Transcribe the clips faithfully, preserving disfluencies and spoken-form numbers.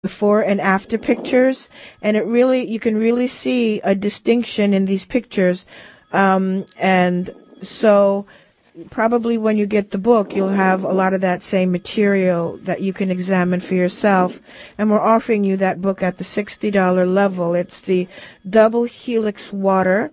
before and after pictures, and it really, you can really see a distinction in these pictures. Um, and so probably when you get the book, you'll have a lot of that same material that you can examine for yourself. And we're offering you that book at the sixty dollars level. It's the Double Helix Water,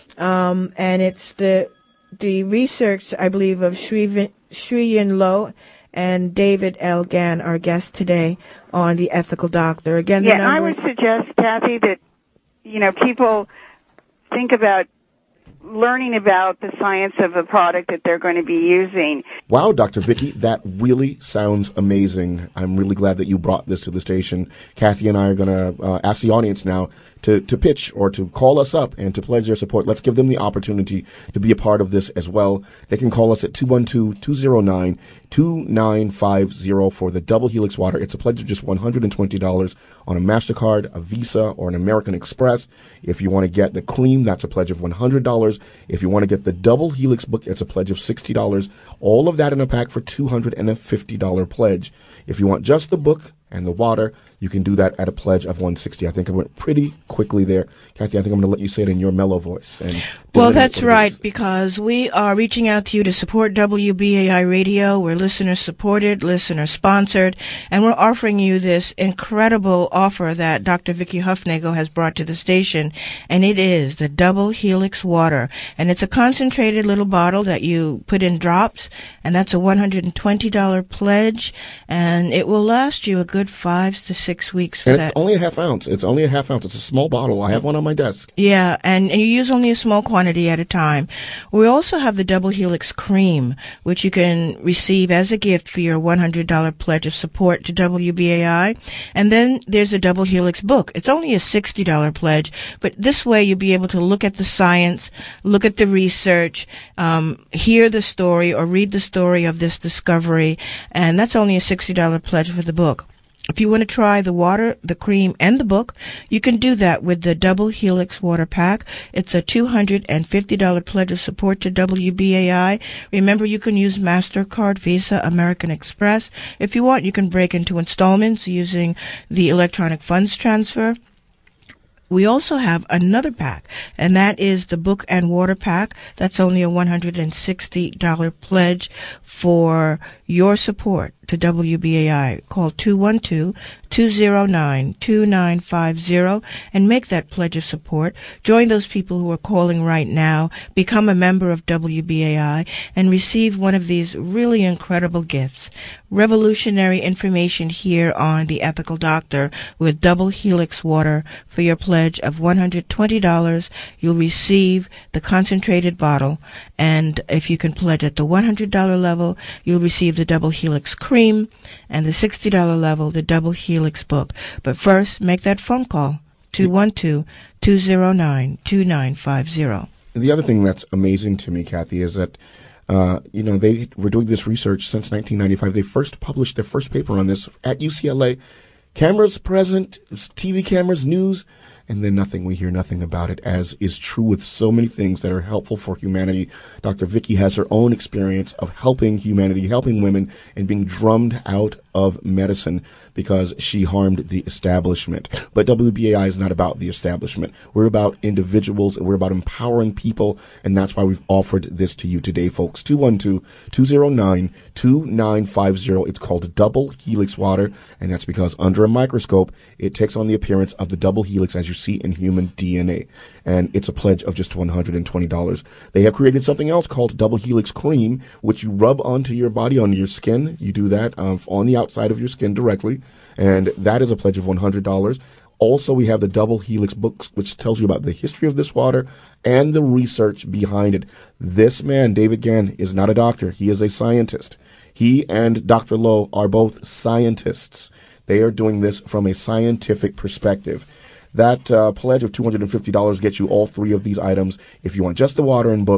um, and it's the the research, I believe, of Shri, Shri-Yin Lo and David L. Gann, our guest today on The Ethical Doctor. Again, the yeah, numbers... I would suggest, Kathy, that, you know, people think about learning about the science of a product that they're going to be using. Wow, Doctor Vicki, that really sounds amazing. I'm really glad that you brought this to the station. Kathy and I are going to uh, ask the audience now to, to pitch or to call us up and to pledge their support. Let's give them the opportunity to be a part of this as well. They can call us at two one two, two zero nine, two nine five zero for the Double Helix Water. It's a pledge of just one hundred twenty dollars on a MasterCard, a Visa, or an American Express. If you want to get the cream, that's a pledge of one hundred dollars. If you want to get the Double Helix book, it's a pledge of sixty dollars. All of that in a pack for two hundred fifty dollars pledge. If you want just the book and the water, you can do that at a pledge of one hundred sixty dollars. I think I went pretty quickly there. Kathy, I think I'm going to let you say it in your mellow voice. And well, that's right, because we are reaching out to you to support W B A I Radio. We're listener-supported, listener-sponsored, and we're offering you this incredible offer that Doctor Vicki Huffnagel has brought to the station, and it is the Double Helix Water. And it's a concentrated little bottle that you put in drops, and that's a one hundred twenty dollars pledge, and it will last you a good five to six weeks for and that. And it's only a half ounce. It's only a half ounce. It's a small bottle. I have one on my desk. Yeah, and, and you use only a small quantity at a time. We also have the Double Helix Cream, which you can receive as a gift for your one hundred dollars pledge of support to W B A I. And then there's a Double Helix book. It's only a sixty dollars pledge, but this way you'll be able to look at the science, look at the research, um, hear the story or read the story of this discovery, and that's only a sixty dollars pledge for the book. If you want to try the water, the cream, and the book, you can do that with the Double Helix Water Pack. It's a two hundred fifty dollars pledge of support to W B A I. Remember, you can use MasterCard, Visa, American Express. If you want, you can break into installments using the electronic funds transfer. We also have another pack, and that is the Book and Water Pack. That's only a one hundred sixty dollars pledge for your support to W B A I. Call two one two, two zero nine, two nine five zero and make that pledge of support. Join those people who are calling right now. Become a member of W B A I and receive one of these really incredible gifts. Revolutionary information here on The Ethical Doctor with Double Helix Water for your pledge of one hundred twenty dollars. You'll receive the concentrated bottle, and if you can pledge at the one hundred dollars level, you'll receive the Double Helix Cream, and the sixty dollars level, the Double Helix book. But first, make that phone call, two one two, two zero nine, two nine five zero. The other thing that's amazing to me, Kathy, is that Uh, you know, they were doing this research since nineteen ninety-five. They first published their first paper on this at U C L A. Cameras present, T V cameras, news, and then nothing. We hear nothing about it, as is true with so many things that are helpful for humanity. Doctor Vicki has her own experience of helping humanity, helping women, and being drummed out of medicine because she harmed the establishment. But W B A I is not about the establishment. We're about individuals, and we're about empowering people, and that's why we've offered this to you today, folks. two one two, two zero nine, two nine five zero. It's called Double Helix Water, and that's because under a microscope, it takes on the appearance of the double helix as you see in human D N A. And it's a pledge of just one hundred twenty dollars. They have created something else called Double Helix Cream, which you rub onto your body, on your skin. You do that um, on the outside of your skin directly, and that is a pledge of one hundred dollars. Also, we have the Double Helix books, which tells you about the history of this water and the research behind it. This man, David Gann, is not a doctor. He is a scientist. He and Doctor Lowe are both scientists. They are doing this from a scientific perspective. That uh, pledge of two hundred fifty dollars gets you all three of these items. If you want just the water and book,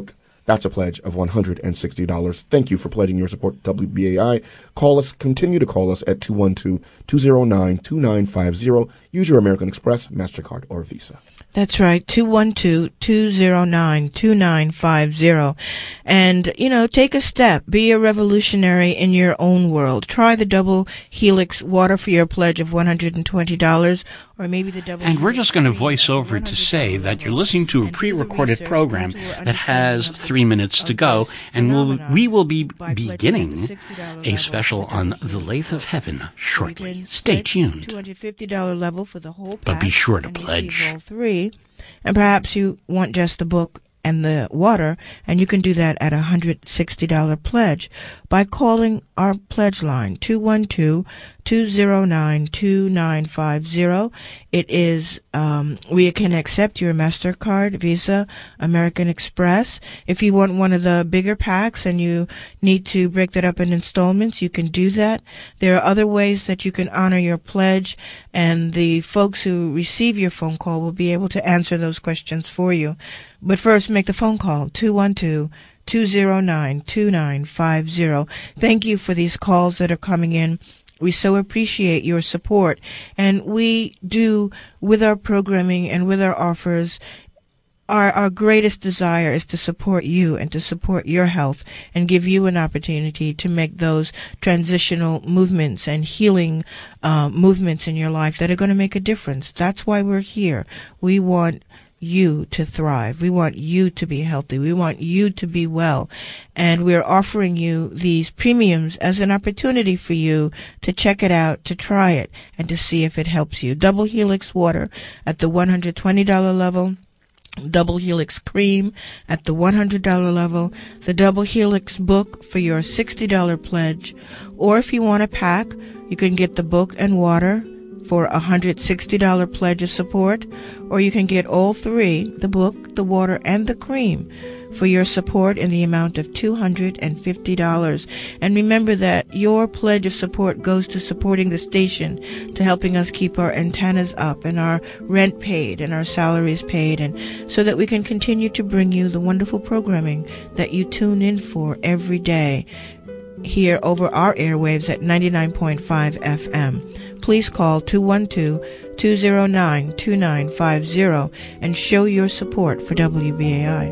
That's a pledge of one hundred sixty dollars. Thank you for pledging your support to W B A I. Call us, continue to call us at two one two, two zero nine, two nine five zero. Use your American Express, MasterCard, or Visa. That's right, two one two, two zero nine, two nine five zero. And, you know, take a step. Be a revolutionary in your own world. Try the Double Helix water for your pledge of one hundred twenty dollars, or maybe the Double And we're Helix just going to cream voice at over to say one hundred dollars that you're level. listening to a And do the pre-recorded research program into our that has understanding three minutes of to go, this and we'll, phenomenon we will be by pledging at the beginning sixty dollars a level special for on Double the Helix. Lathe of Heaven You shortly. can Stay pledge tuned. two hundred fifty dollars level for the whole But pack, be sure to and pledge. receive all three. And perhaps you want just the book and the water, and you can do that at a one hundred sixty dollars pledge by calling our pledge line, two one two, two zero nine, two nine five zero. It is, um, we can accept your MasterCard, Visa, American Express. If you want one of the bigger packs and you need to break that up in installments, you can do that. There are other ways that you can honor your pledge, and the folks who receive your phone call will be able to answer those questions for you. But first, make the phone call, two one two, two zero nine, two nine five zero. Thank you for these calls that are coming in. We so appreciate your support. And we do, with our programming and with our offers, our, our greatest desire is to support you and to support your health and give you an opportunity to make those transitional movements and healing uh, movements in your life that are going to make a difference. That's why we're here. We want you to thrive. We want you to be healthy. We want you to be well. And we're offering you these premiums as an opportunity for you to check it out, to try it, and to see if it helps you. Double Helix water at the one hundred twenty dollars level. Double Helix cream at the one hundred dollars level, the Double Helix book for your sixty dollars pledge, or if you want a pack, you can get the book and water for a one hundred sixty dollars pledge of support, or you can get all three, the book, the water, and the cream, for your support in the amount of two hundred fifty dollars. And remember that your pledge of support goes to supporting the station, to helping us keep our antennas up and our rent paid and our salaries paid, and so that we can continue to bring you the wonderful programming that you tune in for every day here over our airwaves at ninety-nine point five F M. Please call two one two, two zero nine, two nine five zero and show your support for W B A I.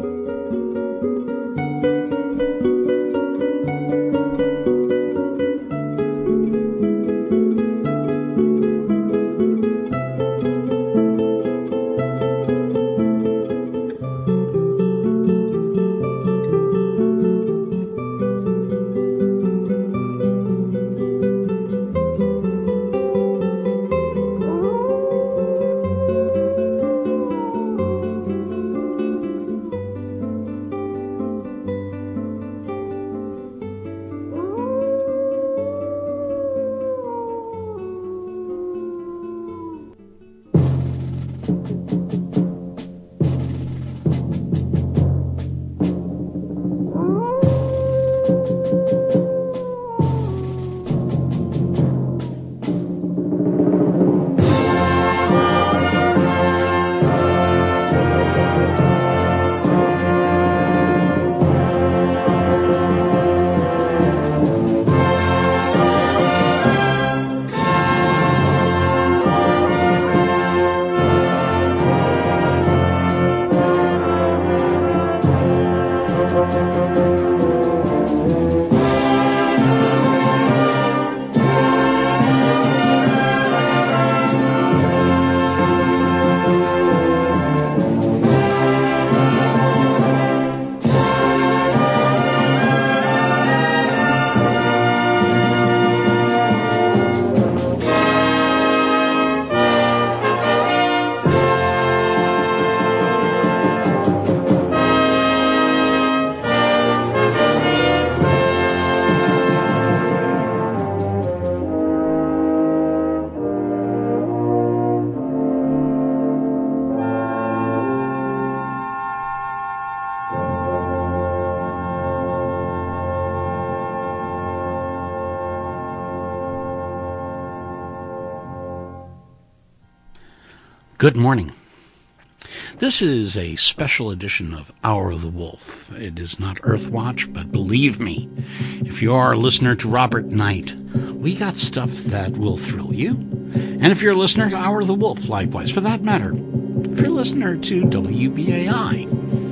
Good morning. This is a special edition of Hour of the Wolf. It is not Earthwatch, but believe me, if you are a listener to Robert Knight, we got stuff that will thrill you. And if you're a listener to Hour of the Wolf, likewise, for that matter, if you're a listener to W B A I,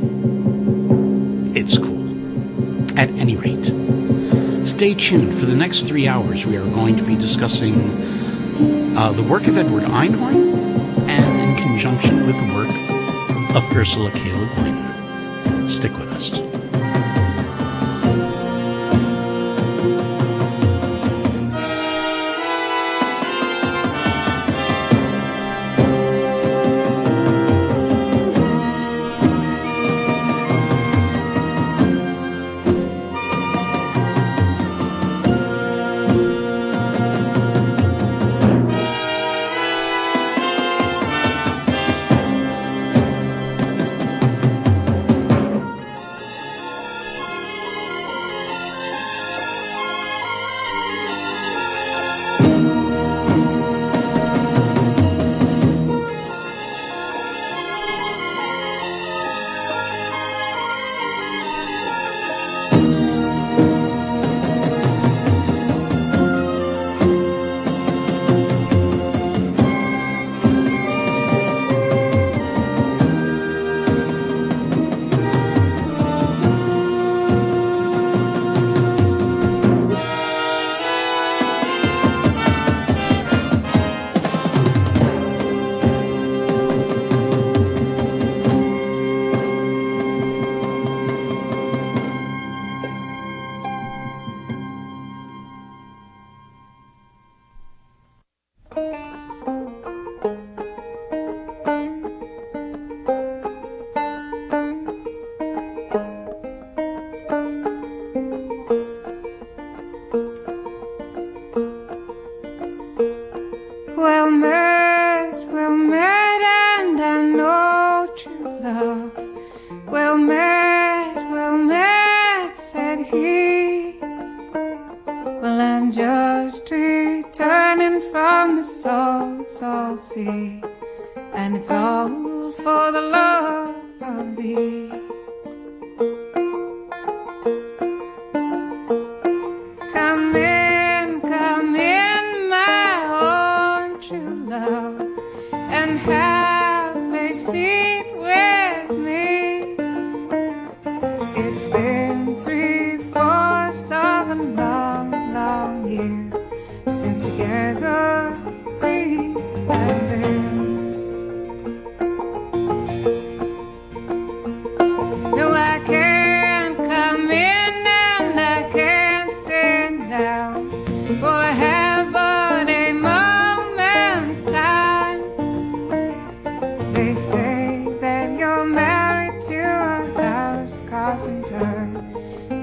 it's cool. At any rate, stay tuned. For the next three hours, we are going to be discussing uh, the work of Edward Einhorn, and in conjunction with the work of Ursula K. Le Guin. Stick with us.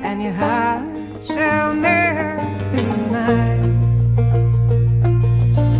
Shall never be mine.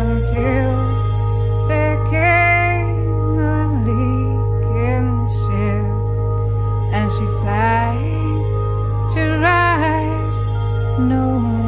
until there came a leak in the ship, and she sank to rise no more.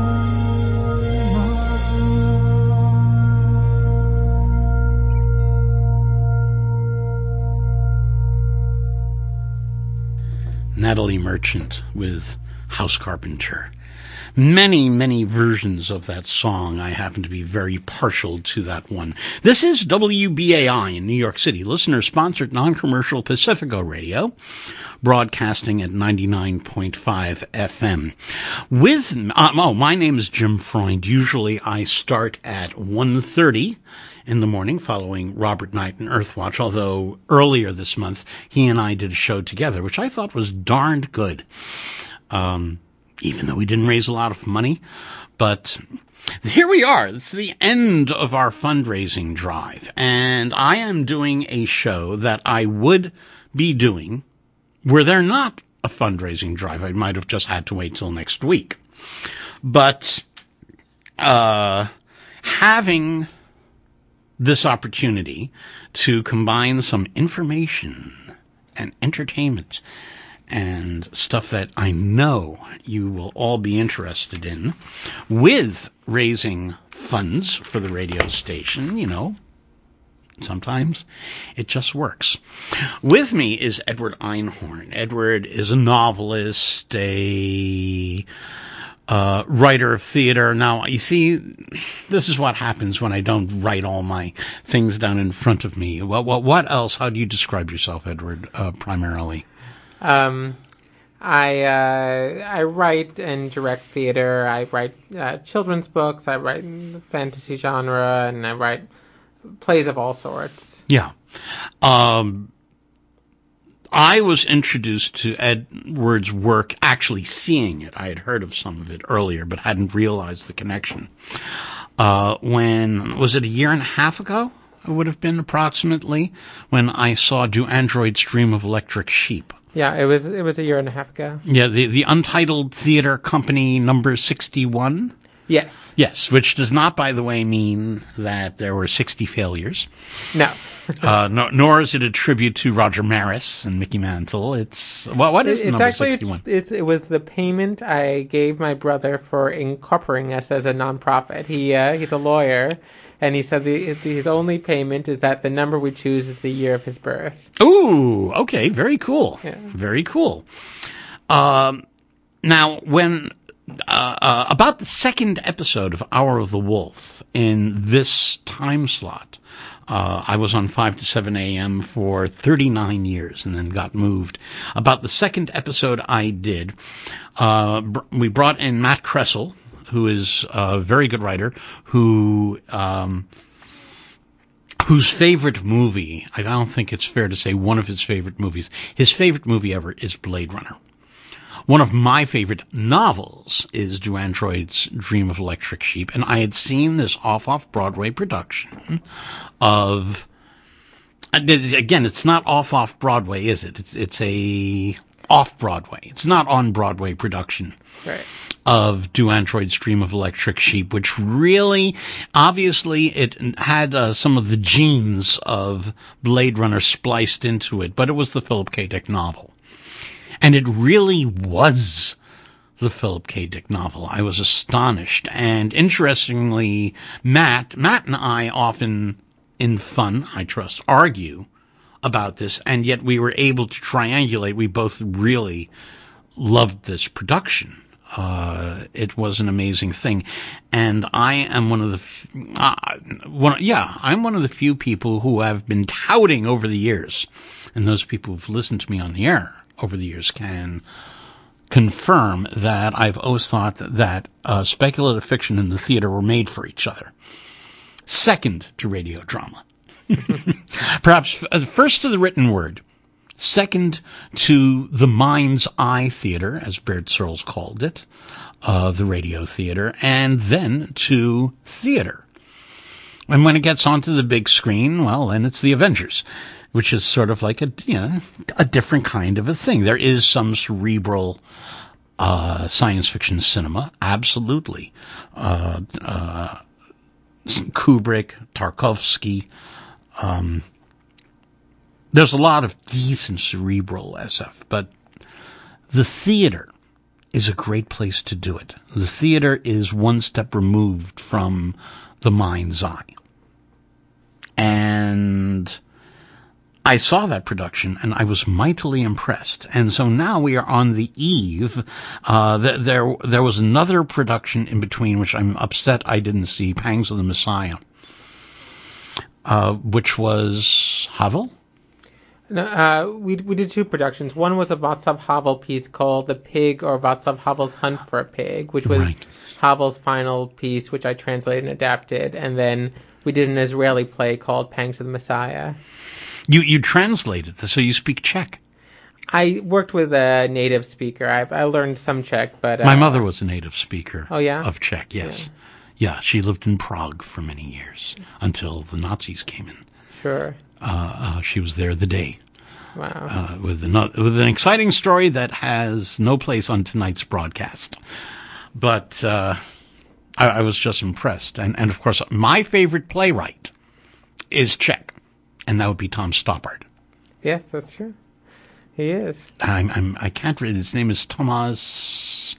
Natalie Merchant with House Carpenter. Many, many versions of that song. I happen to be very partial to that one. This is W B A I in New York City, listener-sponsored non-commercial Pacifico Radio, broadcasting at ninety-nine point five F M. With, uh, oh, my name is Jim Freund. Usually I start at one thirty in the morning following Robert Knight and Earthwatch, although earlier this month he and I did a show together, which I thought was darned good. Um, even though we didn't raise a lot of money. But here we are. It's the end of our fundraising drive. And I am doing a show that I would be doing were there not a fundraising drive. I might have just had to wait till next week. But uh, having this opportunity to combine some information and entertainment and stuff that I know you will all be interested in, with raising funds for the radio station, you know, sometimes it just works. With me is Edward Einhorn. Edward is a novelist, a uh, writer of theater. Now, you see, this is what happens when I don't write all my things down in front of me. What, what, what else? How do you describe yourself, Edward, uh, primarily? Um, I uh, I write and direct theater. I write uh, children's books. I write in the fantasy genre, and I write plays of all sorts. Yeah. Um, I was introduced to Edward's work, actually seeing it. I had heard of some of it earlier, but hadn't realized the connection. Uh, when, was it a year and a half ago? It would have been approximately, when I saw Do Androids Dream of Electric Sheep. Yeah, it was it was a year and a half ago. Yeah, the, the Untitled Theater Company number sixty-one. Yes. Yes, which does not, by the way, mean that there were sixty failures. No. uh, no nor is it a tribute to Roger Maris and Mickey Mantle. It's, well, what is it's the number actually, sixty-one? It's, it's, it was the payment I gave my brother for incorporating us as a nonprofit. He uh, He's a lawyer. And he said the, his only payment is that the number we choose is the year of his birth. Ooh, okay, very cool. Yeah. Very cool. Um, now, when uh, uh, about the second episode of Hour of the Wolf in this time slot, uh, I was on five to seven a.m. for thirty-nine years and then got moved. About the second episode I did, uh, br- we brought in Matt Kressel, who is a very good writer, who, um, whose favorite movie, I don't think it's fair to say one of his favorite movies, his favorite movie ever is Blade Runner. One of my favorite novels is Do Androids Dream of Electric Sheep, and I had seen this off-off-Broadway production of, again, it's not off-off-Broadway, is it? It's, it's a off-Broadway. It's not on-Broadway production. Right. Of Do Androids Dream of Electric Sheep, which really, obviously, it had uh, some of the genes of Blade Runner spliced into it, but it was the Philip K. Dick novel. And it really was the Philip K. Dick novel. I was astonished. And interestingly, Matt, Matt and I often, in fun, I trust, argue about this, and yet we were able to triangulate. We both really loved this production. Uh, it was an amazing thing. And I am one of the, f- uh, one, yeah, I'm one of the few people who have been touting over the years, and those people who've listened to me on the air over the years can confirm that I've always thought that, that uh, speculative fiction and the theater were made for each other. Second to radio drama. Perhaps uh, first to the written word. Second to the mind's eye theater, as Baird Searles called it, uh, the radio theater, and then to theater. And when it gets onto the big screen, well, then it's the Avengers, which is sort of like a, you know, a different kind of a thing. There is some cerebral uh, science fiction cinema, absolutely. Uh, uh, Kubrick, Tarkovsky. Um, there's a lot of decent cerebral S F, but the theater is a great place to do it. The theater is one step removed from the mind's eye. And I saw that production and I was mightily impressed. And so now we are on the eve. Uh, th- there, there was another production in between, which I'm upset I didn't see, Pangs of the Messiah, uh, which was Havel. No, uh, we we did two productions. One was a Václav Havel piece called "The Pig" or Václav Havel's Hunt for a Pig, which was Right. Havel's final piece, which I translated and adapted. And then we did an Israeli play called "Pangs of the Messiah." You you translated this, so you speak Czech. I worked with a native speaker. I've I learned some Czech, but uh, My mother was a native speaker. Oh, yeah? Of Czech, yes. Yeah. yeah, she lived in Prague for many years until the Nazis came in. Sure. Uh, uh, she was there the day. Wow. Uh, with, another, with an exciting story that has no place on tonight's broadcast. But uh, I, I was just impressed. And, and, of course, my favorite playwright is Czech, and that would be Tom Stoppard. Yes, that's true. He is. I'm, I'm, I can't read. His name is Tomas...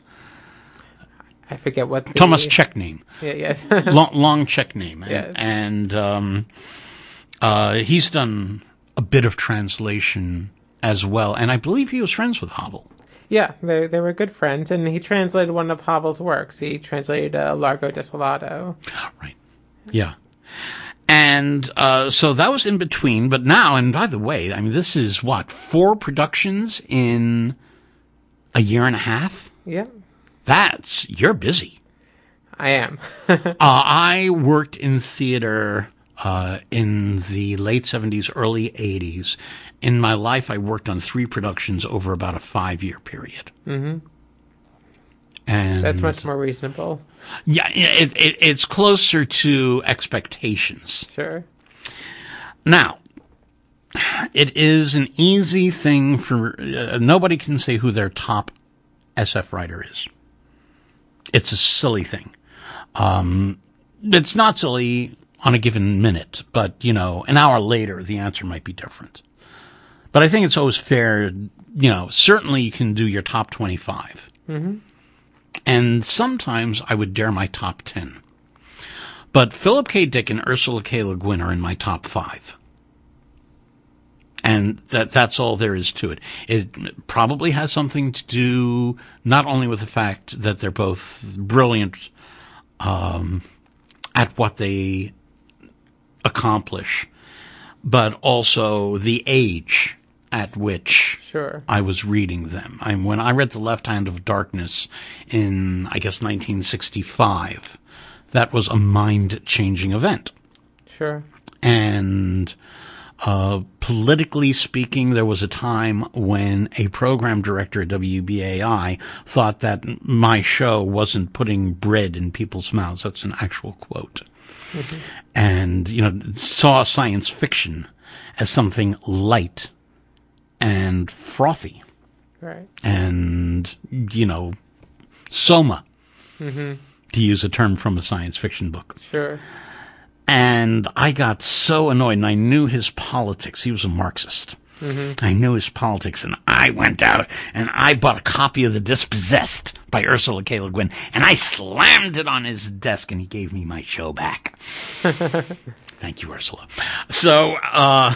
I forget what the... Thomas Czech name. Yeah, yes. long, long Czech name. And, Yes. and um, uh, he's done a bit of translation as well. And I believe he was friends with Havel. Yeah, they they were good friends, and he translated one of Havel's works. He translated uh, Largo Desolado. Right. Yeah. And uh, so that was in between. But now, and by the way, I mean, this is what, four productions in a year and a half? Yeah, That's, you're busy. I am. uh, I worked in theater uh, in the late seventies, early eighties. In my life, I worked on three productions over about a five-year period. Mm-hmm. And That's much more reasonable. Yeah, it, it, it's closer to expectations. Sure. Now, it is an easy thing for... Uh, nobody can say who their top S F writer is. It's a silly thing. Um, it's not silly on a given minute, but, you know, an hour later, the answer might be different. But I think it's always fair, you know, certainly you can do your top twenty-five. Mm-hmm. And sometimes I would dare my top ten. But Philip K. Dick and Ursula K. Le Guin are in my top five. And that that's all there is to it. It probably has something to do not only with the fact that they're both brilliant um, at what they accomplish, but also the age at which Sure. I was reading them. I when I read The Left Hand of Darkness in, I guess, nineteen sixty-five, that was a mind-changing event. Sure. And uh, politically speaking, there was a time when a program director at W B A I thought that my show wasn't putting bread in people's mouths. That's an actual quote. Mm-hmm. And, you know, saw science fiction as something light and frothy. Right. And, you know, soma, Mm-hmm. to use a term from a science fiction book. Sure. And I got so annoyed, and I knew his politics. He was a Marxist. Mm-hmm. I knew his politics, and I went out and I bought a copy of The Dispossessed by Ursula K. Le Guin, and I slammed it on his desk, and he gave me my show back. Thank you, Ursula. So, uh,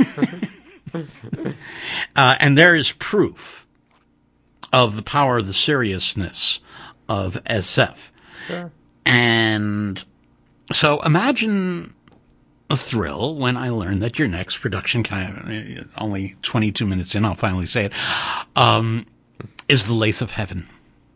uh, and there is proof of the power of the seriousness of S F. Sure. And so imagine a thrill when I learned that your next production, kind of only twenty-two minutes in, I'll finally say it, um, is The Lathe of Heaven.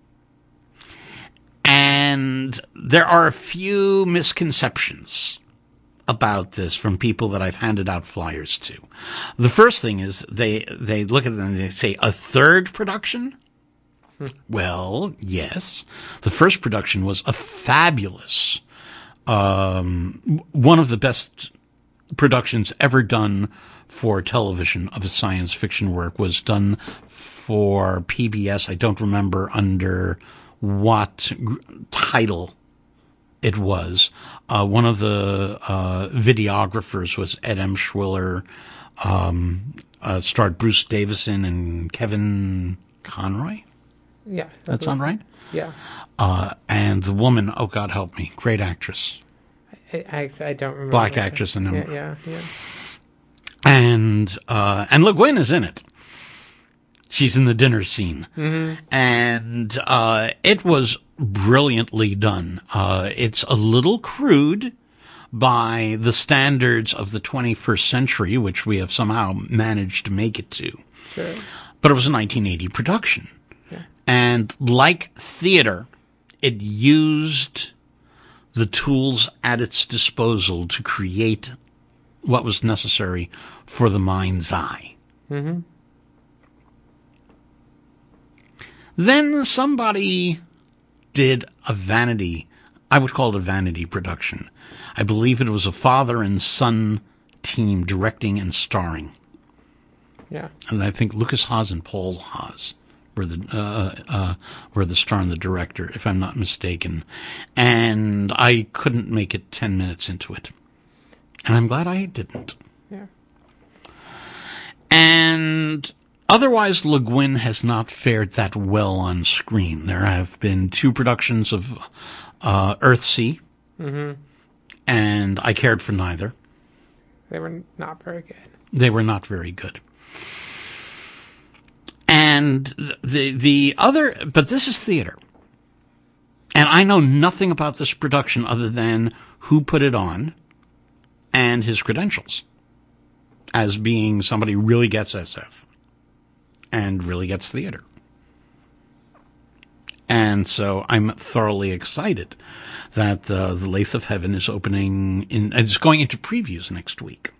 And there are a few misconceptions about this from people that I've handed out flyers to. The first thing is they, they look at them and they say, a third production? Hmm. Well, yes. The first production was a fabulous, um, one of the best productions ever done for television of a science fiction work was done for P B S. I don't remember under what g- title it was. Uh, one of the uh, videographers was Ed M. Schwiller, um, uh, starred Bruce Davison and Kevin Conroy. Yeah. That sound right? Yeah. Uh, and the woman, oh God help me, great actress. I, I, I don't remember. Black that. actress in Yeah, him. yeah, yeah. And, uh, and Le Guin is in it. She's in the dinner scene. Mm-hmm. And, uh, it was brilliantly done. Uh, it's a little crude by the standards of the twenty-first century, which we have somehow managed to make it to. Sure. But it was a nineteen eighty production. Yeah. And like theater, it used the tools at its disposal to create what was necessary for the mind's eye. Mm-hmm. Then somebody did a vanity, I would call it a vanity production. I believe it was a father and son team directing and starring. Yeah. And I think Lucas Haas and Paul Haas were the uh, uh, were the star and the director, if I'm not mistaken. And I couldn't make it ten minutes into it. And I'm glad I didn't. Yeah. And otherwise, Le Guin has not fared that well on screen. There have been two productions of uh, Earthsea, Mm-hmm. and I cared for neither. They were not very good. They were not very good. And the the other, but this is theater. And I know nothing about this production other than who put it on and his credentials as being somebody who really gets S F and really gets theater. And so I'm thoroughly excited that uh, The Lathe of Heaven is opening in, it's going into previews next week.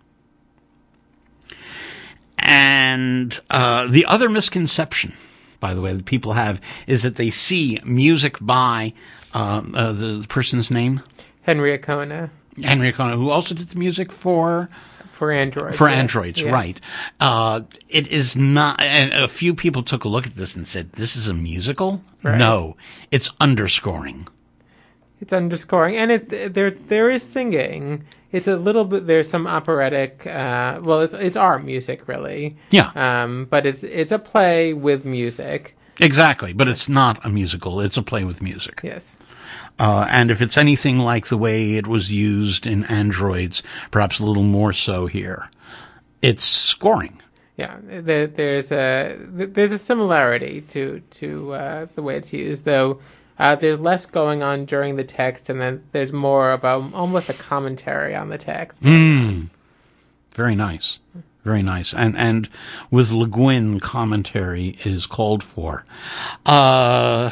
And uh, the other misconception, by the way, that people have is that they see music by um, uh, the, the person's name, Henry Acona. Henry Acona, who also did the music for For androids. for yeah. androids, Yes. right? Uh, it is not. And a few people took a look at this and said, "This is a musical." Right. No, it's underscoring. It's underscoring, and it there there is singing. It's a little bit. There's some operatic. Uh, well, it's it's art music, really. Yeah, Um, but it's it's a play with music. exactly. But it's not a musical. It's a play with music. Yes. Uh, and if it's anything like the way it was used in Androids, perhaps a little more so here, it's scoring. Yeah. There, there's a there's a similarity to to uh, the way it's used, though. Uh, there's less going on during the text, and then there's more of a, almost a commentary on the text. Mm. Very nice. Very nice. And and with Le Guin, commentary is called for. Uh,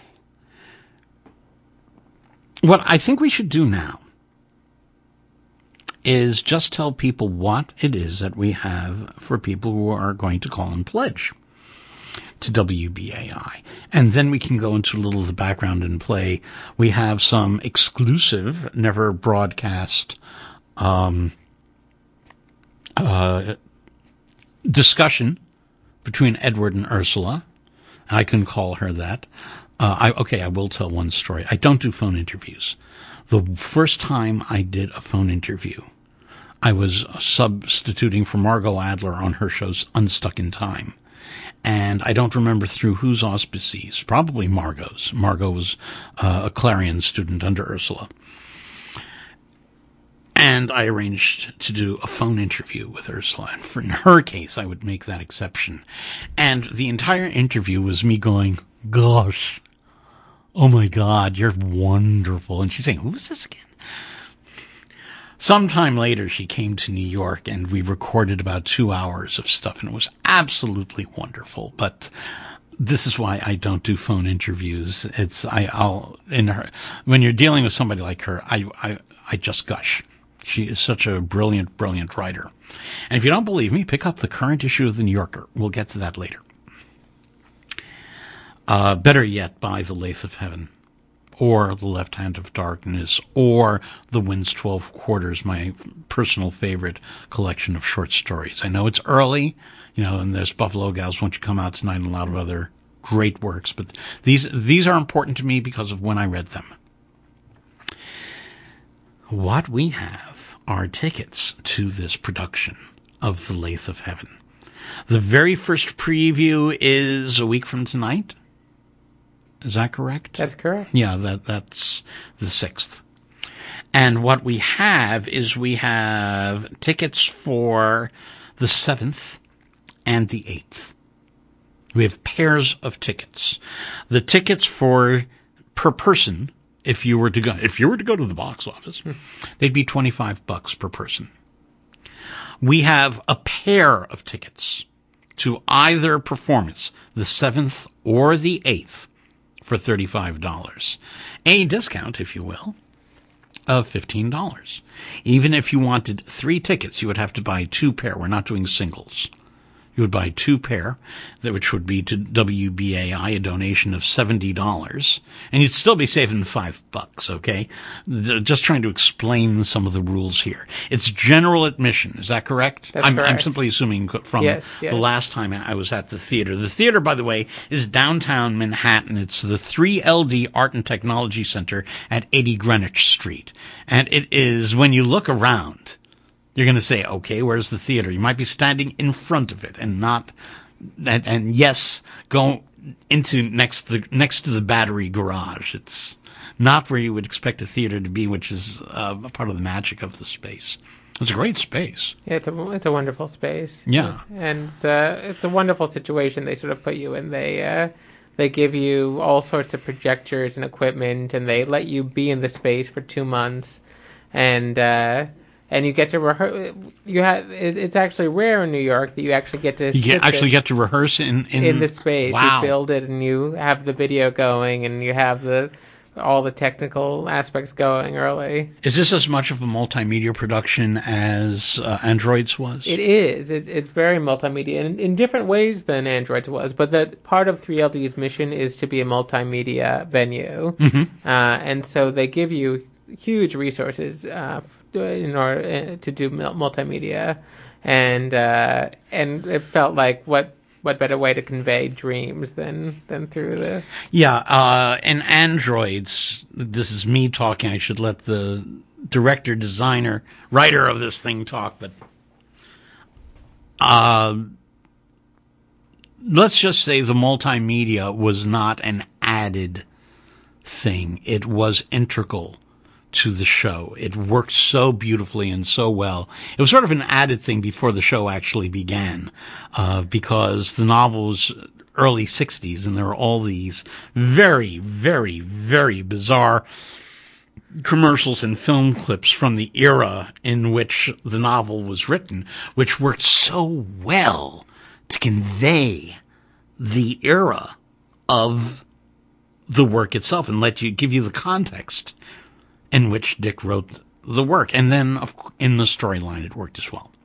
what I think we should do now is just tell people what it is that we have for people who are going to call and pledge to W B A I. And then we can go into a little of the background and play. We have some exclusive, never broadcast um, uh, discussion between Edward and Ursula. I can call her that. Uh, I, okay, I will tell one story. I don't do phone interviews. The first time I did a phone interview, I was substituting for Margot Adler on her show's Unstuck in Time. And I don't remember through whose auspices, probably Margot's. Margot was uh, a Clarion student under Ursula. And I arranged to do a phone interview with Ursula. And for in her case, I would make that exception. And the entire interview was me going, gosh, oh my God, you're wonderful. And she's saying, who is this again? Sometime later, she came to New York, and we recorded about two hours of stuff, and it was absolutely wonderful. But this is why I don't do phone interviews. It's I, I'll in her when you're dealing with somebody like her, I, I I just gush. She is such a brilliant, brilliant writer. And if you don't believe me, pick up the current issue of the New Yorker. We'll get to that later. Uh, better yet, buy The Lathe of Heaven, or The Left Hand of Darkness, or The Wind's Twelve Quarters, my personal favorite collection of short stories. I know it's early, you know, and there's Buffalo Gals, Won't You Come Out Tonight, and a lot of other great works, but these these are important to me because of when I read them. what we have are tickets to this production of The Lathe of Heaven. The very first preview is a week from tonight. Is that correct? That's correct. Yeah, that that's the sixth. And what we have is we have tickets for the seventh and the eighth. We have pairs of tickets. The tickets for per person, if you were to go, if you were to go to the box office, they'd be twenty-five bucks per person. We have a pair of tickets to either performance, the seventh or the eighth, for thirty-five dollars. A discount, if you will, of fifteen dollars. Even if you wanted three tickets, you would have to buy two pair. We're not doing singles. You would buy two pair, which would be to W B A I, a donation of seventy dollars. And you'd still be saving five bucks, okay? Just trying to explain some of the rules here. It's general admission. Is that correct? That's I'm, correct. I'm simply assuming from Yes, yes. the last time I was at the theater. The theater, by the way, is downtown Manhattan. It's the three L D Art and Technology Center at eighty Greenwich Street. And it is, when you look around, you're going to say, okay, where's the theater? You might be standing in front of it and not, and, and yes, go into next to, next to the Battery Garage. It's not where you would expect a theater to be, which is uh, a part of the magic of the space. It's a great space. Yeah, it's a it's a wonderful space. Yeah. And it's a, it's a wonderful situation they sort of put you in. They uh, they give you all sorts of projectors and equipment, and they let you be in the space for two months, and uh, and you get to rehearse. You have it, it's actually rare in New York that you actually get to You get, sit actually there get to rehearse in in, in the space. Wow. You build it, and you have the video going, and you have the all the technical aspects going early. Is this as much of a multimedia production as uh, Androids was? It is. It's, it's very multimedia in, in different ways than Androids was, but that part of three L D's mission is to be a multimedia venue. Mm-hmm. Uh, and so they give you huge resources uh, in order uh, to do mul- multimedia. And uh, and it felt like what what better way to convey dreams than than through the Yeah, uh, and Androids, this is me talking, I should let the director, designer, writer of this thing talk, but uh, let's just say the multimedia was not an added thing. It was integral to the show. It worked so beautifully and so well. It was sort of an added thing before the show actually began, uh, because the novel was early sixties and there were all these very, very, very bizarre commercials and film clips from the era in which the novel was written, which worked so well to convey the era of the work itself and let you give you the context in which Dick wrote the work. And then of, in the storyline, it worked as well.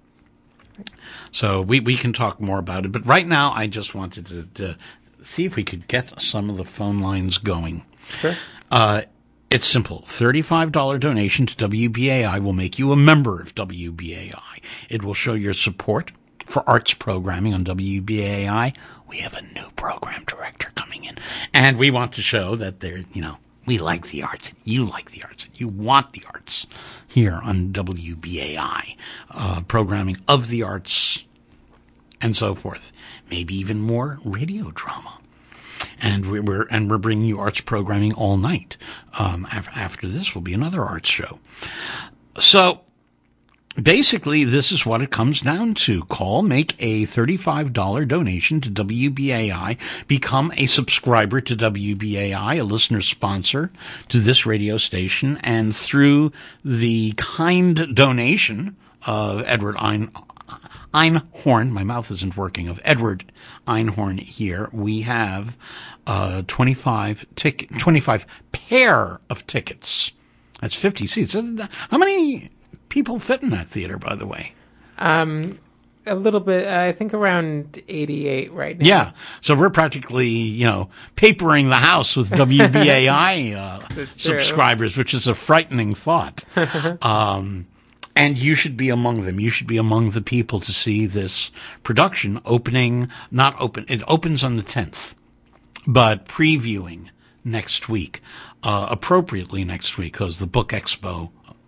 So we, we can talk more about it. But right now, I just wanted to, to see if we could get some of the phone lines going. Sure. Uh, it's simple. thirty-five dollars donation to W B A I will make you a member of W B A I. It will show your support for arts programming on W B A I. We have a new program director coming in. And we want to show that they're, you know, we like the arts, and you like the arts, and you want the arts here on W B A I, uh, programming of the arts and so forth. Maybe even more radio drama. And we- we're and we're bringing you arts programming all night. Um, af- after this will be another arts show. So basically, this is what it comes down to. Call, make a thirty-five dollars donation to W B A I, become a subscriber to W B A I, a listener sponsor to this radio station, and through the kind donation of Edward Ein, Einhorn, my mouth isn't working, of Edward Einhorn here, we have uh, twenty-five tick, twenty-five pair of tickets. That's fifty seats. How many people fit in that theater, by the way? Um, a little bit, I think around eighty-eight right now. Yeah. So we're practically, you know, papering the house with W B A I uh, That's true. subscribers, which is a frightening thought. um, and you should be among them. You should be among the people to see this production opening, not open, it opens on the tenth, but previewing next week, uh, appropriately next week, because the Book Expo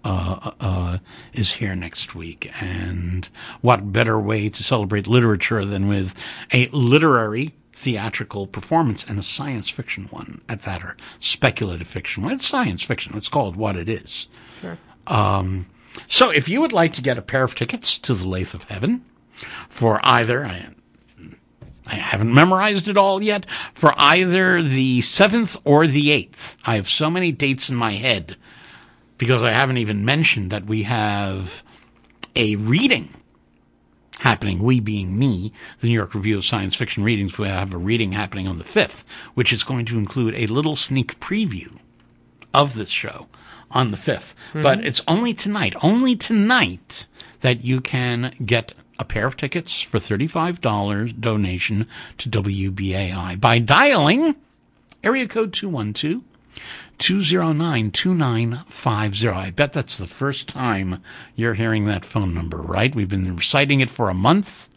uh, uh, is here next week. And what better way to celebrate literature than with a literary theatrical performance, and a science fiction one at that, or speculative fiction. Well, it's science fiction. Let's call it what it is. Sure. Um, so if you would like to get a pair of tickets to the Lathe of Heaven for either, I, I haven't memorized it all yet, for either the seventh or the eighth. I have so many dates in my head because I haven't even mentioned that we have a reading happening, we being me, the New York Review of Science Fiction Readings. We have a reading happening on the fifth, which is going to include a little sneak preview of this show on the fifth. Mm-hmm. But it's only tonight, only tonight, that you can get a pair of tickets for thirty-five dollars donation to W B A I by dialing area code two one two, two zero nine, two nine five zero. I bet that's the first time you're hearing that phone number, right? We've been reciting it for a month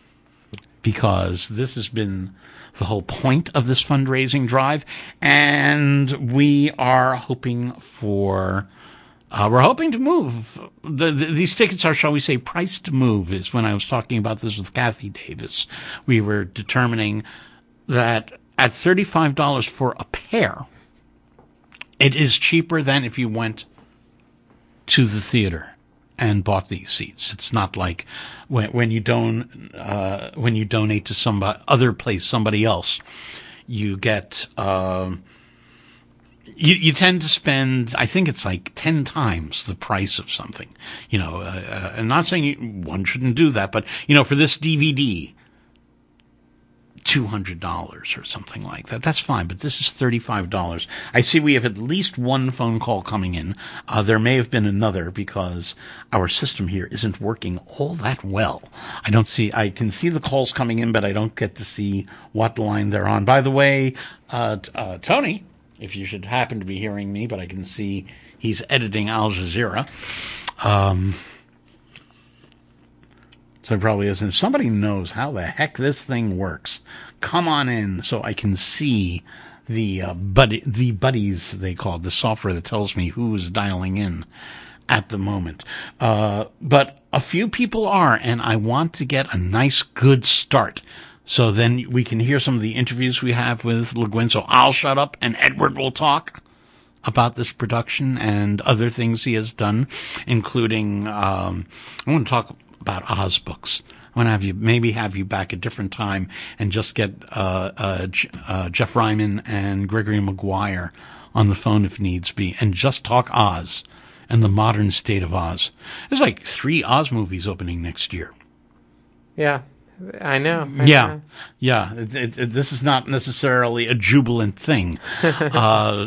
because this has been the whole point of this fundraising drive, and we are hoping for uh, we're hoping to move. The, the, these tickets are, shall we say, priced to move. Is when I was talking about this with Kathy Davis, we were determining that at thirty-five dollars for a pair, it is cheaper than if you went to the theater and bought these seats. It's not like when, when you don't uh, when you donate to some other place, somebody else, you get uh, you you tend to spend. I think it's like ten times the price of something. You know, uh, uh, I'm not saying you, one shouldn't do that, but you know, for this D V D, two hundred dollars or something like that. That's fine, but this is thirty-five dollars. I see we have at least one phone call coming in. Uh, there may have been another because our system here isn't working all that well. I don't see, I can see the calls coming in, but I don't get to see what line they're on. By the way, uh, uh, Tony, if you should happen to be hearing me, but I can see he's editing Al Jazeera. Um, So it probably isn't. If somebody knows how the heck this thing works, come on in so I can see the uh, buddy, the buddies they call it, the software that tells me who's dialing in at the moment. Uh, but a few people are, and I want to get a nice, good start. So then we can hear some of the interviews we have with Le Guin. So I'll shut up and Edward will talk about this production and other things he has done, including, um, I want to talk about Oz books. I want to have you, maybe have you back a different time and just get uh, uh, J- uh, Jeff Ryman and Gregory Maguire on the phone if needs be, and just talk Oz and the modern state of Oz. There's like three Oz movies opening next year. Yeah, I know. I yeah, know. yeah. It, it, it, this is not necessarily a jubilant thing. uh,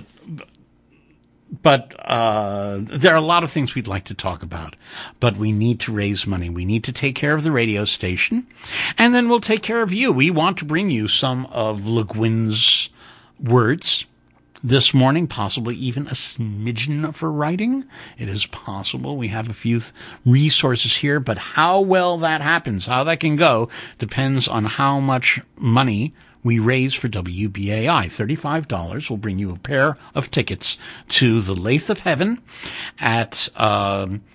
But uh, there are a lot of things we'd like to talk about. But we need to raise money. We need to take care of the radio station. And then we'll take care of you. We want to bring you some of Le Guin's words this morning, possibly even a smidgen of her writing. It is possible. We have a few th- resources here. But how well that happens, how that can go, depends on how much money we raise for W B A I. thirty-five dollars will bring you a pair of tickets to the Lathe of Heaven at, um,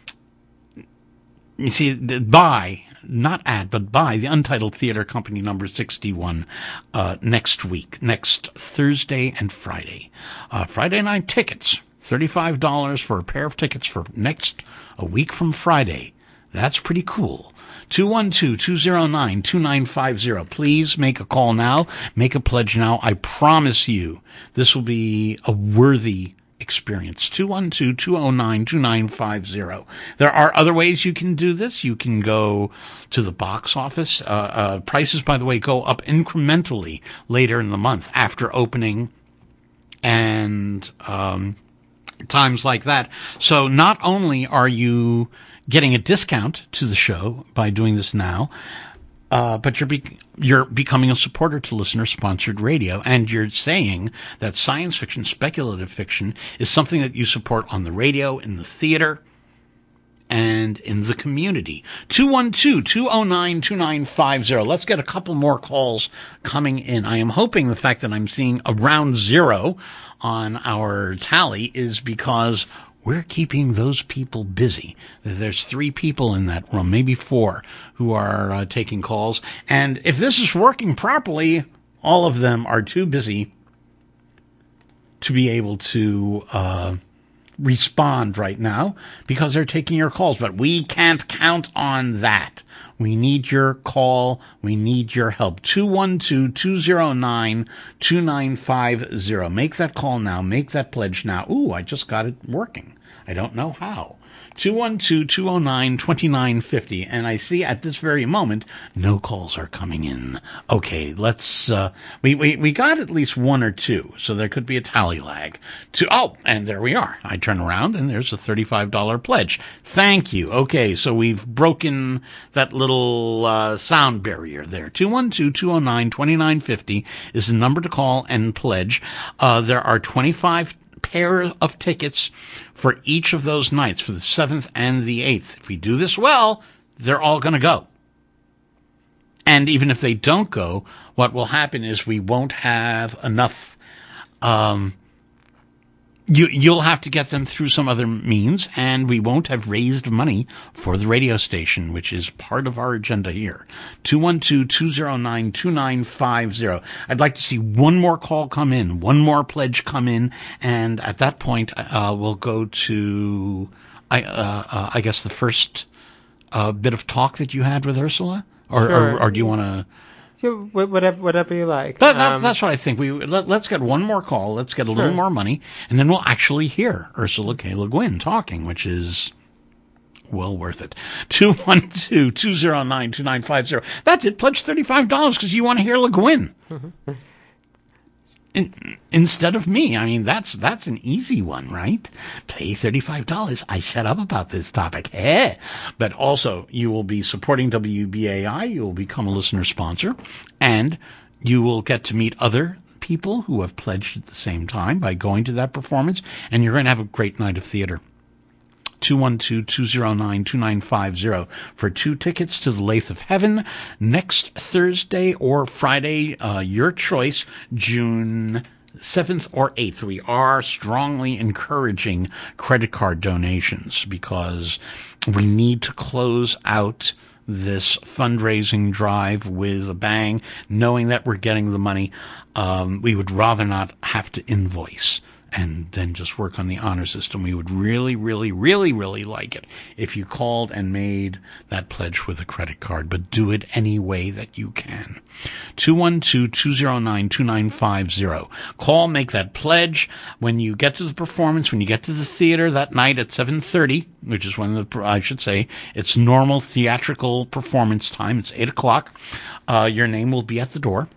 you see, by, not at, but by the Untitled Theater Company number sixty-one uh, next week, next Thursday and Friday. Uh, Friday night tickets, thirty-five dollars for a pair of tickets for next, a week from Friday. That's pretty cool. two one two, two zero nine, two nine five zero. Please make a call now. Make a pledge now. I promise you this will be a worthy experience. two one two, two zero nine, two nine five zero. There are other ways you can do this. You can go to the box office. Uh, uh, prices, by the way, go up incrementally later in the month after opening and um, times like that. So not only are you getting a discount to the show by doing this now, uh, but you're be- you're becoming a supporter to listener-sponsored radio, and you're saying that science fiction, speculative fiction, is something that you support on the radio, in the theater, and in the community. two one two, two zero nine, two nine five zero. Let's get a couple more calls coming in. I am hoping the fact that I'm seeing around zero on our tally is because we're keeping those people busy. There's three people in that room, maybe four, who are uh, taking calls. And if this is working properly, all of them are too busy to be able to uh, respond right now because they're taking your calls. But we can't count on that. We need your call. We need your help. two one two, two zero nine, two nine five zero. Make that call now. Make that pledge now. Ooh, I just got it working. I don't know how. two one two, two zero nine, two nine five zero. And I see at this very moment, no calls are coming in. Okay, let's, uh, we, we, we got at least one or two, so there could be a tally lag. To, oh, and there we are. I turn around and there's a thirty-five dollars pledge. Thank you. Okay, so we've broken that little, uh, sound barrier there. two one two, two zero nine, two nine five zero is the number to call and pledge. Uh, there are twenty-five pair of tickets for each of those nights, for the seventh and the eighth. If we do this well, they're all going to go. And even if they don't go, what will happen is we won't have enough. Um, you, you'll have to get them through some other means, and we won't have raised money for the radio station, which is part of our agenda here. two one two, two zero nine, two nine five zero. I'd like to see one more call come in, one more pledge come in, and at that point, uh, we'll go to, I, uh, uh, I guess, the first uh, bit of talk that you had with Ursula? Or, Sure. or, or do you want to... Yeah, wh- whatever, whatever you like. That, that, Um, that's what I think. We let, let's get one more call. Let's get a Sure. little more money, and then we'll actually hear Ursula K. Le Guin talking, which is well worth it. two one two, two zero nine, two nine five zero. That's it. Pledge thirty-five dollars because you want to hear Le Guin. In, instead of me. I mean, that's that's an easy one, right? Pay thirty-five dollars. I shut up about this topic. Eh. But also, you will be supporting W B A I. You will become a listener sponsor. And you will get to meet other people who have pledged at the same time by going to that performance. And you're going to have a great night of theater. two one two, two zero nine, two nine five zero for two tickets to the Lathe of Heaven next Thursday or Friday, uh, your choice, June seventh or eighth. We are strongly encouraging credit card donations because we need to close out this fundraising drive with a bang, knowing that we're getting the money. Um, we would rather not have to invoice and then just work on the honor system. We would really, really, really, really like it if you called and made that pledge with a credit card, but do it any way that you can. two one two, two zero nine, two nine five zero. Call, make that pledge. When you get to the performance, when you get to the theater that night at seven thirty, which is when the, I should say, it's normal theatrical performance time. It's eight o'clock. Uh, your name will be at the door.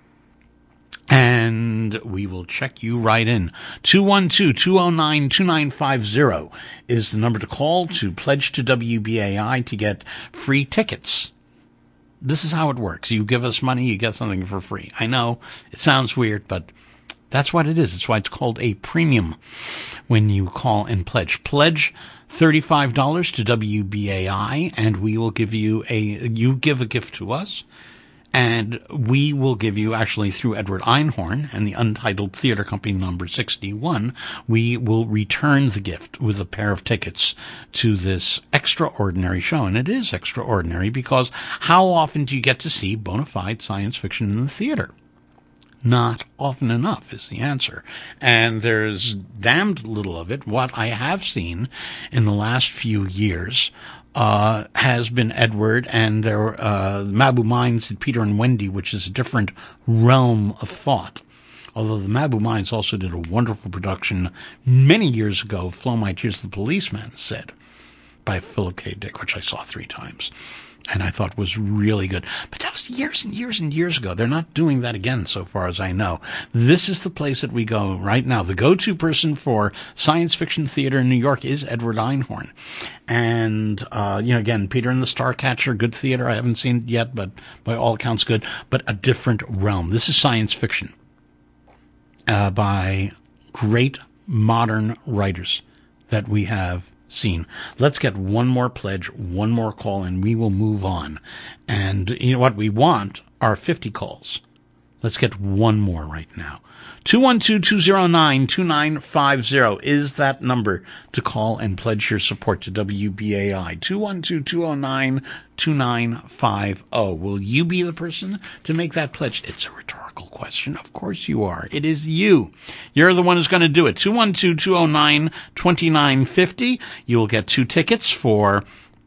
And we will check you right in. two one two, two zero nine, two nine five zero is the number to call to pledge to W B A I to get free tickets. This is how it works. You give us money, you get something for free. I know it sounds weird, but that's what it is. It's why it's called a premium when you call and pledge. Pledge thirty-five dollars to W B A I, and we will give you a, you give a gift to us. And we will give you, actually through Edward Einhorn and the Untitled Theater Company number sixty-one, we will return the gift with a pair of tickets to this extraordinary show. And it is extraordinary because how often do you get to see bona fide science fiction in the theater? Not often enough is the answer. And there's damned little of it. What I have seen in the last few years Uh, has been Edward and their uh, Mabou Minds did Peter and Wendy, which is a different realm of thought. Although the Mabou Minds also did a wonderful production many years ago, Flow My Tears, the Policeman Said, by Philip K. Dick, which I saw three times. And I thought was really good. But that was years and years and years ago. They're not doing that again, so far as I know. This is the place that we go right now. The go-to person for science fiction theater in New York is Edward Einhorn. And, uh, you know, again, Peter and the Starcatcher, good theater. I haven't seen it yet, but by all accounts good. But a different realm. This is science fiction uh, by great modern writers that we have seen. Let's get one more pledge, one more call, and we will move on. And you know what we want are fifty calls. Let's get one more right now. two one two, two zero nine, two nine five zero is that number to call and pledge your support to W B A I. two one two, two zero nine, two nine five zero. Will you be the person to make that pledge? It's a rhetorical question. Of course you are. It is you. You're the one who's going to do it. two one two, two zero nine, two nine five zero. You will get two tickets for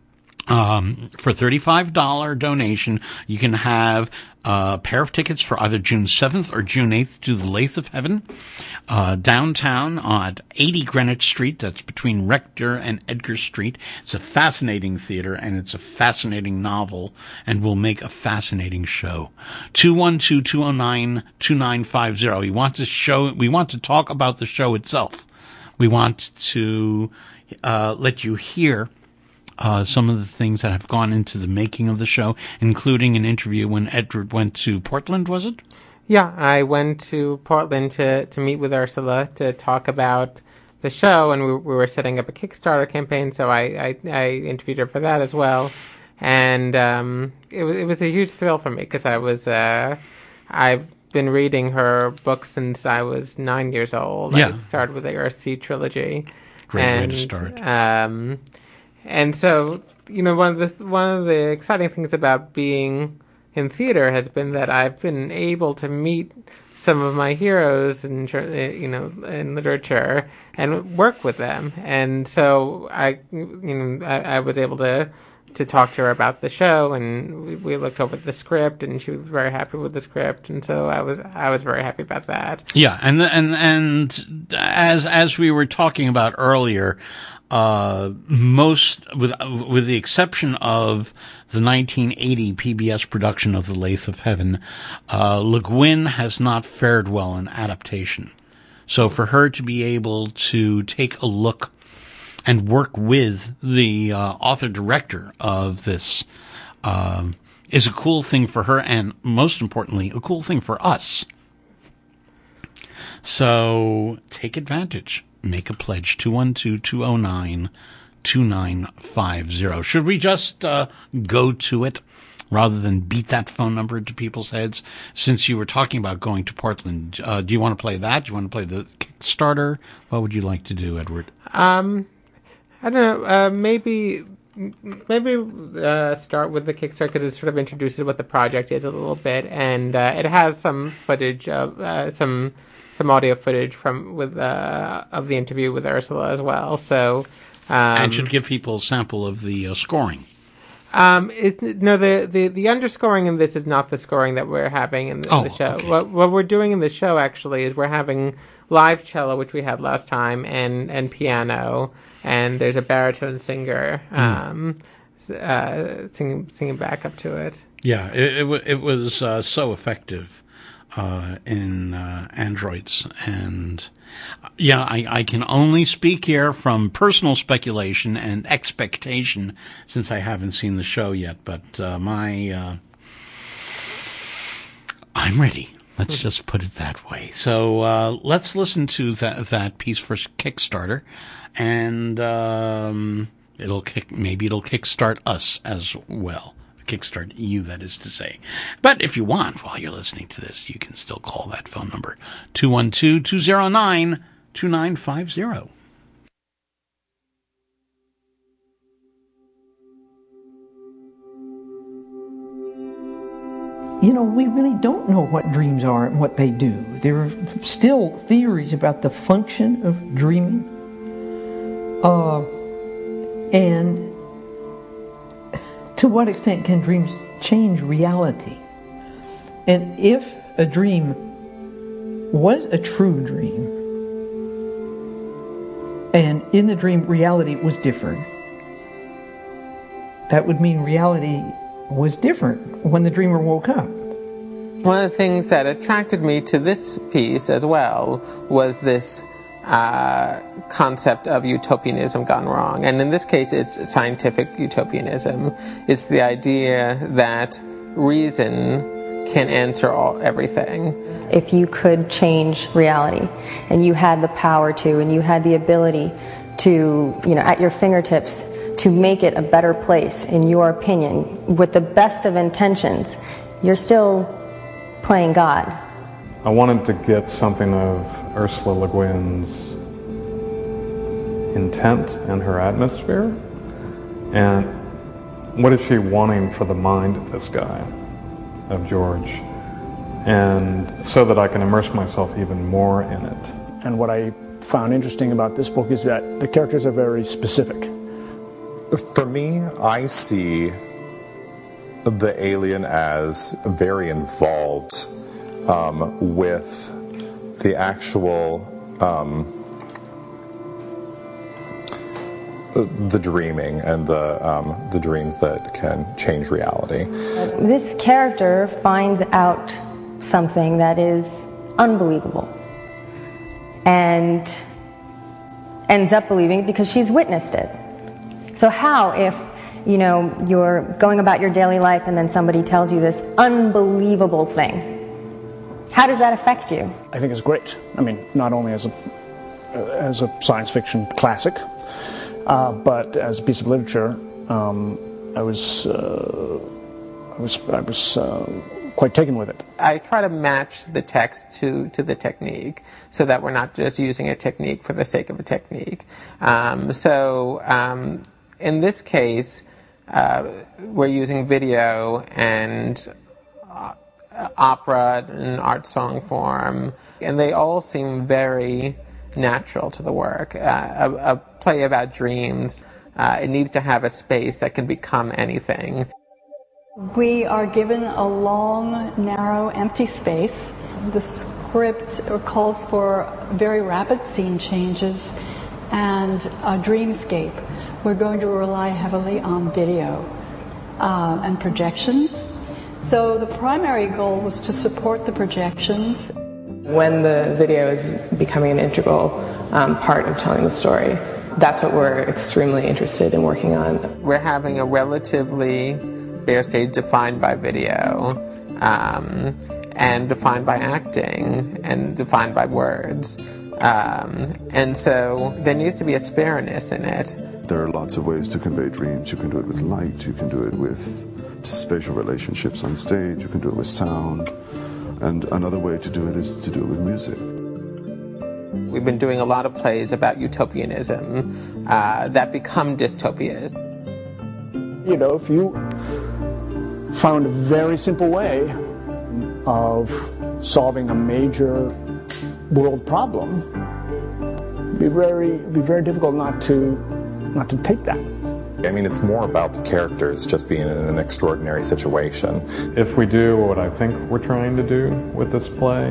Um, for thirty-five dollars donation. You can have a pair of tickets for either June seventh or June eighth to the Lathe of Heaven, uh, downtown at eighty Greenwich Street. That's between Rector and Edgar Street. It's a fascinating theater and it's a fascinating novel and will make a fascinating show. two one two, two zero nine, two nine five zero. We want to show, we want to talk about the show itself. We want to, uh, let you hear Uh, some of the things that have gone into the making of the show, including an interview when Edward went to Portland, was it? Yeah, I went to Portland to, to meet with Ursula to talk about the show, and we, we were setting up a Kickstarter campaign, so I, I, I interviewed her for that as well. And um, it, was, it was a huge thrill for me because I was, uh, I've been reading her books since I was nine years old. Yeah. I started with the Earthsea trilogy. Great and, way to start. Um, And so, you know, one of the one of the exciting things about being in theater has been that I've been able to meet some of my heroes in, you know, in literature and work with them. And so I, you know, I, I was able to to talk to her about the show, and we, we looked over the script, and she was very happy with the script, and so I was I was very happy about that. Yeah, and and and as as we were talking about earlier. Uh, most, with with the exception of the nineteen eighty P B S production of The Lathe of Heaven, uh, Le Guin has not fared well in adaptation. So for her to be able to take a look and work with the uh, author-director of this um, is a cool thing for her, and most importantly, a cool thing for us. So take advantage. Make a pledge, two one two, two zero nine, two nine five zero. Should we just uh, go to it rather than beat that phone number into people's heads? Since you were talking about going to Portland, uh, do you want to play that? Do you want to play the Kickstarter? What would you like to do, Edward? Um, I don't know. Uh, maybe maybe uh, start with the Kickstarter because it sort of introduces what the project is a little bit, and uh, it has some footage of uh, some... some audio footage from with uh, of the interview with Ursula as well. So, um, and should give people a sample of the uh, scoring. Um, it, no, the, the the underscoring in this is not the scoring that we're having in the, oh, in the show. Okay. What what we're doing in the show actually is we're having live cello, which we had last time, and and piano, and there's a baritone singer um, mm. uh, singing singing back up to it. Yeah, it it, it was uh, so effective. Uh, in uh, Androids. And yeah, I, I can only speak here from personal speculation and expectation since I haven't seen the show yet. But uh, my, uh, I'm ready. Let's just put it that way. So uh, let's listen to that that piece for Kickstarter, and um, it'll kick. Maybe it'll kickstart us as well. Kickstart you, that is to say. But if you want, while you're listening to this, you can still call that phone number, two one two, two zero nine, two nine five zero. You know, we really don't know what dreams are and what they do. There are still theories about the function of dreaming. Uh, and to what extent can dreams change reality? And if a dream was a true dream, and in the dream reality was different, that would mean reality was different when the dreamer woke up. One of the things that attracted me to this piece as well was this Uh, concept of utopianism gone wrong. And in this case, it's scientific utopianism. It's the idea that reason can answer all everything. If you could change reality, and you had the power to, and you had the ability to, you know, at your fingertips, to make it a better place, in your opinion, with the best of intentions, you're still playing God. I wanted to get something of Ursula Le Guin's intent and her atmosphere, and what is she wanting for the mind of this guy, of George, and so that I can immerse myself even more in it. And what I found interesting about this book is that the characters are very specific. For me, I see the alien as very involved um, with the actual um, the dreaming and the um, the dreams that can change reality. This character finds out something that is unbelievable and ends up believing it because she's witnessed it. So how, if you know you're going about your daily life and then somebody tells you this unbelievable thing, how does that affect you? I think it's great. I mean, not only as a as a science fiction classic, uh, but as a piece of literature. Um, I was uh, I was I was uh, quite taken with it. I try to match the text to, to the technique so that we're not just using a technique for the sake of a technique. Um, so um, in this case, uh, we're using video and uh, opera and art song form, and they all seem very natural to the work. Uh, a, a play about dreams, uh, it needs to have a space that can become anything. We are given a long, narrow, empty space. The script calls for very rapid scene changes and a dreamscape. We're going to rely heavily on video uh, and projections. So the primary goal was to support the projections. When the video is becoming an integral um, part of telling the story, that's what we're extremely interested in working on. We're having a relatively bare stage defined by video, um, and defined by acting, and defined by words. Um, and so there needs to be a spareness in it. There are lots of ways to convey dreams. You can do it with light, you can do it with spatial relationships on stage, you can do it with sound, and another way to do it is to do it with music. We've been doing a lot of plays about utopianism uh, that become dystopias. You know, if you found a very simple way of solving a major world problem, it'd be very, it'd be very difficult not to, not to take that. I mean, it's more about the characters just being in an extraordinary situation. If we do what I think we're trying to do with this play,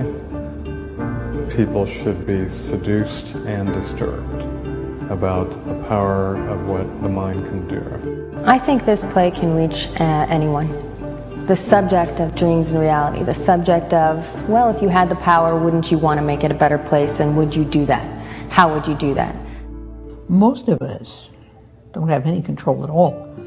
people should be seduced and disturbed about the power of what the mind can do. I think this play can reach uh, anyone. The subject of dreams and reality, the subject of, well, if you had the power, wouldn't you want to make it a better place, and would you do that? How would you do that? Most of us don't have any control at all.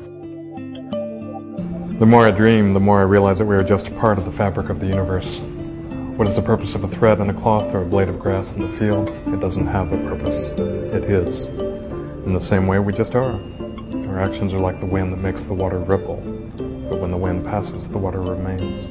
The more I dream, the more I realize that we are just a part of the fabric of the universe. What is the purpose of a thread in a cloth or a blade of grass in the field? It doesn't have a purpose. It is. In the same way, we just are. Our actions are like the wind that makes the water ripple, but when the wind passes, the water remains.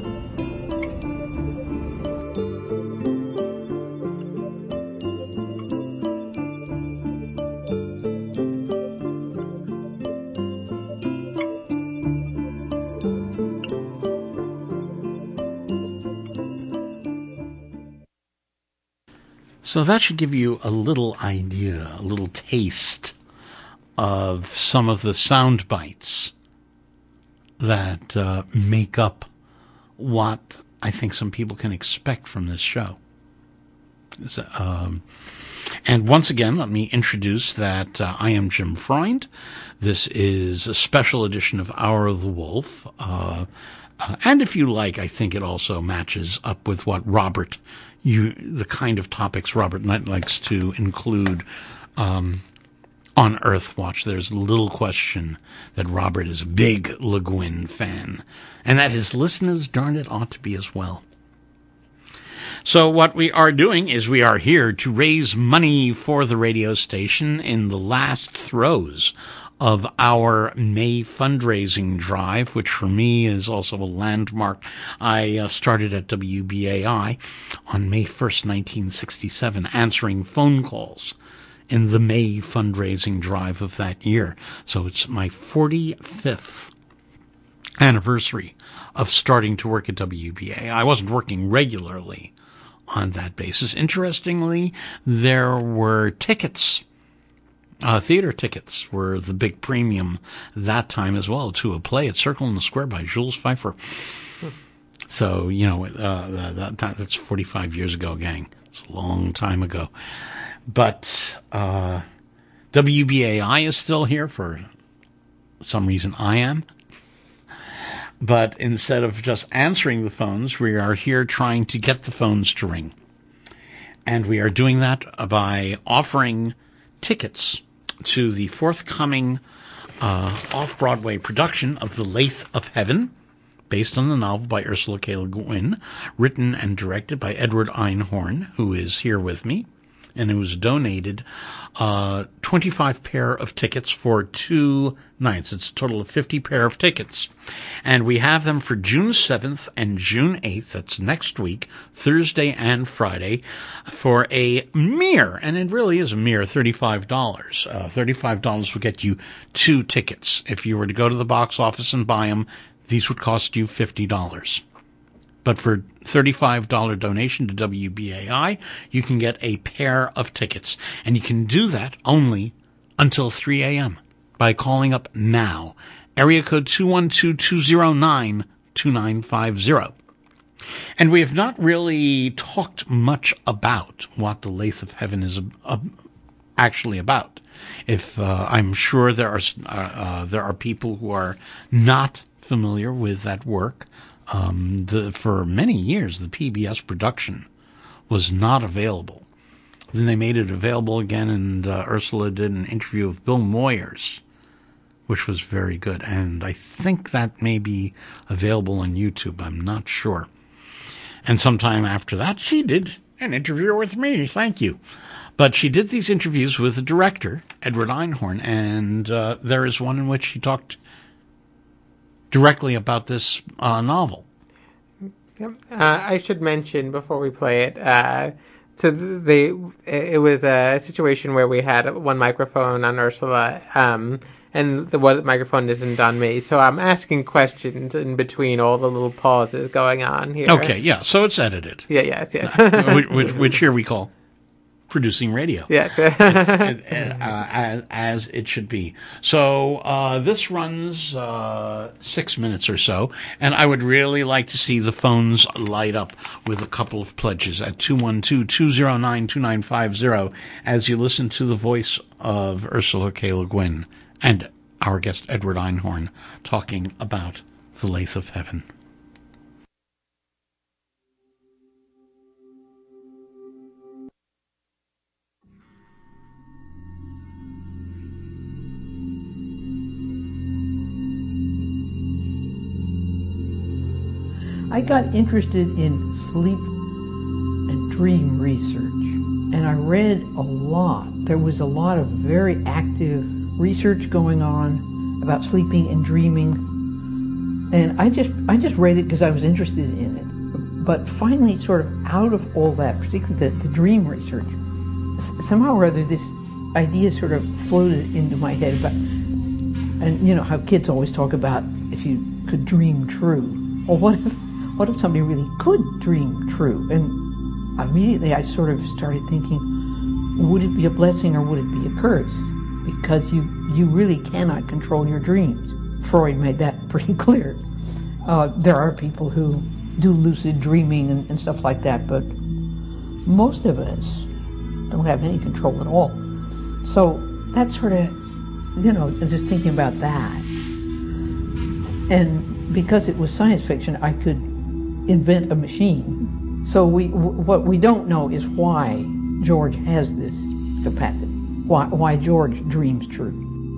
So that should give you a little idea, a little taste of some of the sound bites that uh, make up what I think some people can expect from this show. So, um, and once again, let me introduce that uh, I am Jim Freund. This is a special edition of Hour of the Wolf. Uh, uh, and if you like, I think it also matches up with what Robert, you, the kind of topics Robert Knight likes to include um, on Earthwatch. There's little question that Robert is a big Le Guin fan, and that his listeners, darn it, ought to be as well. So what we are doing is we are here to raise money for the radio station in the last throes of our May fundraising drive, which for me is also a landmark. I uh, started at W B A I on May first, nineteen sixty-seven, answering phone calls in the May fundraising drive of that year. So it's my forty-fifth anniversary of starting to work at W B A. I wasn't working regularly on that basis. Interestingly, there were tickets. Uh, theater tickets were the big premium that time as well, to a play at Circle in the Square by Jules Feiffer. So, you know, uh, that, that, that's forty-five years ago, gang. It's a long time ago. But uh, W B A I is still here for some reason. I am. But instead of just answering the phones, we are here trying to get the phones to ring. And we are doing that by offering tickets to the forthcoming uh, off-Broadway production of The Lathe of Heaven, based on the novel by Ursula K. Le Guin, written and directed by Edward Einhorn, who is here with me, and who was donated uh, twenty-five pair of tickets for two nights. It's a total of fifty pair of tickets. And we have them for June seventh and June eighth, that's next week, Thursday and Friday, for a mere, and it really is a mere thirty-five dollars. Uh, thirty-five dollars will get you two tickets. If you were to go to the box office and buy them, these would cost you fifty dollars. But for thirty-five dollars donation to W B A I, you can get a pair of tickets. And you can do that only until three a.m. by calling up now. Area code two one two, two zero nine, two nine five zero. And we have not really talked much about what The Lathe of Heaven is uh, actually about. If uh, I'm sure there are uh, uh, there are people who are not familiar with that work. Um, the, for many years, the P B S production was not available. Then they made it available again, and uh, Ursula did an interview with Bill Moyers, which was very good. And I think that may be available on YouTube. I'm not sure. And sometime after that, she did an interview with me. Thank you. But she did these interviews with the director, Edward Einhorn, and uh, there is one in which he talked directly about this uh, novel. Yep. Uh, I should mention before we play it, uh, so the it was a situation where we had one microphone on Ursula, um, and the one microphone isn't on me. So I'm asking questions in between all the little pauses going on here. Okay, yeah, so it's edited. Yeah, yes, yes. which, which, which here we call producing radio. Yes. It's, uh, as, as it should be. So uh, this runs uh, six minutes or so, and I would really like to see the phones light up with a couple of pledges at two one two, two zero nine, two nine five zero as you listen to the voice of Ursula K. Le Guin and our guest Edward Einhorn talking about The Lathe of Heaven. I got interested in sleep and dream research, and I read a lot. There was a lot of very active research going on about sleeping and dreaming, and I just I just read it because I was interested in it. But finally, sort of out of all that, particularly the, the dream research, somehow or other this idea sort of floated into my head about, and you know how kids always talk about if you could dream true. Well, what if What if somebody really could dream true? And immediately I sort of started thinking, would it be a blessing or would it be a curse? Because you, you really cannot control your dreams. Freud made that pretty clear. Uh, there are people who do lucid dreaming and, and stuff like that, but most of us don't have any control at all. So that's sort of, you know, just thinking about that. And because it was science fiction, I could invent a machine. So we, w- what we don't know is why George has this capacity, why, why George dreams true.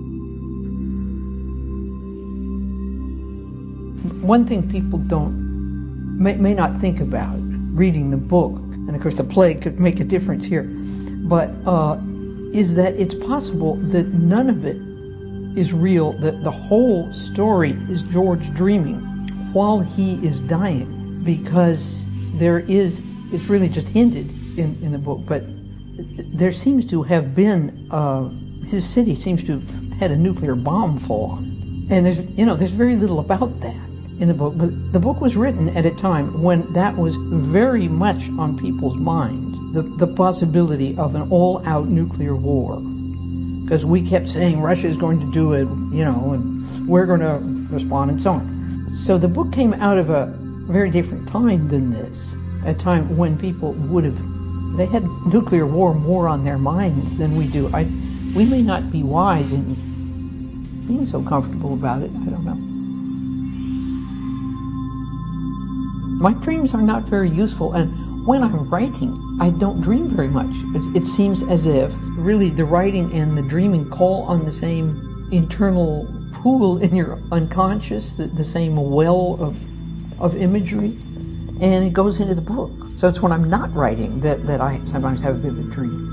One thing people don't, may, may not think about reading the book, and of course the play could make a difference here, but uh, is that it's possible that none of it is real. The, the whole story is George dreaming while he is dying, because there is, it's really just hinted in, in the book, but there seems to have been, uh, his city seems to have had a nuclear bomb fall on. And there's, you know, there's very little about that in the book, but the book was written at a time when that was very much on people's minds, the, the possibility of an all-out nuclear war. Because we kept saying Russia's going to do it, you know, and we're going to respond and so on. So the book came out of a very different time than this, a time when people would have, they had nuclear war more on their minds than we do. I, we may not be wise in being so comfortable about it, I don't know. My dreams are not very useful, and when I'm writing, I don't dream very much. It, it seems as if really the writing and the dreaming call on the same internal pool in your unconscious, the, the same well of, of imagery, and it goes into the book. So it's when I'm not writing that, that I sometimes have a vivid dream.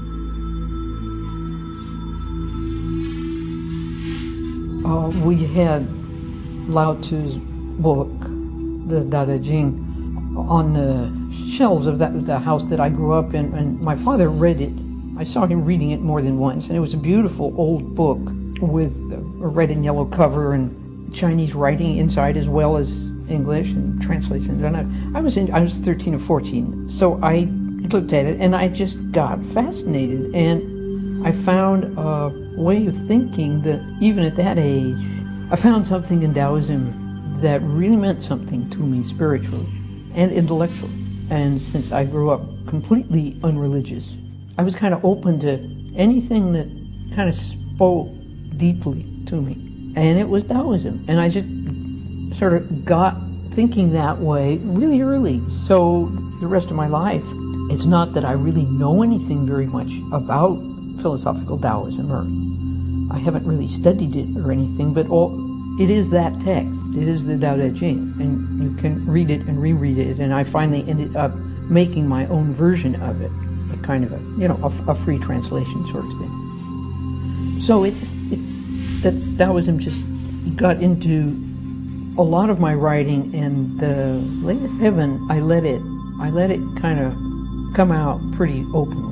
Uh, we had Lao Tzu's book, the Tao Te Ching, on the shelves of that the house that I grew up in, and my father read it. I saw him reading it more than once, and it was a beautiful old book with a red and yellow cover and Chinese writing inside as well as English and translations. And I, I was in, I was thirteen or fourteen, so I looked at it and I just got fascinated, and I found a way of thinking that even at that age, I found something in Taoism that really meant something to me spiritually and intellectually. And since I grew up completely unreligious, I was kind of open to anything that kind of spoke deeply to me. And it was Taoism. And I just sort of got thinking that way really early. So the rest of my life, it's not that I really know anything very much about philosophical Taoism, or I haven't really studied it or anything, but all it is that text. It is the Tao Te Ching, and you can read it and reread it, and I finally ended up making my own version of it, a kind of a, you know, a, a free translation sort of thing. So it, it that Taoism just got into a lot of my writing, and the Lathe of Heaven, I let it, I let it kind of come out pretty openly.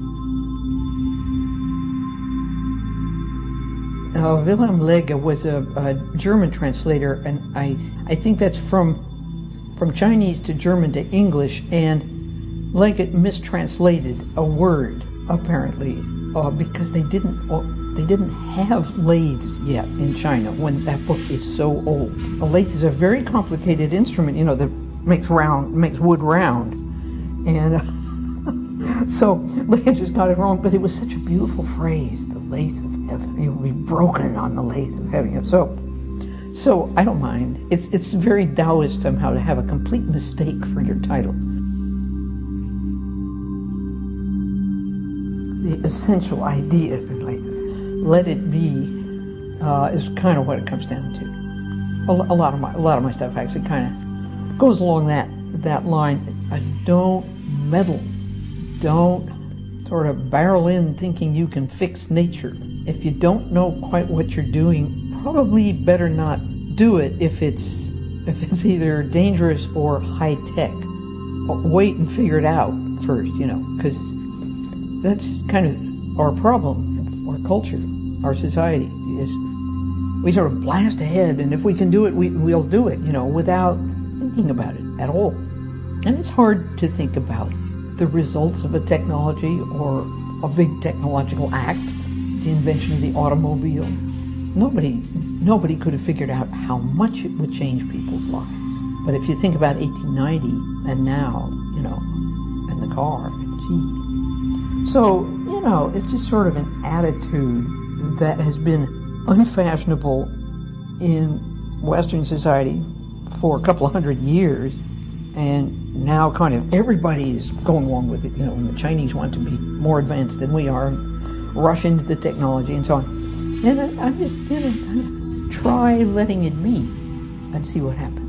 Uh, Wilhelm Legge was a, a German translator, and I I think that's from from Chinese to German to English, and Legge mistranslated a word apparently uh, because they didn't uh, they didn't have lathes yet in China when that book is so old. A lathe is a very complicated instrument, you know, that makes round makes wood round, and uh, so Legge just got it wrong. But it was such a beautiful phrase, the lathe of heaven. You'll be broken on the lathe of heaven. So, so I don't mind. It's it's very Taoist somehow to have a complete mistake for your title. The essential idea is like, let it be, uh, is kind of what it comes down to. A, a lot of my a lot of my stuff actually kind of goes along that that line. I don't meddle. Don't sort of barrel in thinking you can fix nature. If you don't know quite what you're doing, probably better not do it if it's if it's either dangerous or high tech. Wait and figure it out first, you know, because that's kind of our problem, our culture, our society is we sort of blast ahead, and if we can do it, we, we'll do it, you know, without thinking about it at all. And it's hard to think about the results of a technology or a big technological act, the invention of the automobile. Nobody, nobody could have figured out how much it would change people's lives. But if you think about eighteen ninety and now, you know, and the car, gee. So, you know, it's just sort of an attitude that has been unfashionable in Western society for a couple of hundred years, and now kind of everybody's going along with it, you know, and the Chinese want to be more advanced than we are, and rush into the technology and so on. And I, I just, you know, try letting it be and see what happens.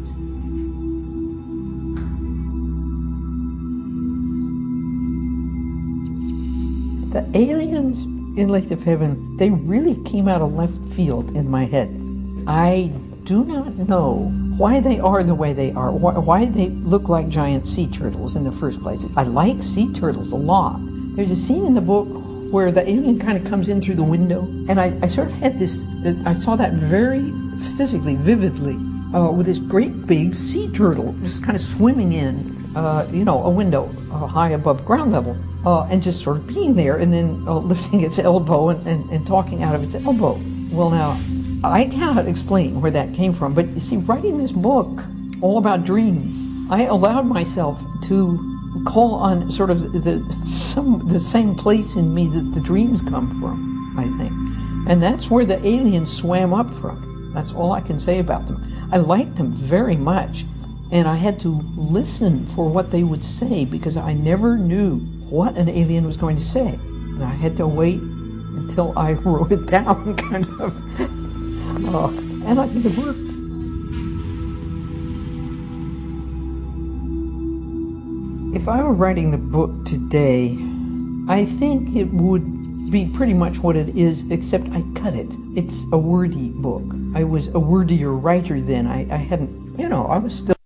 The aliens in Lathe of Heaven, they really came out of left field in my head. I do not know why they are the way they are, why, why they look like giant sea turtles in the first place. I like sea turtles a lot. There's a scene in the book where the alien kind of comes in through the window, and I, I sort of had this, I saw that very physically, vividly, uh, with this great big sea turtle just kind of swimming in, uh, you know, a window uh, high above ground level, uh, and just sort of being there, and then uh, lifting its elbow and, and, and talking out of its elbow. Well, now, I cannot explain where that came from, but you see, writing this book all about dreams, I allowed myself to call on sort of the some the same place in me that the dreams come from, I think. And that's where the aliens swam up from. That's all I can say about them. I liked them very much, and I had to listen for what they would say because I never knew what an alien was going to say. And I had to wait until I wrote it down, kind of. Uh, and I think it worked. If I were writing the book today, I think it would be pretty much what it is, except I cut it. It's a wordy book. I was a wordier writer then. I, I hadn't, you know, I was still...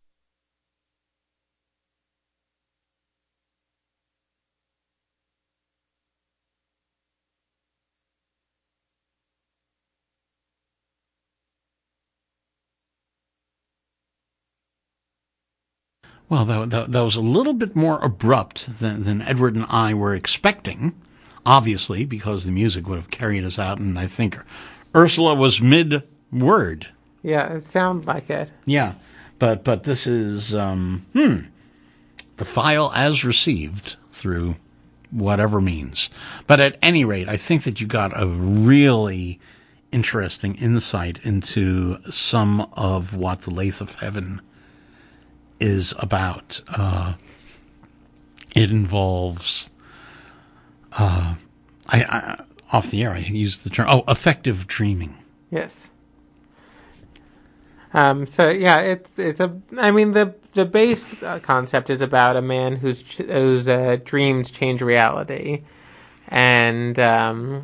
Well, that, that, that was a little bit more abrupt than, than Edward and I were expecting, obviously, because the music would have carried us out, and I think Ursula was mid-word. Yeah, it sounded like it. Yeah, but but this is, um, hmm, the file as received through whatever means. But at any rate, I think that you got a really interesting insight into some of what the Lathe of Heaven is about. Uh, it involves, uh, I, I off the air, I used the term, oh, effective dreaming. Yes. Um, so yeah, it's it's a. I mean, the the base uh, concept is about a man whose ch- whose uh, dreams change reality, and um,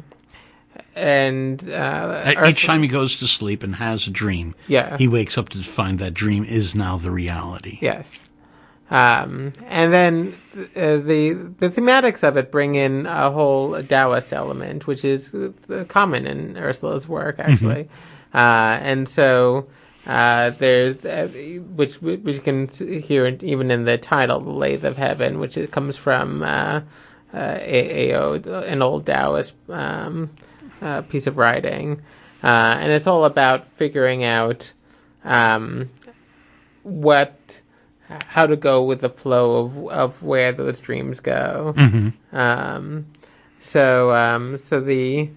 and uh, each Ursula, time he goes to sleep and has a dream, yeah. he wakes up to find that dream is now the reality. Yes. Um, and then uh, the the thematics of it bring in a whole Taoist element, which is uh, common in Ursula's work, actually. Mm-hmm. Uh, and so uh, there's uh, which which you can hear even in the title, "The Lathe of Heaven," which it comes from uh, uh, A O, an old Taoist um, uh, piece of writing, uh, and it's all about figuring out um, what. how to go with the flow of of where those dreams go. Mm-hmm. Um, so um, so the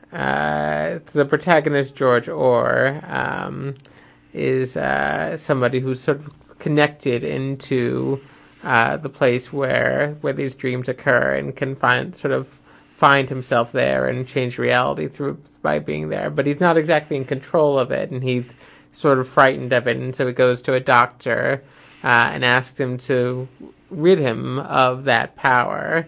uh, the protagonist George Orr um, is uh, somebody who's sort of connected into uh, the place where where these dreams occur and can find sort of find himself there and change reality through by being there. But he's not exactly in control of it, and he's sort of frightened of it, and so he goes to a doctor. Uh, and asked him to rid him of that power.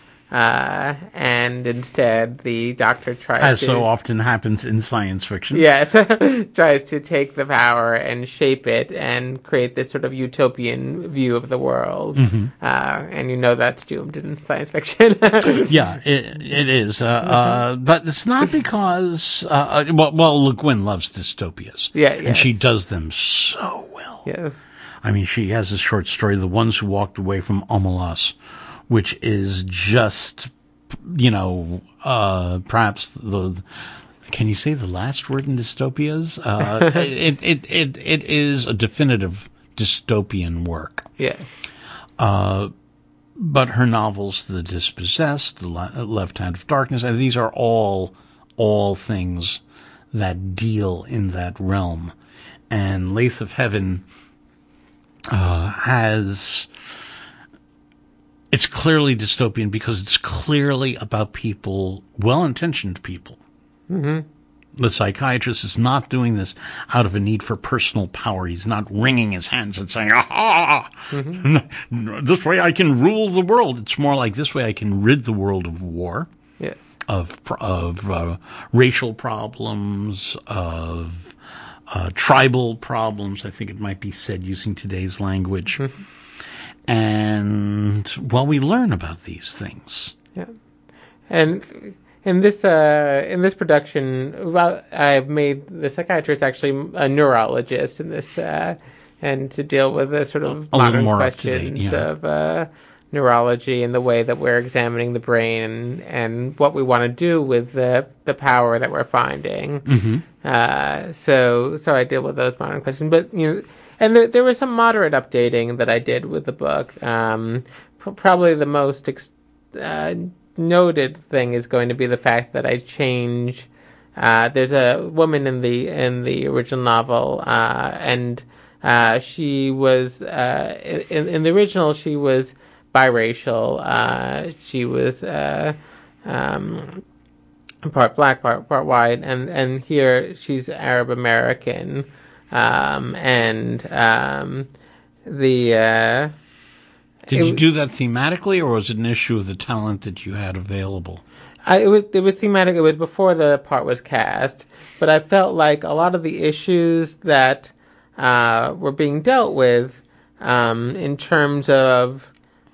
Uh, and instead, the doctor tries As to... As so often happens in science fiction. Yes, tries to take the power and shape it and create this sort of utopian view of the world. Mm-hmm. Uh, and you know that's doomed in science fiction. Yeah, it, it is. Uh, uh, but it's not because... Uh, well, well, Le Guin loves dystopias. Yeah, and yes. she does them so well. Yes. I mean, she has this short story, The Ones Who Walked Away from Omelas, which is just, you know, uh, perhaps the, can you say the last word in dystopias? Uh, it, it, it, it is a definitive dystopian work. Yes. Uh, but her novels, The Dispossessed, The Left Hand of Darkness, and these are all, all things that deal in that realm. And Lathe of Heaven Uh, has, it's clearly dystopian because it's clearly about people, well-intentioned people. Mm-hmm. The psychiatrist is not doing this out of a need for personal power. He's not wringing his hands and saying, ah, mm-hmm. this way I can rule the world. It's more like this way I can rid the world of war. Yes. Of of uh, racial problems, of uh, tribal problems. I think it might be said using today's language. Mm-hmm. And well, we learn about these things. Yeah, and in this uh, in this production, well, I've made the psychiatrist actually a neurologist in this, uh, and to deal with the sort of a modern more questions yeah. of uh, neurology and the way that we're examining the brain and, and what we want to do with the the power that we're finding. Mm-hmm. Uh, so so I deal with those modern questions, but you know. And there, there was some moderate updating that I did with the book. Um, pr- probably the most ex- uh, noted thing is going to be the fact that I change. Uh, there's a woman in the in the original novel, uh, and uh, she was uh, in, in the original she was biracial. Uh, she was uh, um, part black, part part white, and and here she's Arab American. Um, and um, the uh, did it, you do that thematically, or was it an issue of the talent that you had available? I, it was it was thematic. It was before the part was cast, but I felt like a lot of the issues that uh, were being dealt with um, in terms of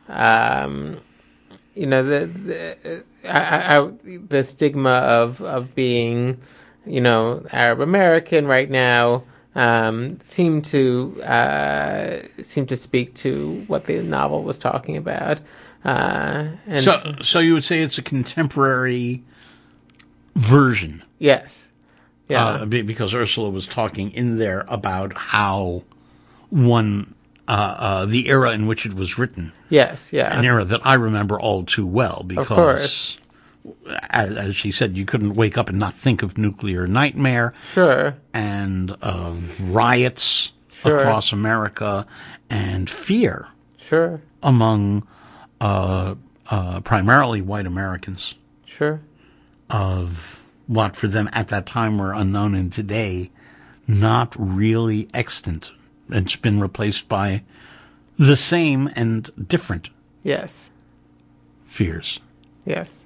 um, you know the the, I, I, the stigma of of being you know Arab American right now. Um, seemed to uh, seem to speak to what the novel was talking about. Uh, and so, so you would say it's a contemporary version? Yes. Yeah. Uh, because Ursula was talking in there about how one uh, uh, the era in which it was written. Yes. Yeah. An era that I remember all too well because. Of course. As, as she said, you couldn't wake up and not think of Nuclear Nightmare. Sure. And of riots sure. across America and fear. Sure. Among uh, uh, primarily white Americans. Sure. Of what for them at that time were unknown and today not really extant. It's been replaced by the same and different. Yes. Fears. Yes.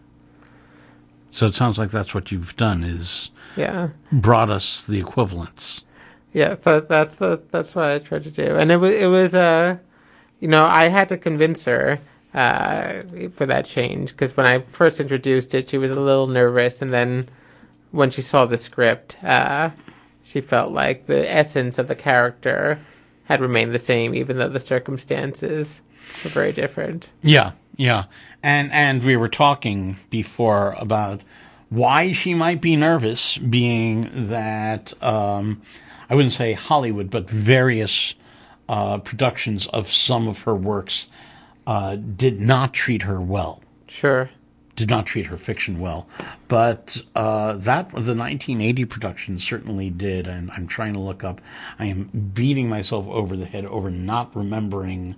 So it sounds like that's what you've done is yeah. brought us the equivalents. Yeah, so that's the, that's what I tried to do. And it was, it was uh, you know, I had to convince her uh, for that change, because when I first introduced it, she was a little nervous, and then when she saw the script, uh, she felt like the essence of the character had remained the same, even though the circumstances were very different. Yeah, yeah. And and we were talking before about why she might be nervous, being that, um, I wouldn't say Hollywood, but various uh, productions of some of her works uh, did not treat her well. Sure. Did not treat her fiction well. But uh, that, the nineteen eighty production certainly did, and I'm trying to look up. I am beating myself over the head over not remembering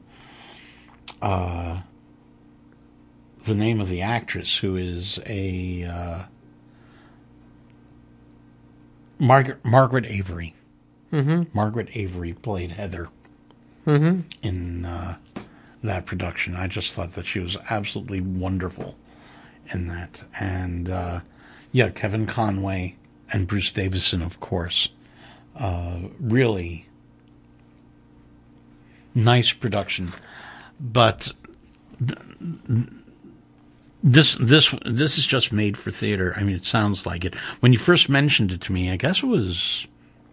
uh, the name of the actress, who is a uh, Margaret Margaret Avery. Mm-hmm. Margaret Avery played Heather mm-hmm. in uh, that production. I just thought that she was absolutely wonderful in that. And uh, yeah, Kevin Conway and Bruce Davison, of course. Uh, really nice production. But th- this this this is just made for theater. I mean, it sounds like it. When you first mentioned it to me, I guess it was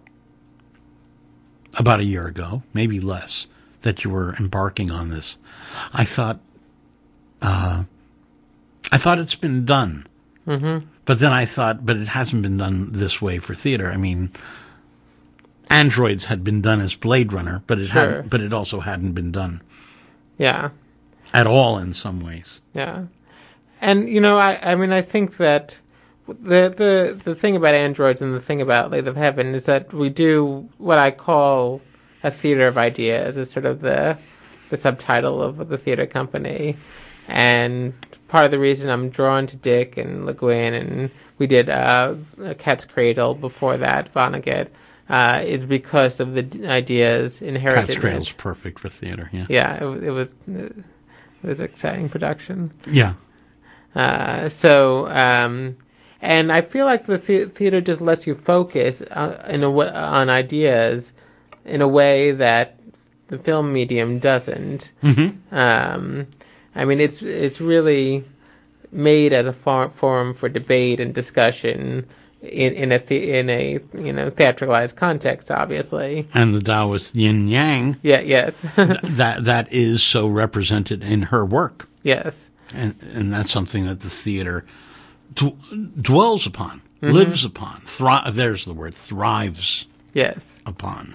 about a year ago, maybe less, that you were embarking on this. I thought, uh, I thought it's been done. Mm-hmm. But then I thought, but it hasn't been done this way for theater. I mean, Androids had been done as Blade Runner, but it sure. hadn't, but it also hadn't been done. Yeah. At all in some ways. Yeah. And, you know, I, I mean, I think that the, the the thing about Androids and the thing about Lathe of Heaven is that we do what I call a theater of ideas. It's sort of the the subtitle of the theater company. And part of the reason I'm drawn to Dick and Le Guin, and we did uh, Cat's Cradle before that, Vonnegut, uh, is because of the ideas inherited. Cat's Cradle's perfect for theater, yeah. Yeah, it, it was it was an exciting production. Yeah. Uh, so, um, and I feel like the, the theater just lets you focus uh, in a w- on ideas in a way that the film medium doesn't. Mm-hmm. Um, I mean, it's it's really made as a for- forum for debate and discussion in in a the- in a you know theatricalized context, obviously. And the Taoist yin yang. Yeah. Yes. th- that that is so represented in her work. Yes. And and that's something that the theater d- dwells upon, Mm-hmm. lives upon. Thri- there's the word, thrives. Yes. Upon.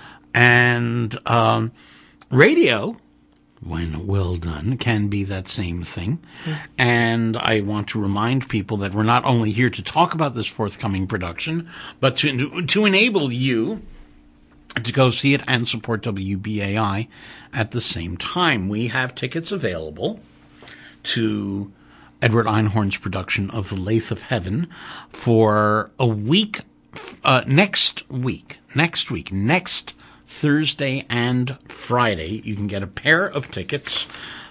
And um, radio, when well done, can be that same thing. Mm. And I want to remind people that we're not only here to talk about this forthcoming production, but to to enable you to go see it and support W B A I at the same time. We have tickets available to Edward Einhorn's production of The Lathe of Heaven for a week, uh, next week, next week, next Thursday and Friday. You can get a pair of tickets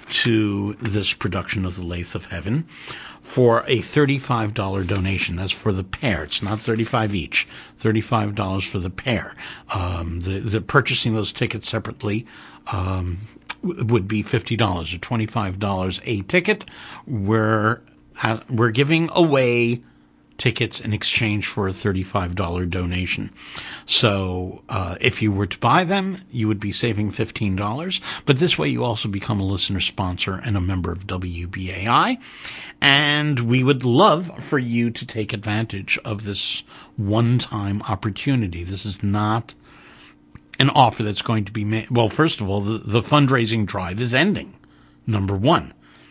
to this production of The Lathe of Heaven for a thirty-five dollars donation. That's for the pair. It's not thirty-five dollars each. thirty-five dollars for the pair. Um, the, the purchasing those tickets separately um, w- would be fifty dollars or twenty-five dollars a ticket. We're, uh, we're giving away tickets in exchange for a thirty-five dollars donation. So uh, if you were to buy them, you would be saving fifteen dollars. But this way you also become a listener sponsor and a member of W B A I. And we would love for you to take advantage of this one-time opportunity. This is not an offer that's going to be made. Well, first of all, the, the fundraising drive is ending, number one.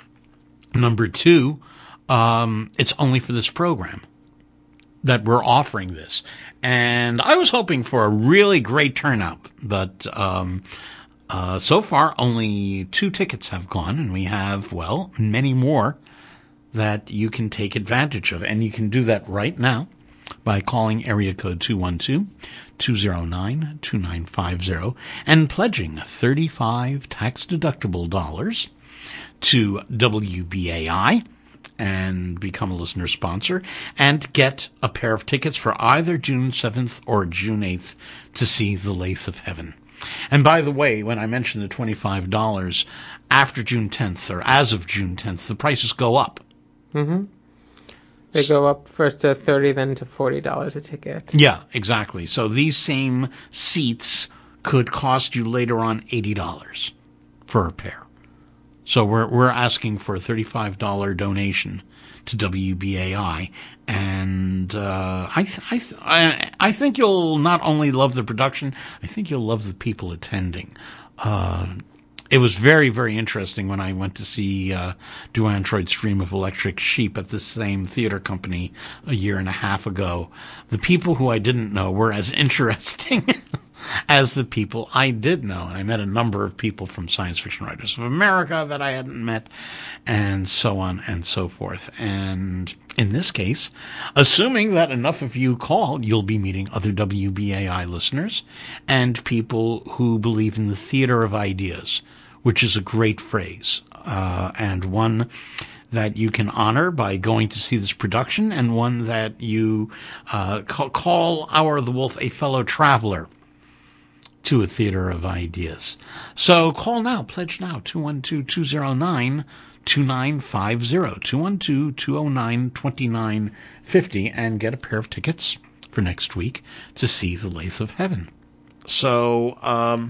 Number two, um, it's only for this program that we're offering this. And I was hoping for a really great turnout, but um, uh, so far only two tickets have gone, and we have, well, many more that you can take advantage of. And you can do that right now by calling area code two one two, two zero nine, two nine five zero and pledging thirty-five tax-deductible dollars to W B A I and become a listener sponsor and get a pair of tickets for either June seventh or June eighth to see The Lathe of Heaven. And by the way, when I mentioned the twenty-five dollars, after June tenth or as of June tenth, the prices go up. Mm-hmm. They go up first to thirty dollars, then to forty dollars a ticket. Yeah, exactly. So these same seats could cost you later on eighty dollars for a pair. So we're we're asking for a thirty-five dollars donation to W B A I, and uh, I, th- I, th- I I think you'll not only love the production, I think you'll love the people attending. Uh, it was very, very interesting when I went to see uh, Do Androids Dream of Electric Sheep at the same theater company a year and a half ago. The people who I didn't know were as interesting as the people I did know. And I met a number of people from Science Fiction Writers of America that I hadn't met, and so on and so forth. And in this case, assuming that enough of you call, you'll be meeting other W B A I listeners and people who believe in the theater of ideas, which is a great phrase, uh, and one that you can honor by going to see this production, and one that you uh, call, call Hour of the Wolf a fellow traveler to a theater of ideas. So call now, pledge now, two one two, two zero nine, two nine five zero, two one two, two zero nine, two nine five zero, and get a pair of tickets for next week to see The Lathe of Heaven. So, um,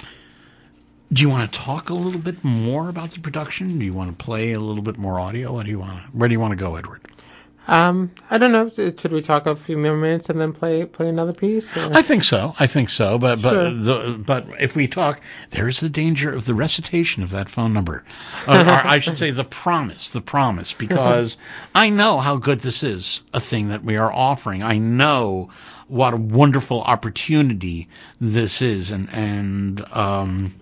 do you want to talk a little bit more about the production? Do you want to play a little bit more audio? What do you want? Where do you want to go, Edward? Um, I don't know. Should we talk a few more minutes and then play play another piece? Or? I think so. I think so. But but Sure. the, but if we talk, there's the danger of the recitation of that phone number, or, or I should say the promise, the promise, because I know how good this is, a thing that we are offering. I know what a wonderful opportunity this is, and and um,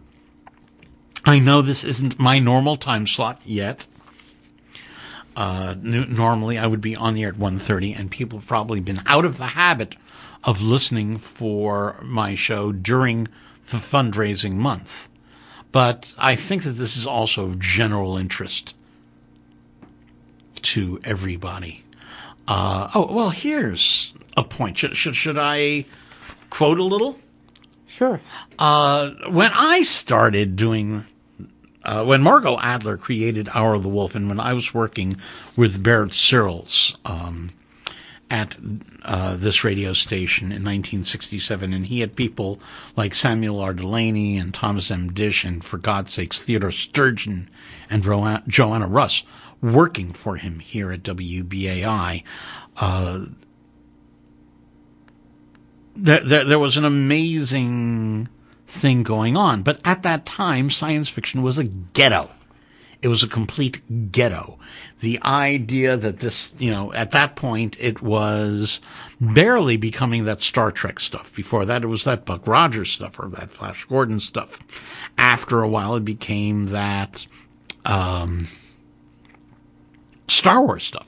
I know this isn't my normal time slot yet. Uh, n- normally I would be on the air at one thirty, and people have probably been out of the habit of listening for my show during the fundraising month. But I think that this is also of general interest to everybody. Uh, oh, well, here's a point. Should, should, should I quote a little? Sure. Uh, when I started doing, uh, when Margot Adler created Hour of the Wolf, and when I was working with Barrett Searles um, at uh, this radio station in nineteen sixty-seven, and he had people like Samuel R. Delaney and Thomas M. Dish and, for God's sakes, Theodore Sturgeon and Ro- Joanna Russ working for him here at W B A I. Uh, there, there, there was an amazing thing going on. But at that time, science fiction was a ghetto. It was a complete ghetto. The idea that this, you know, at that point, it was barely becoming that Star Trek stuff. Before that, it was that Buck Rogers stuff or that Flash Gordon stuff. After a while, it became that um, Star Wars stuff.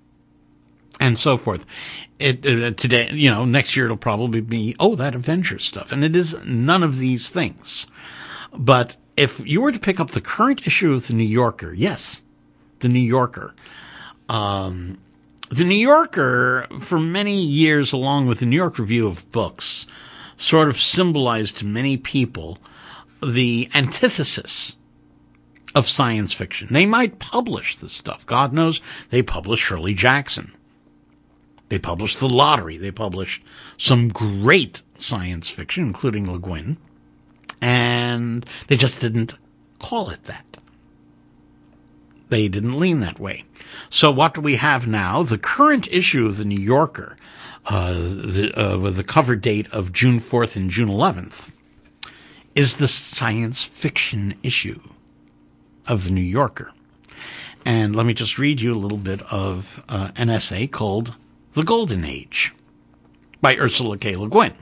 And so forth. It, it, today, you know, next year it'll probably be, oh, that Avengers stuff. And it is none of these things. But if you were to pick up the current issue of the New Yorker, yes, the New Yorker. Um, the New Yorker, for many years, along with the New York Review of Books, sort of symbolized to many people the antithesis of science fiction. They might publish this stuff. God knows they published Shirley Jackson. They published The Lottery. They published some great science fiction, including Le Guin. And they just didn't call it that. They didn't lean that way. So what do we have now? The current issue of the New Yorker, uh, the, uh, with the cover date of June fourth and June eleventh, is the science fiction issue of the New Yorker. And let me just read you a little bit of uh, an essay called The Golden Age by Ursula K. Le Guin.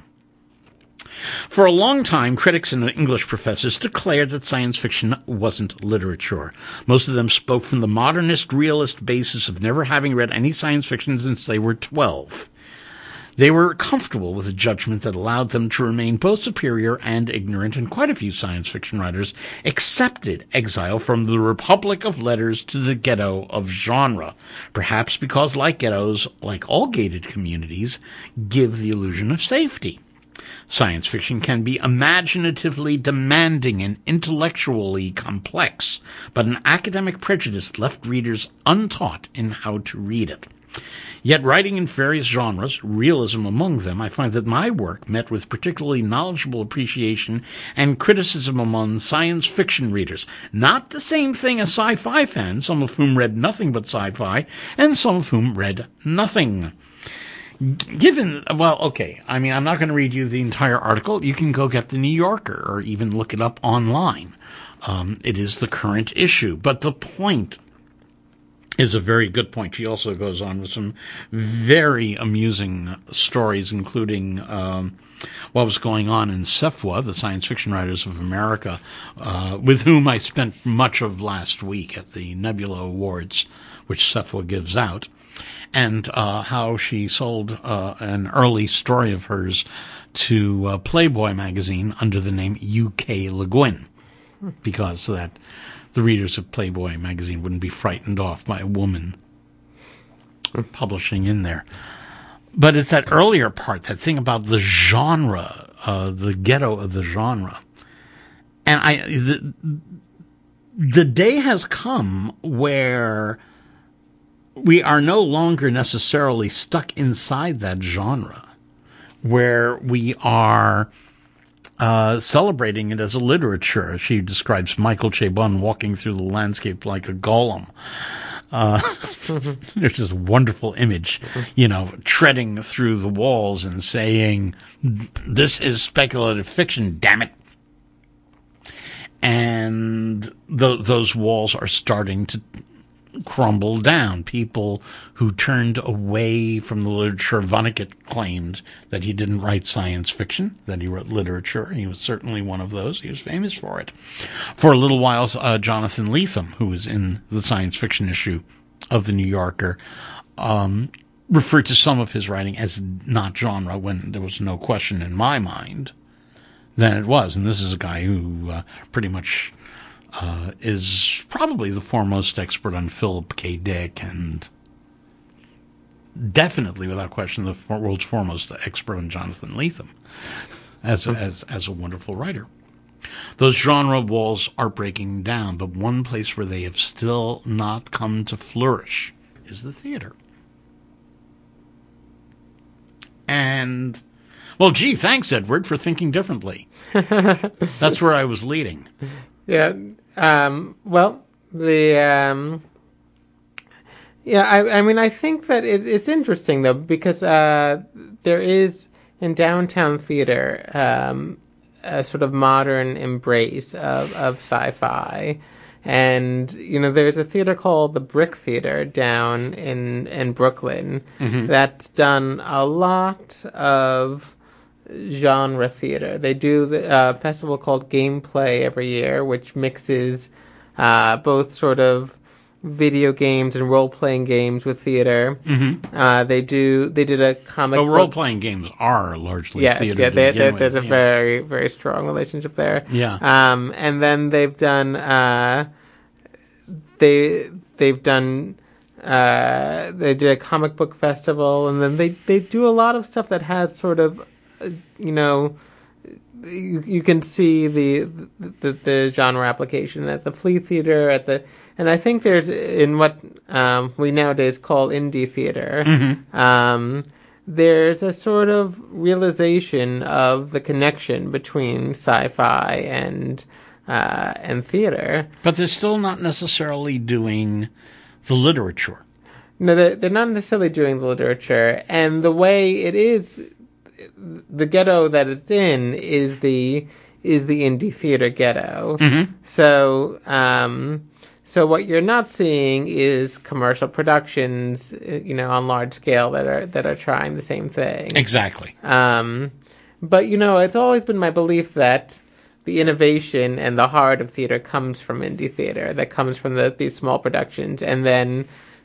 For a long time, critics and English professors declared that science fiction wasn't literature. Most of them spoke from the modernist realist basis of never having read any science fiction since they were twelve. They were comfortable with a judgment that allowed them to remain both superior and ignorant, and quite a few science fiction writers accepted exile from the republic of letters to the ghetto of genre, perhaps because, like ghettos, like all gated communities, give the illusion of safety. Science fiction can be imaginatively demanding and intellectually complex, but an academic prejudice left readers untaught in how to read it. Yet, writing in various genres, realism among them, I find that my work met with particularly knowledgeable appreciation and criticism among science fiction readers. Not the same thing as sci-fi fans, some of whom read nothing but sci-fi, and some of whom read nothing. Given, well, okay, I mean, I'm not going to read you the entire article. You can go get the New Yorker or even look it up online. Um, it is the current issue. But the point is a very good point. She also goes on with some very amusing stories, including um, what was going on in S F W A, the Science Fiction Writers of America, uh, with whom I spent much of last week at the Nebula Awards, which S F W A gives out. And uh, how she sold uh, an early story of hers to uh, Playboy magazine under the name U K Le Guin, because that the readers of Playboy magazine wouldn't be frightened off by a woman publishing in there. But it's that earlier part, that thing about the genre, uh, the ghetto of the genre. And I, the, the day has come where we are no longer necessarily stuck inside that genre, where we are uh, celebrating it as a literature. She describes Michael Chabon walking through the landscape like a golem. Uh, there's this wonderful image, you know, treading through the walls and saying, "This is speculative fiction, damn it." And th- those walls are starting to crumble down. People who turned away from the literature. Vonnegut claimed that he didn't write science fiction, that he wrote literature. He was certainly one of those. He was famous for it. For a little while, uh, Jonathan Lethem, who was in the science fiction issue of the New Yorker, um, referred to some of his writing as not genre, when there was no question in my mind that it was. And this is a guy who uh, pretty much uh, is probably the foremost expert on Philip K. Dick, and definitely, without question, the for- world's foremost expert on Jonathan Lethem as a, as as a wonderful writer. Those genre walls are breaking down, but one place where they have still not come to flourish is the theater. And, well, gee, thanks, Edward, for thinking differently. That's where I was leading. Yeah. Um, well, the um, yeah. I, I mean, I think that it, it's interesting though, because uh, there is in downtown theater um, a sort of modern embrace of, of sci-fi. And, you know, there's a theater called the Brick Theater down in, in Brooklyn mm-hmm. that's done a lot of genre theater. They do the uh, festival called Gameplay every year, which mixes uh, both sort of video games and role-playing games with theater. Mm-hmm. Uh, they do. They did a comic But book. role-playing games are largely yes, theater. Yeah, to they, begin they, with, there's a yeah. very, very strong relationship there. Yeah. Um, and then they've done. Uh, they they've done. Uh, they did a comic book festival, and then they, they do a lot of stuff that has sort of, uh, you know. You, you can see the, the the genre application at the Flea Theater, at the and I think there's in what um, we nowadays call indie theater. Mm-hmm. Um, there's a sort of realization of the connection between sci-fi and uh, and theater, but they're still not necessarily doing the literature. No, they're, they're not necessarily doing the literature, and the way it is. The ghetto that it's in is the is the indie theater ghetto. Mm-hmm. So, um, so what you're not seeing is commercial productions, you know, on large scale that are that are trying the same thing. Exactly. Um, but you know, it's always been my belief that the innovation and the heart of theater comes from indie theater. That comes from the, these small productions, and then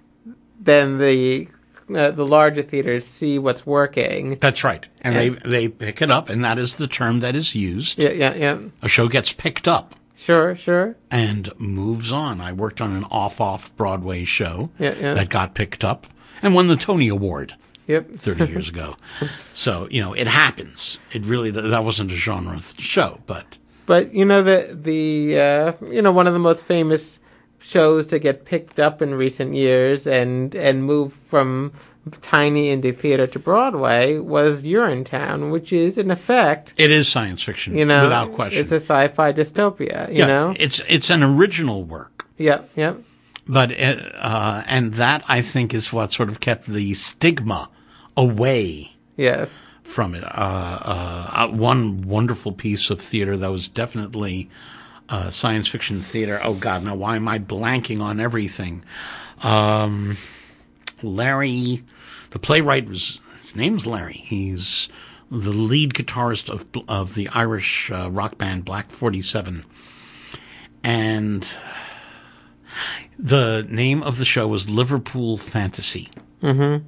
then the Uh, the larger theaters see what's working. That's right. And, and they they pick it up, and that is the term that is used. Yeah, yeah, yeah. A show gets picked up. Sure, sure. And moves on. I worked on an off-off Broadway show yeah, yeah. that got picked up and won the Tony Award yep. thirty years ago. So, you know, it happens. It really, that wasn't a genre show, but... But, you know, the, the uh, you know, one of the most famous shows to get picked up in recent years and and move from tiny indie theater to Broadway was Urinetown, which is in effect it is science fiction, you know, without question. It's a sci-fi dystopia, you yeah, know. It's it's an original work. Yep, yep. But uh, and that I think is what sort of kept the stigma away. Yes. From it. Uh, uh, one wonderful piece of theater that was definitely. Uh, science fiction theater. Oh, God, now why am I blanking on everything? Um, Larry, the playwright, was his name's Larry. He's the lead guitarist of of the Irish uh, rock band Black forty-seven. And the name of the show was Liverpool Fantasy. Mm-hmm.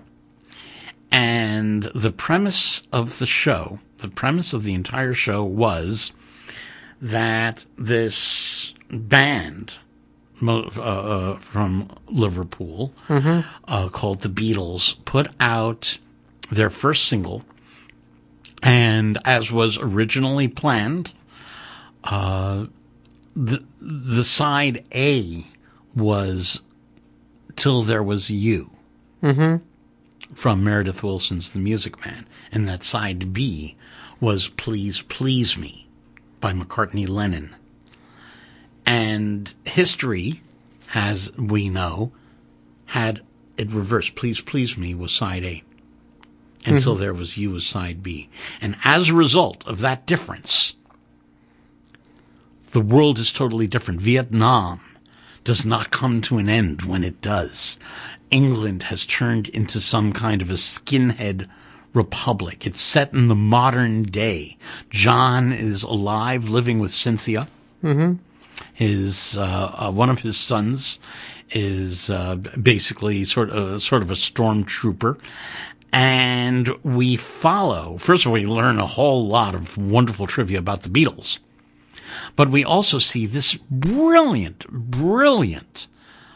And the premise of the show, the premise of the entire show was that this band uh, uh, from Liverpool mm-hmm. uh, called the Beatles put out their first single, and as was originally planned, uh, the the side A was Till There Was You mm-hmm. from Meredith Willson's The Music Man, and that side B was Please Please Me by McCartney Lennon. And history, as we know, had it reversed. Please Please Me was side A. Until mm-hmm. There Was You was side B. And as a result of that difference, the world is totally different. Vietnam does not come to an end when it does. England has turned into some kind of a skinhead republic. It's set in the modern day. John is alive, living with Cynthia. Mm-hmm. His uh, uh, one of his sons is uh, basically sort of sort of a stormtrooper, and we follow. First of all, we learn a whole lot of wonderful trivia about the Beatles, But we also see this brilliant, brilliant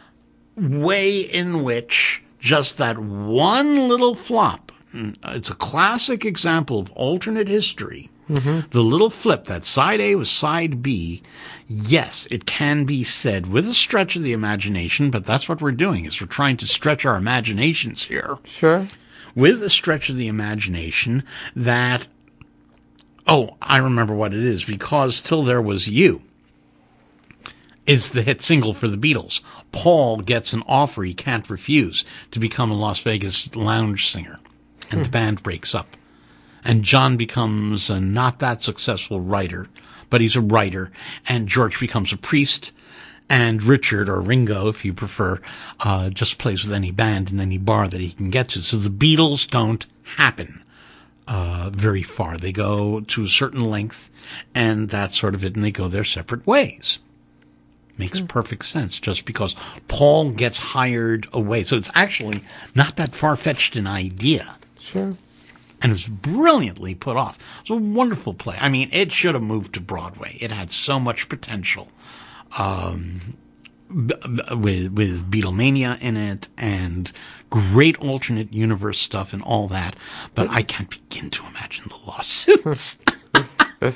way in which just that one little flop, it's a classic example of alternate history. Mm-hmm. The little flip, that side A was side B, yes, it can be said with a stretch of the imagination, but that's what we're doing, is we're trying to stretch our imaginations here. Sure. With a stretch of the imagination that, oh, I remember what it is, Because Till There Was You is the hit single for the Beatles. Paul gets an offer he can't refuse to become a Las Vegas lounge singer, and hmm. the band breaks up. And John becomes a not that successful writer, but he's a writer, and George becomes a priest, and Richard, or Ringo if you prefer, uh, just plays with any band in any bar that he can get to. So the Beatles don't happen uh, very far. They go to a certain length, and that's sort of it, and they go their separate ways. Makes perfect sense, just because Paul gets hired away. So it's actually not that far-fetched an idea. Sure. And it was brilliantly put off. It was a wonderful play. I mean, it should have moved to Broadway. It had so much potential, um, b- b- with with Beatlemania in it and great alternate universe stuff and all that. But I can't begin to imagine the lawsuits. uh,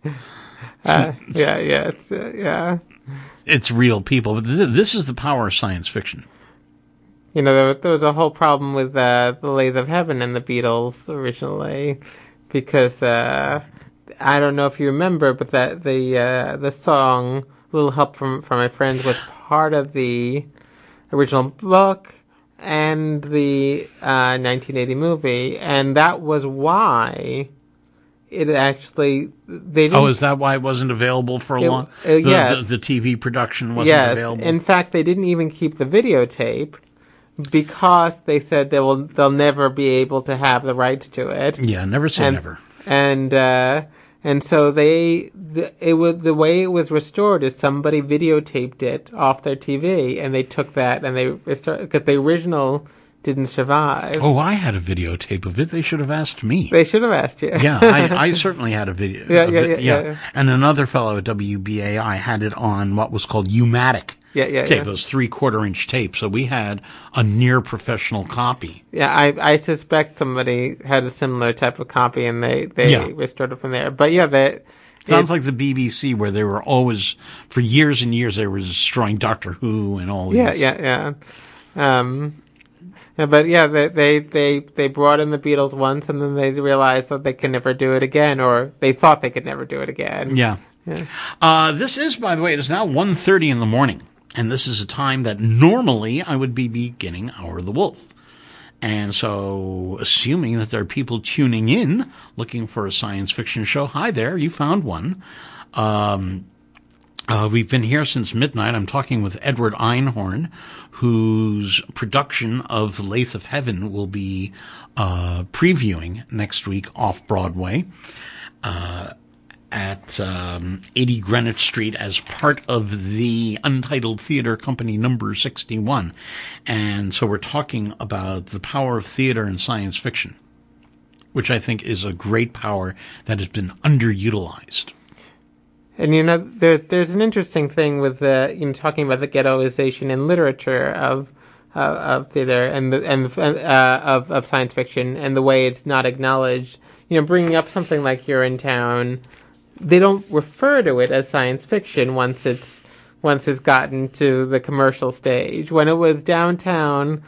yeah, yeah, it's uh, yeah. It's real people. But th- this is the power of science fiction. You know, there, there was a whole problem with uh, The Lathe of Heaven and the Beatles originally, because uh, I don't know if you remember, but that the uh, the song "Little Help from from My Friends" was part of the original book and the uh, nineteen eighty movie, and that was why it actually they didn't, oh, is that why it wasn't available for a it, long? Uh, the, yes, the, the T V production wasn't yes. available. In fact, they didn't even keep the videotape, because they said they will, they'll never be able to have the rights to it. Yeah, never say and, never. And uh, and so they, the, it was the way it was restored is somebody videotaped it off their T V, and they took that and they restored, because the original didn't survive. Oh, I had a videotape of it. They should have asked me. They should have asked you. Yeah, I, I certainly had a video. Yeah, a yeah, vi- yeah, yeah, yeah. And another fellow at W B A I had it on what was called U-matic. Yeah, yeah, tape. yeah. It was three-quarter inch tape, so we had a near-professional copy. Yeah, I I suspect somebody had a similar type of copy, and they, they Yeah. restored it from there. But yeah, they... Sounds it, like the B B C, where they were always, for years and years, they were destroying Doctor Who and all yeah, these. Yeah, yeah, yeah. Um, yeah, but yeah, they, they, they, they brought in the Beatles once, and then they realized that they could never do it again, or they thought they could never do it again. Yeah. yeah. Uh, this is, by the way, it is now one thirty in the morning. And this is a time that normally I would be beginning Hour of the Wolf. And so, assuming that there are people tuning in, looking for a science fiction show, hi there, you found one. Um, uh, we've been here since midnight. I'm talking with Edward Einhorn, whose production of The Lathe of Heaven will be uh, previewing next week off Broadway. Uh at um, eighty Greenwich Street as part of the Untitled Theater Company number sixty-one. And so we're talking about the power of theater and science fiction, which I think is a great power that has been underutilized. And, you know, there, there's an interesting thing with the, you know, talking about the ghettoization in literature of uh, of theater and the, and uh, of of science fiction, and the way it's not acknowledged. You know, bringing up something like You're in Town, they don't refer to it as science fiction once it's once it's gotten to the commercial stage. When it was downtown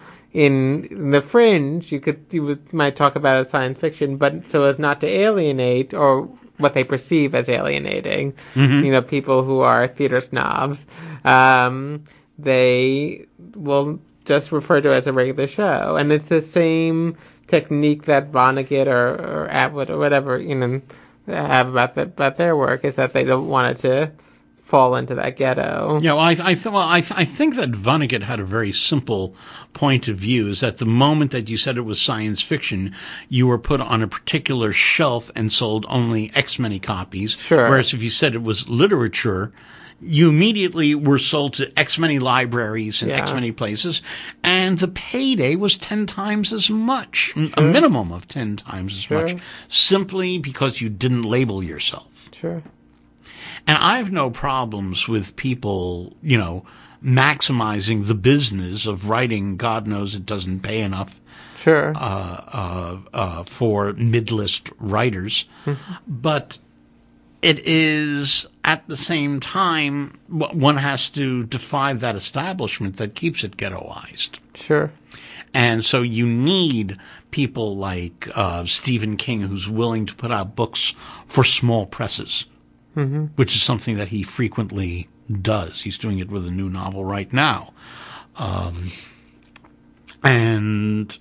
in the Fringe, you could you would, might talk about it as science fiction, but so as not to alienate or what they perceive as alienating, mm-hmm. you know, people who are theater snobs, um, they will just refer to it as a regular show, and it's the same technique that Vonnegut or, or Atwood or whatever, you know, have about the, about their work, is that they don't want it to fall into that ghetto. Yeah, well, I, I, th- well, I, th- I think that Vonnegut had a very simple point of view, is that the moment that you said it was science fiction, you were put on a particular shelf and sold only X many copies. Sure. Whereas if you said it was literature, you immediately were sold to X many libraries and yeah. X many places, and the payday was ten times as much, sure. a minimum of ten times as sure. much, simply because you didn't label yourself. Sure. And I have no problems with people, you know, maximizing the business of writing. God knows it doesn't pay enough. Sure. Uh, uh, uh, for mid-list writers. Mm-hmm. But it is, at the same time, one has to defy that establishment that keeps it ghettoized. Sure. And so you need people like uh, Stephen King, who's willing to put out books for small presses, mm-hmm. which is something that he frequently does. He's doing it with a new novel right now. Um, and...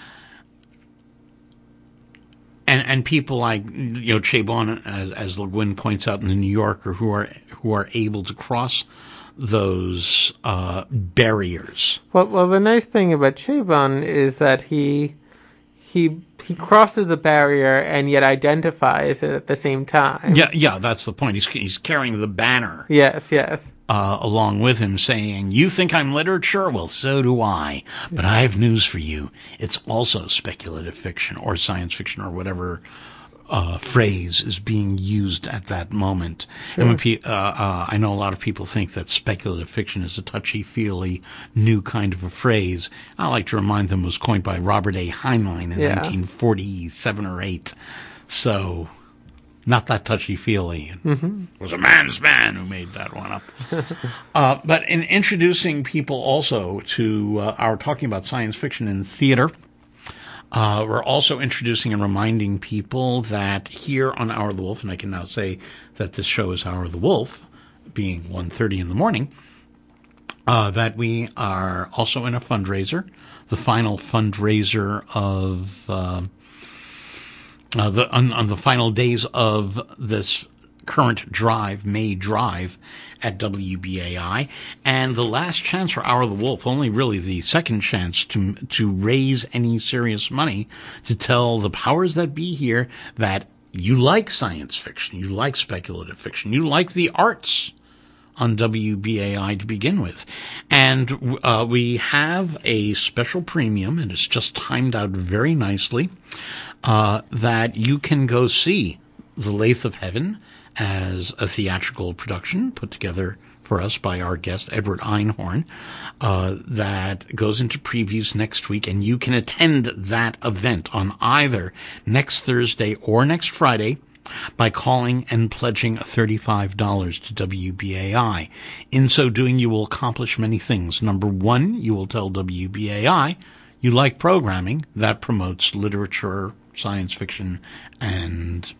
And and people like, you know, Chabon, as as Le Guin points out in the New Yorker, who are who are able to cross those uh, barriers. Well, well, the nice thing about Chabon is that he he he crosses the barrier and yet identifies it at the same time. Yeah, yeah, that's the point. He's he's carrying the banner. Yes, yes. Uh, along with him, saying, "You think I'm literature? Well, so do I. But I have news for you. It's also speculative fiction or science fiction or whatever uh, phrase is being used at that moment." Sure. And when pe- uh, uh, I know a lot of people think that speculative fiction is a touchy-feely new kind of a phrase. I like to remind them it was coined by Robert A. Heinlein in yeah. nineteen forty-seven or eight. So... not that touchy-feely. Mm-hmm. It was a man's man who made that one up. uh, but in introducing people also to uh, our talking about science fiction in theater, uh, we're also introducing and reminding people that here on Hour of the Wolf, and I can now say that this show is Hour of the Wolf, being one thirty in the morning, uh, that we are also in a fundraiser, the final fundraiser of... Uh, Uh, the, on, on the final days of this current drive, May drive at W B A I, and the last chance for Hour of the Wolf, only really the second chance to to raise any serious money to tell the powers that be here that you like science fiction, you like speculative fiction, you like the arts on W B A I to begin with. And uh, we have a special premium, and it's just timed out very nicely, uh, that you can go see The Lathe of Heaven as a theatrical production put together for us by our guest, Edward Einhorn, uh, that goes into previews next week, and you can attend that event on either next Thursday or next Friday by calling and pledging thirty-five dollars to W B A I. In so doing, you will accomplish many things. Number one, you will tell W B A I you like programming that promotes literature, science fiction, and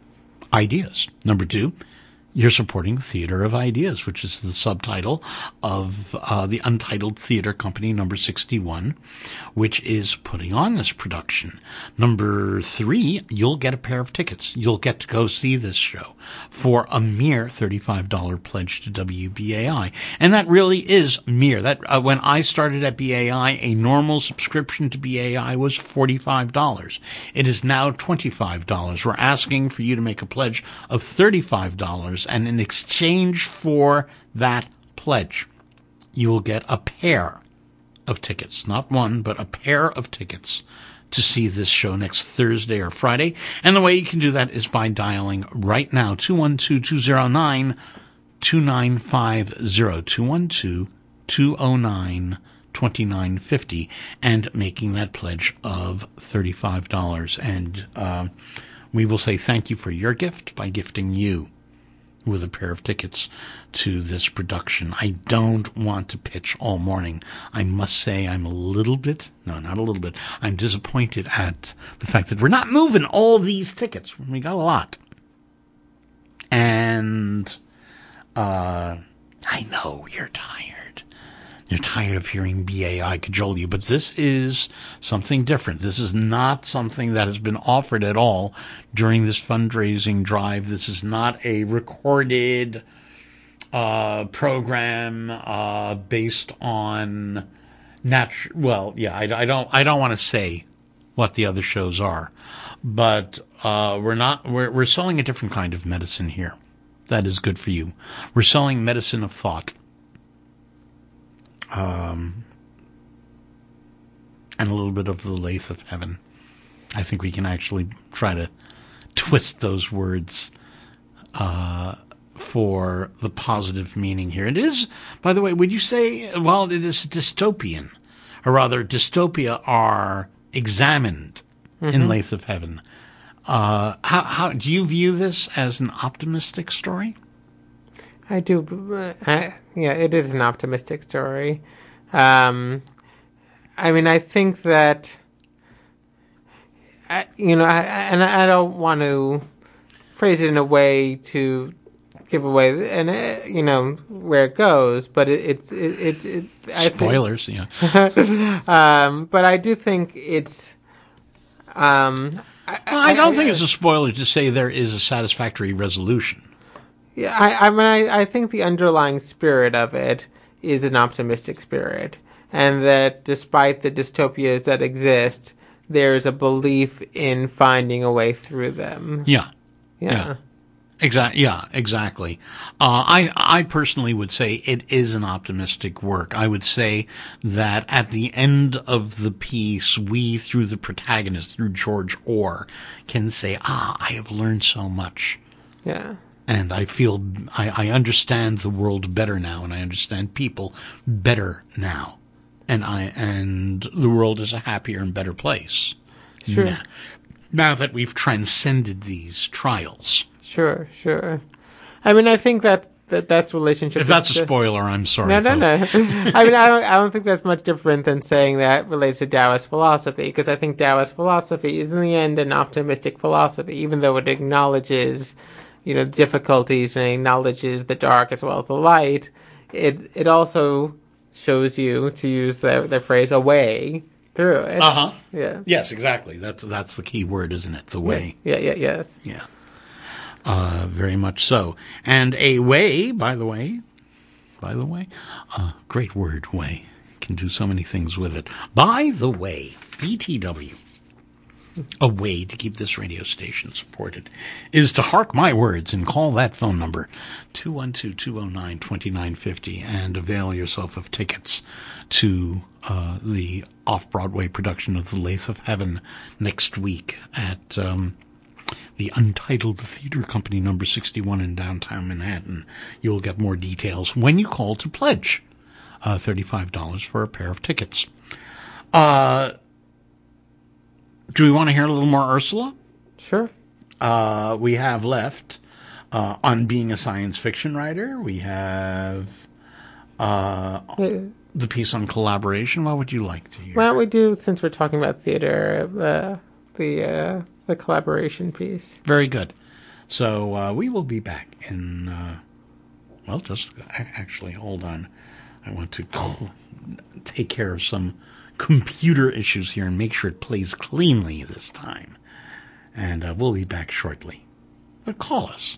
ideas. Number two, you're supporting Theater of Ideas, which is the subtitle of uh, the Untitled Theater Company number sixty-one, which is putting on this production. Number three, you'll get a pair of tickets. You'll get to go see this show for a mere thirty-five dollars pledge to W B A I. And that really is mere. That uh, when I started at B A I, a normal subscription to B A I was forty-five dollars. It is now twenty-five dollars. We're asking for you to make a pledge of thirty-five dollars. And in exchange for that pledge, you will get a pair of tickets, not one, but a pair of tickets to see this show next Thursday or Friday. And the way you can do that is by dialing right now, two one two, two zero nine, two nine five zero, two one two, two zero nine, two nine five zero, and making that pledge of thirty-five dollars. And uh, we will say thank you for your gift by gifting you with a pair of tickets to this production. I don't want to pitch all morning. I must say I'm a little bit, no, not a little bit, I'm disappointed at the fact that we're not moving all these tickets. We got a lot. And uh, I know you're tired. You're tired of hearing B A I cajole you, but this is something different. This is not something that has been offered at all during this fundraising drive. This is not a recorded uh, program uh, based on natural. Well, yeah, I, I don't. I don't want to say what the other shows are, but uh, we're not. We're we're selling a different kind of medicine here. That is good for you. We're selling medicine of thought. Um, and a little bit of the Lathe of Heaven. I think we can actually try to twist those words uh, for the positive meaning here. It is, by the way, would you say, well, it is dystopian, or rather, dystopia are examined mm-hmm. in Lathe of Heaven. Uh, how, how do you view this as an optimistic story? I do. I, yeah, it is an optimistic story. Um, I mean, I think that, I, you know, I, and I don't want to phrase it in a way to give away, and uh, you know where it goes, but it, it's it, it, it I spoilers, think, yeah. um, but I do think it's. Um, I, well, I don't I, think I, it's a spoiler to say there is a satisfactory resolution. Yeah, I, I mean, I, I think the underlying spirit of it is an optimistic spirit, and that despite the dystopias that exist, there's a belief in finding a way through them. Yeah, yeah, yeah. Exactly. Yeah, exactly. Uh, I I personally would say it is an optimistic work. I would say that at the end of the piece, we, through the protagonist, through George Orr, can say, "Ah, I have learned so much." Yeah. And I feel I, I understand the world better now, and I understand people better now, and I and the world is a happier and better place. Sure. Now, now that we've transcended these trials. Sure, sure. I mean, I think that, that that's relationship. If that's a spoiler, I'm sorry. No, no, no. I mean, I don't. I don't think that's much different than saying that relates to Taoist philosophy, because I think Taoist philosophy is, in the end, an optimistic philosophy, even though it acknowledges, you know, difficulties and acknowledges the dark as well as the light. It it also shows you, to use the the phrase, a way through it. Uh huh. Yeah. Yes, exactly. That's that's the key word, isn't it? The way. Yeah. Yeah. yeah yes. Yeah. Uh, very much so. And a way, by the way, by the way, uh, great word, way. Can do so many things with it. By the way, B T W, a way to keep this radio station supported, is to hark my words and call that phone number, two one two, two oh nine, two nine five oh, and avail yourself of tickets to uh, the off-Broadway production of The Lathe of Heaven next week at... Um, the Untitled Theater Company, number sixty-one in downtown Manhattan. You'll get more details when you call to pledge uh, thirty-five dollars for a pair of tickets. Uh, do we want to hear a little more Ursula? Sure. Uh, we have left uh, on being a science fiction writer. We have uh, yeah. the piece on collaboration. What would you like to hear? Why don't we do, since we're talking about theater, uh, the... Uh The collaboration piece. Very good. So uh, we will be back in, uh, well, just actually, hold on. I want to call, take care of some computer issues here and make sure it plays cleanly this time. And uh, we'll be back shortly. But call us.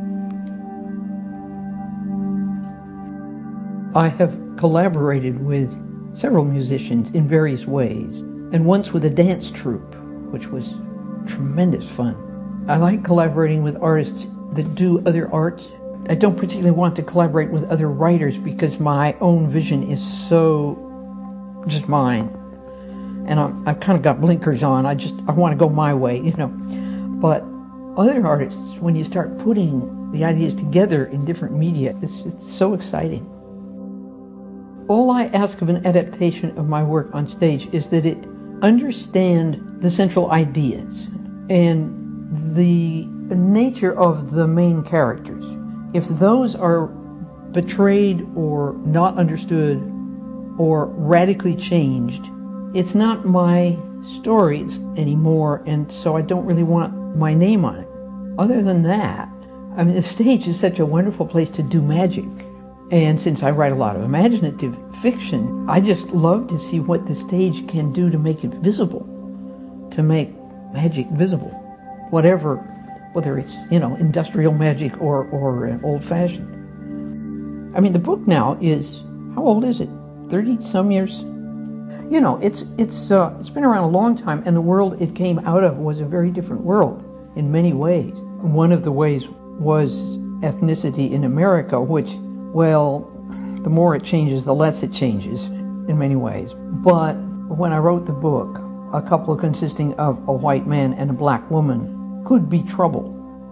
I have collaborated with several musicians in various ways, and once with a dance troupe, which was tremendous fun. I like collaborating with artists that do other art. I don't particularly want to collaborate with other writers because my own vision is so just mine. And I'm, I've kind of got blinkers on. I just, I want to go my way, you know. But other artists, when you start putting the ideas together in different media, it's, it's so exciting. All I ask of an adaptation of my work on stage is that it understand the central ideas and the nature of the main characters. If those are betrayed or not understood or radically changed, it's not my stories anymore, and so I don't really want my name on it. Other than that, I mean, the stage is such a wonderful place to do magic. And since I write a lot of imaginative fiction, I just love to see what the stage can do to make it visible, to make magic visible, whatever, whether it's, you know, industrial magic or, or uh, old-fashioned. I mean, the book now is, how old is it? thirty-some years? You know, it's, it's, uh, it's been around a long time, and the world it came out of was a very different world in many ways. One of the ways was ethnicity in America, which, well, the more it changes, the less it changes in many ways. But when I wrote the book, a couple consisting of a white man and a black woman could be trouble. And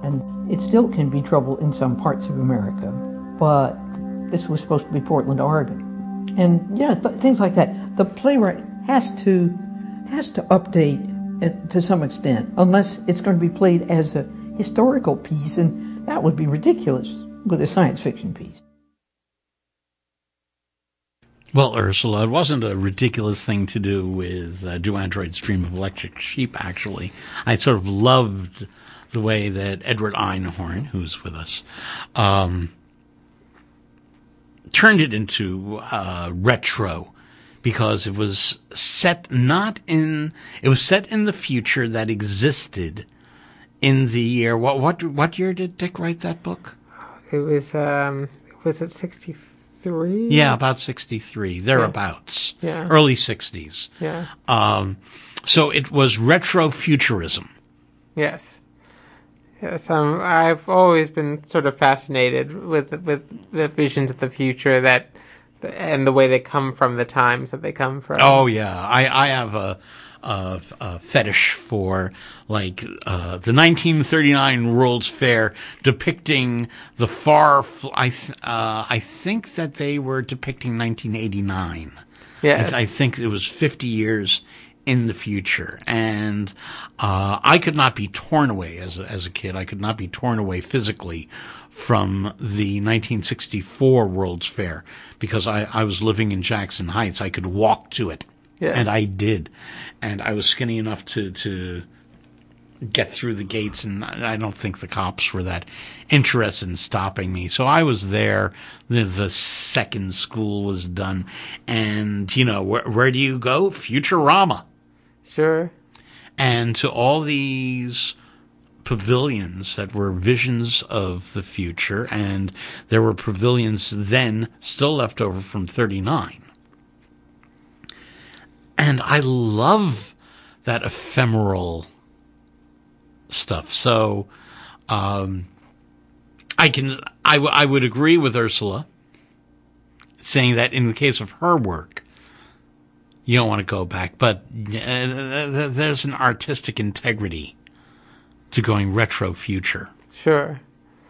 it still can be trouble in some parts of America. But this was supposed to be Portland, Oregon. And yeah, th- things like that. The playwright has to has to update it to some extent, unless it's going to be played as a historical piece, and that would be ridiculous with a science fiction piece. Well, Ursula, it wasn't a ridiculous thing to do with uh, Do Androids Dream of Electric Sheep, actually. I sort of loved the way that Edward Einhorn, who's with us, um, turned it into uh, retro, because it was set not in, it was set in the future that existed in the year, what what what year did Dick write that book? It was, um, was it sixty-three? Yeah, about sixty-three, thereabouts. Yeah. Yeah. Early sixties. Yeah. Um, so it was retrofuturism. Yes. Yes, um, I've always been sort of fascinated with with the visions of the future that, and the way they come from the times that they come from. Oh yeah, I I have a a, a fetish for like uh, the nineteen thirty-nine World's Fair depicting the far. Fl- I th- uh, I think that they were depicting nineteen eighty-nine. Yes. I, th- I think it was fifty years in the future, and uh, I could not be torn away as a, as a kid. I could not be torn away physically from the nineteen sixty-four World's Fair, because I, I was living in Jackson Heights. I could walk to it, yes. And I did, and I was skinny enough to to get through the gates, and I don't think the cops were that interested in stopping me. So I was there the, the second school was done, and you know, where, where do you go? Futurama. Sure. And to all these pavilions that were visions of the future, and there were pavilions then still left over from thirty-nine. And I love that ephemeral stuff. So um, I can I, w- I would agree with Ursula saying that in the case of her work, you don't want to go back, but uh, there's an artistic integrity to going retro future. Sure.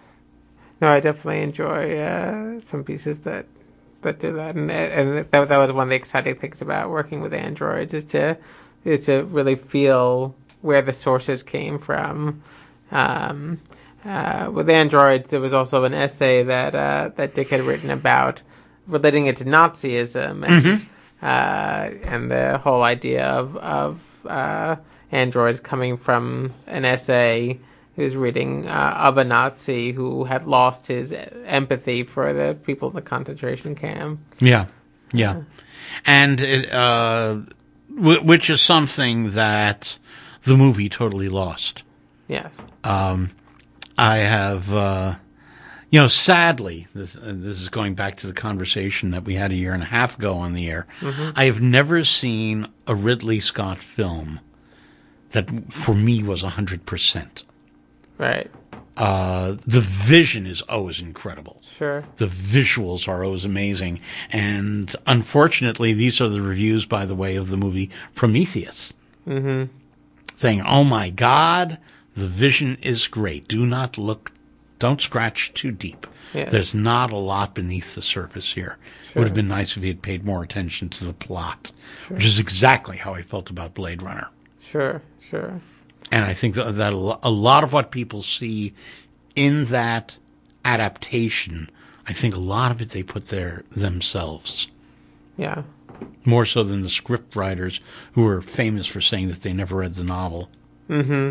No, I definitely enjoy uh, some pieces that that do that, and and that that was one of the exciting things about working with androids is to is to really feel where the sources came from. Um, uh, with androids, there was also an essay that uh, that Dick had written about relating it to Nazism and. Mm-hmm. Uh, and the whole idea of of uh, androids coming from an essay he was reading uh, of a Nazi who had lost his empathy for the people in the concentration camp. Yeah, yeah, and it, uh, w- which is something that the movie totally lost. Yes. Um, I have. Uh, You know, sadly, this, uh, this is going back to the conversation that we had a year and a half ago on the air. Mm-hmm. I have never seen a Ridley Scott film that, for me, was one hundred percent. Right. Uh, the vision is always incredible. Sure. The visuals are always amazing. And, unfortunately, these are the reviews, by the way, of the movie Prometheus. Mm-hmm. Saying, oh, my God, the vision is great. Do not look Don't scratch too deep. Yes. There's not a lot beneath the surface here. Sure. It would have been nice if he had paid more attention to the plot, sure. which is exactly how I felt about Blade Runner. Sure, sure. And I think that, that a lot of what people see in that adaptation, I think a lot of it they put there themselves. Yeah. More so than the script writers who are famous for saying that they never read the novel. Mm-hmm.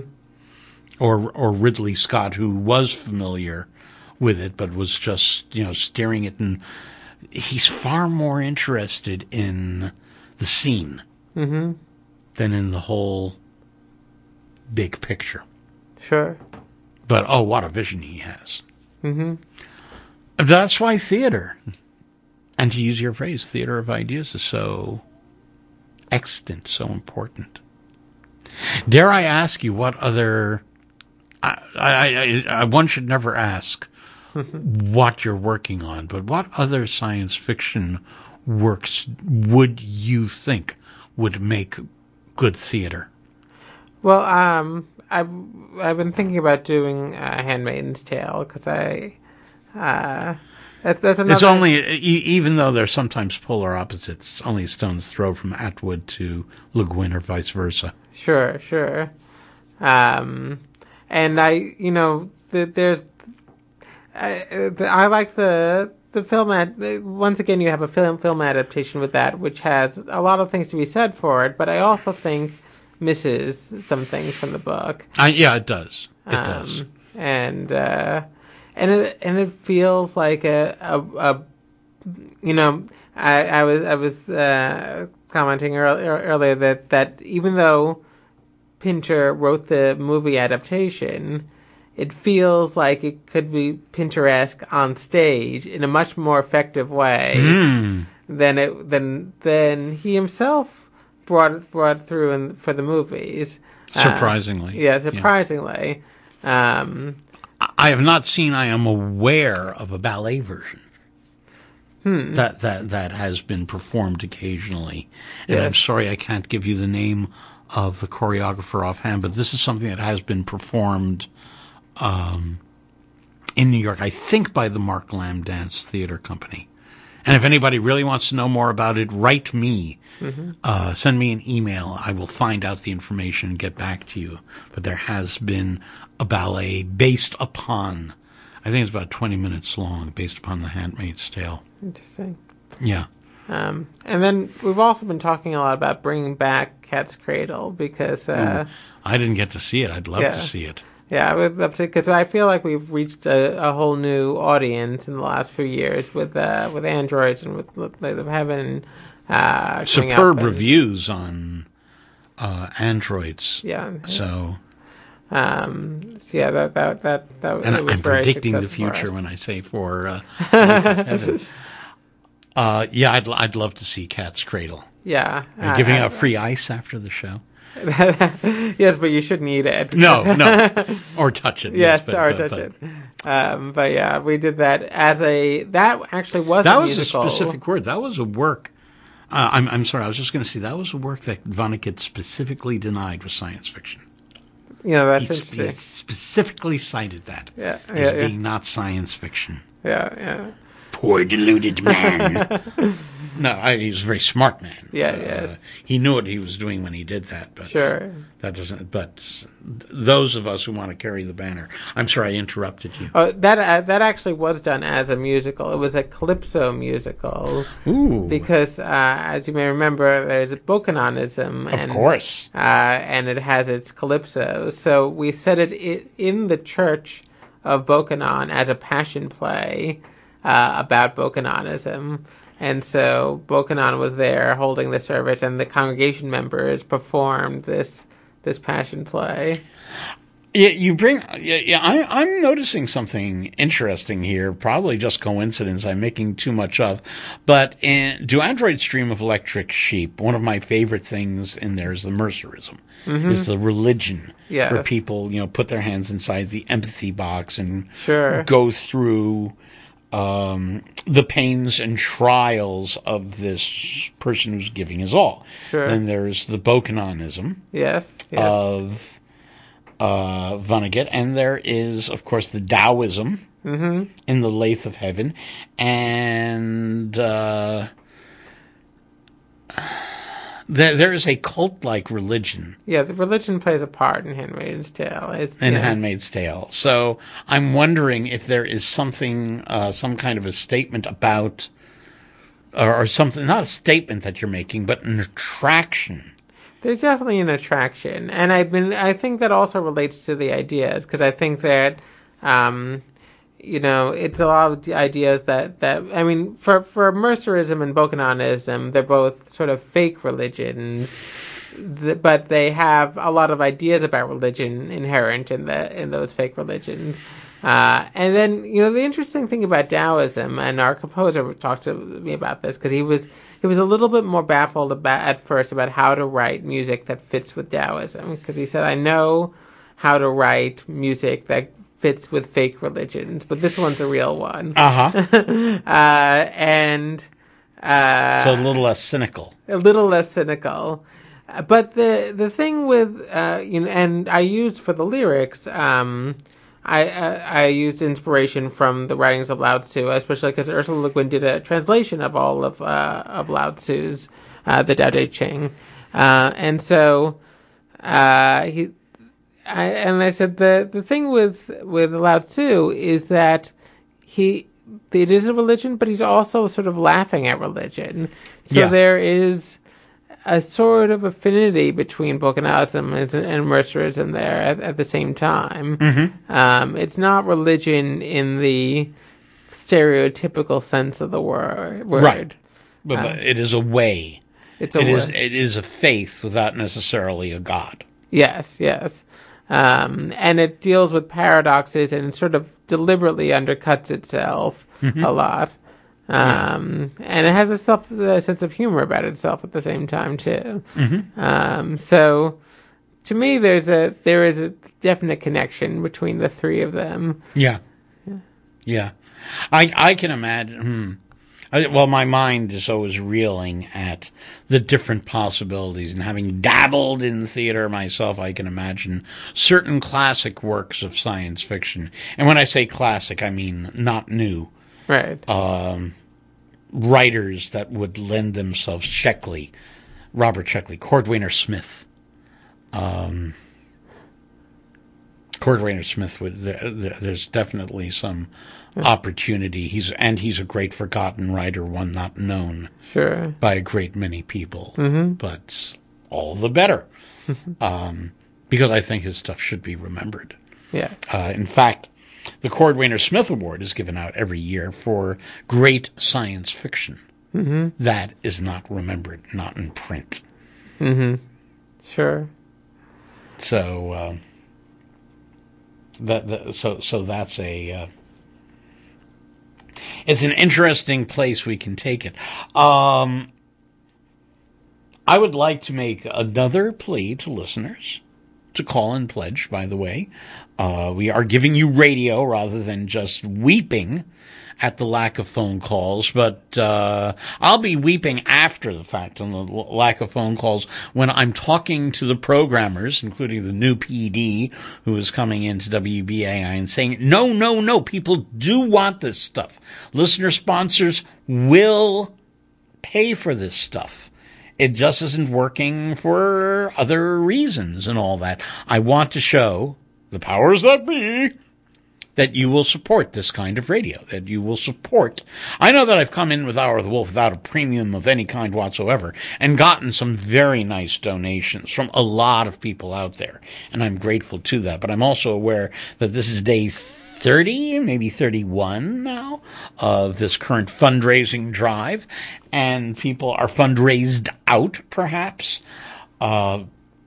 Or or Ridley Scott, who was familiar with it, but was just, you know, steering it, and he's far more interested in the scene mm-hmm. than in the whole big picture. Sure. But, oh, what a vision he has. Mm-hmm. That's why theater, and to use your phrase, theater of ideas is so extant, so important. Dare I ask you what other... I, I, I, one should never ask what you're working on, but what other science fiction works would you think would make good theater? Well, um, I've I've been thinking about doing uh, Handmaid's Tale because I. Uh, That's, that's another... It's only, e- even though they're sometimes polar opposites, only a stone's throw from Atwood to Le Guin or vice versa. Sure, sure. Um, and I, you know, the, there's, I, the, I like the the film. Ad, once again, you have a film film adaptation with that, which has a lot of things to be said for it. But I also think misses some things from the book. Uh, yeah, it does. It um, does. And. Uh, And it and it feels like a, a, a you know I, I was I was uh, commenting earlier, earlier that, that even though Pinter wrote the movie adaptation, it feels like it could be Pinteresque on stage in a much more effective way mm. than it than than he himself brought brought through in, for the movies. Surprisingly, uh, yeah, surprisingly. Yeah. Um, I have not seen. I am aware of a ballet version hmm. that that that has been performed occasionally, and yes. I'm sorry I can't give you the name of the choreographer offhand, but this is something that has been performed um, in New York, I think, by the Mark Lamb Dance Theater Company. And if anybody really wants to know more about it, write me. Mm-hmm. Uh, send me an email. I will find out the information and get back to you. But there has been a ballet based upon, I think it's about twenty minutes long, based upon The Handmaid's Tale. Interesting. Yeah. Um, and then we've also been talking a lot about bringing back Cat's Cradle because... Uh, Ooh, I didn't get to see it. I'd love yeah. to see it. Yeah, I would love to, because I feel like we've reached a, a whole new audience in the last few years with uh, with androids and with Lathe of Heaven. Uh, Superb and, reviews on uh, androids. Yeah. So, um, so yeah, that that that that and it was I'm very predicting the successful for future us. when I say for uh, Heaven. Uh, yeah, I'd I'd love to see Cat's Cradle. Yeah, Are you giving out free ice after the show? Yes, but you shouldn't eat it. No, no. Or touch it. Yes, yes but, or but, touch but. it. Um, but yeah, we did that as a, that actually was that a was musical. a specific word. That was a work. Uh, I'm, I'm sorry, I was just going to say that was a work that Vonnegut specifically denied was science fiction. You know, that's he interesting. He specifically cited that yeah, as yeah, yeah. being not science fiction. Yeah, yeah. Poor deluded man. No, I, he was a very smart man. Yeah, uh, yes. He knew what he was doing when he did that. But sure. That doesn't. But those of us who want to carry the banner. I'm sorry, I interrupted you. Oh, that uh, that actually was done as a musical. It was a calypso musical. Ooh. Because, uh, as you may remember, there's a Bokononism. Of and, course. Uh, and it has its calypso. So we set it I- in the church of Bokonon as a passion play uh, about Bokononism. And so Bokonon was there holding the service, and the congregation members performed this this passion play. Yeah, you bring. Yeah, yeah I, I'm noticing something interesting here. Probably just coincidence. I'm making too much of, but in Do Androids Dream of Electric Sheep? One of my favorite things in there is the Mercerism. Mm-hmm. Is the religion yes. where people, you know, put their hands inside the empathy box and sure. go through um, the pains and trials of this person who's giving his all. Sure. Then there's the Bokononism. Yes. yes. Of uh, Vonnegut, and there is, of course, the Taoism mm-hmm. in the Lathe of Heaven, and uh, there there is a cult-like religion. Yeah, the religion plays a part in Handmaid's Tale. It's, in yeah. Handmaid's Tale. So I'm wondering if there is something, uh, some kind of a statement about, or, or something, not a statement that you're making, but an attraction. There's definitely an attraction, and I've been. I think that also relates to the ideas, because I think that, um, you know, it's a lot of the ideas that, that I mean, for for Mercerism and Bokononism, they're both sort of fake religions, th- but they have a lot of ideas about religion inherent in the in those fake religions. Uh, and then, you know, the interesting thing about Taoism, and our composer talked to me about this, because he was he was a little bit more baffled about, at first about how to write music that fits with Taoism, because he said, I know how to write music that fits with fake religions, but this one's a real one. Uh-huh. uh And... Uh, so a little less cynical. A little less cynical. Uh, but the the thing with uh, you know, and I used for the lyrics, um, I uh, I used inspiration from the writings of Lao Tzu, especially because Ursula Le Guin did a translation of all of uh, of Lao Tzu's uh, the Tao Te Ching, uh, and so uh, he. I, and I said the the thing with with Lao Tzu is that he it is a religion, but he's also sort of laughing at religion. So Yeah. there is a sort of affinity between Bokonalism and, and Mercerism there at, at the same time. Mm-hmm. Um, it's not religion in the stereotypical sense of the word. word. Right. But, Uh, but it is a way. It's a it is way. it is a faith without necessarily a God. Yes, yes. Um, and it deals with paradoxes and sort of deliberately undercuts itself Mhm. a lot. Um, and it has a self a sense of humor about itself at the same time too. Mhm. Um, so to me, there's a there is a definite connection between the three of them. Yeah. Yeah. I I can imagine. Hmm. I, well, my mind is always reeling at the different possibilities, and having dabbled in theater myself, I can imagine certain classic works of science fiction. And when I say classic, I mean not new. Right. Um, writers that would lend themselves, Sheckley, Robert Sheckley, Cordwainer Smith. Um, Cordwainer Smith would. There, there, there's definitely some opportunity. He's and he's a great forgotten writer, one not known Sure. by a great many people. Mhm. But all the better, um, because I think his stuff should be remembered. Yeah. Uh, in fact, the Cordwainer Smith Award is given out every year for great science fiction Mhm. that is not remembered, not in print. Mm-hmm. Sure. So uh, that, that so so that's a uh, it's an interesting place we can take it. Um, I would like to make another plea to listeners to call and pledge. By the way, uh, we are giving you radio rather than just weeping at the lack of phone calls, but uh, I'll be weeping after the fact on the l- lack of phone calls when I'm talking to the programmers, including the new P D who is coming into W B A I and saying, no, no, no, people do want this stuff. Listener sponsors will pay for this stuff. It just isn't working for other reasons and all that. I want to show the powers that be that you will support this kind of radio, that you will support. I know that I've come in with Hour of the Wolf without a premium of any kind whatsoever and gotten some very nice donations from a lot of people out there, and I'm grateful to that. But I'm also aware that this is day thirty, maybe thirty-one now, of this current fundraising drive, and people are fundraised out, perhaps. Uh,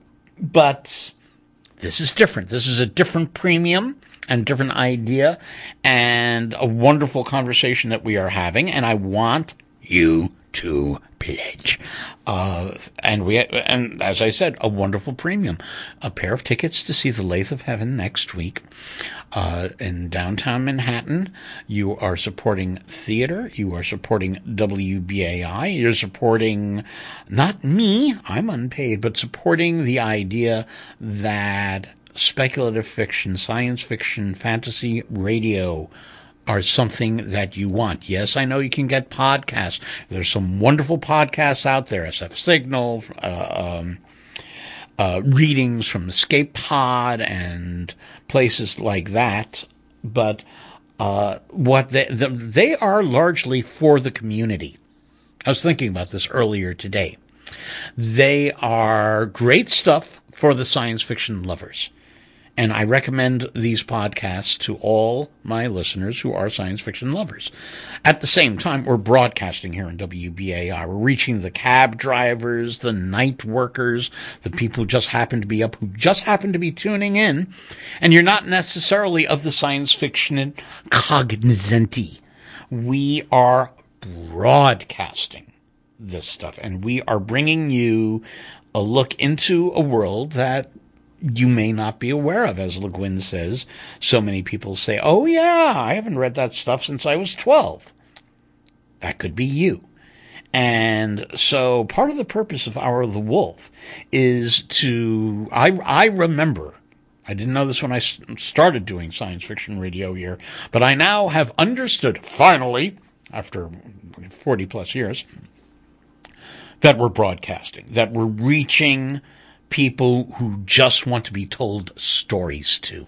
but this is different. This is a different premium and different idea and a wonderful conversation that we are having, and I want you to pledge. Uh, and we, and as I said, a wonderful premium. A pair of tickets to see The Lathe of Heaven next week uh, in downtown Manhattan. You are supporting theater. You are supporting W B A I. You're supporting not me, I'm unpaid, but supporting the idea that speculative fiction, science fiction, fantasy radio are something that you want. Yes, I know you can get podcasts. There's some wonderful podcasts out there, S F Signal, uh, um, uh, readings from Escape Pod and places like that. But uh, what they, the, they are largely for the community. I was thinking about this earlier today. They are great stuff for the science fiction lovers. And I recommend these podcasts to all my listeners who are science fiction lovers. At the same time, we're broadcasting here in W B A I. We're reaching the cab drivers, the night workers, the people who just happen to be up, who just happen to be tuning in. And you're not necessarily of the science fiction cognoscenti. We are broadcasting this stuff, and we are bringing you a look into a world that you may not be aware of. As Le Guin says, so many people say, oh yeah, I haven't read that stuff since I was twelve. That could be you. And so part of the purpose of Hour of the Wolf is to, I, I remember, I didn't know this when I started doing science fiction radio here, but I now have understood, finally, after forty plus years, that we're broadcasting, that we're reaching people who just want to be told stories to.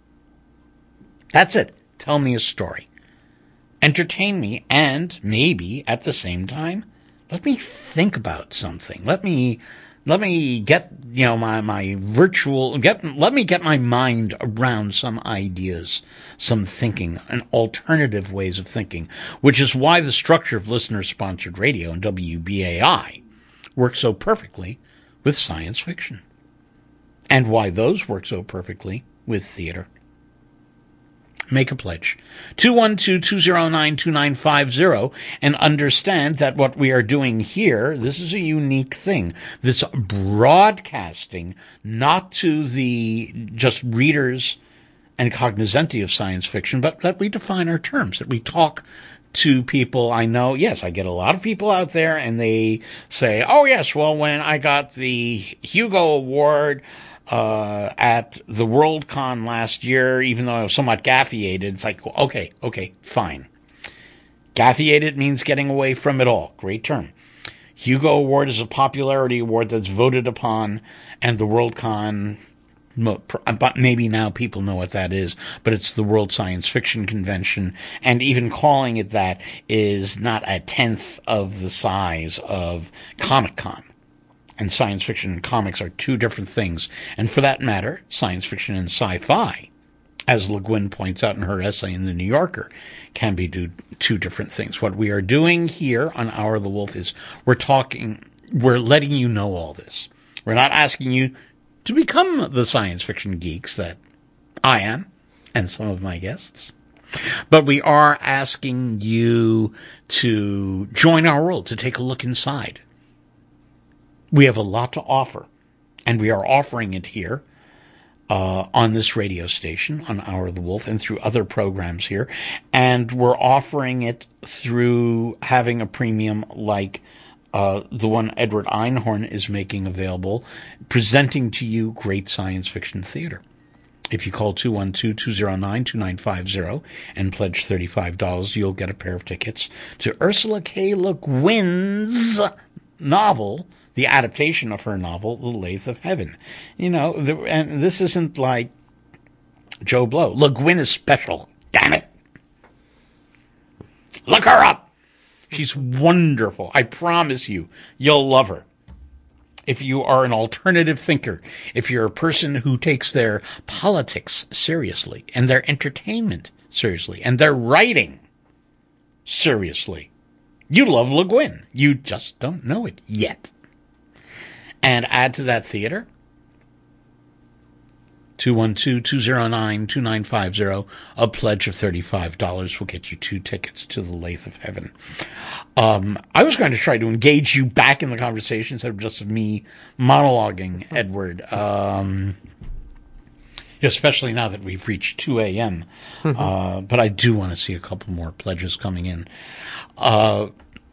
That's it. Tell me a story. Entertain me, and maybe at the same time, let me think about something. Let me, let me get, you know, my, my virtual, get, let me get my mind around some ideas, some thinking, and alternative ways of thinking, which is why the structure of listener-sponsored radio and W B A I works so perfectly with science fiction, and why those work so perfectly with theater. Make a pledge. two one two, two zero nine, two nine five zero, and understand that what we are doing here, this is a unique thing. This broadcasting, not to the just readers and cognoscenti of science fiction, but that we define our terms, that we talk to people. I know, yes, I get a lot of people out there, and they say, oh, yes, well, when I got the Hugo Award Uh, at the Worldcon last year, even though I was somewhat gaffeated, it's like, okay, okay, fine. Gaffeated means getting away from it all. Great term. Hugo Award is a popularity award that's voted upon, and the Worldcon, maybe now people know what that is, but it's the World Science Fiction Convention, and even calling it that is not a tenth of the size of Comic-Con. And science fiction and comics are two different things. And for that matter, science fiction and sci-fi, as Le Guin points out in her essay in The New Yorker, can be do, two different things. What we are doing here on Hour of the Wolf is we're talking, we're letting you know all this. We're not asking you to become the science fiction geeks that I am and some of my guests. But we are asking you to join our world, to take a look inside. We have a lot to offer, and we are offering it here uh, on this radio station, on Hour of the Wolf, and through other programs here. And we're offering it through having a premium like uh, the one Edward Einhorn is making available, presenting to you great science fiction theater. If you call two one two, two zero nine, two nine five zero and pledge thirty-five dollars, you'll get a pair of tickets to Ursula K. Le Guin's novel, the adaptation of her novel, The Lathe of Heaven. You know, the, and this isn't like Joe Blow. Le Guin is special. Damn it. Look her up. She's wonderful. I promise you, you'll love her. If you are an alternative thinker, if you're a person who takes their politics seriously and their entertainment seriously and their writing seriously, you love Le Guin. You just don't know it yet. And add to that theater, two one two, two zero nine, two nine five zero. A pledge of thirty-five dollars will get you two tickets to The Lathe of Heaven. Um, I was going to try to engage you back in the conversation instead of just me monologuing, Edward. Um, especially now that we've reached two a.m. uh, but I do want to see a couple more pledges coming in. Uh,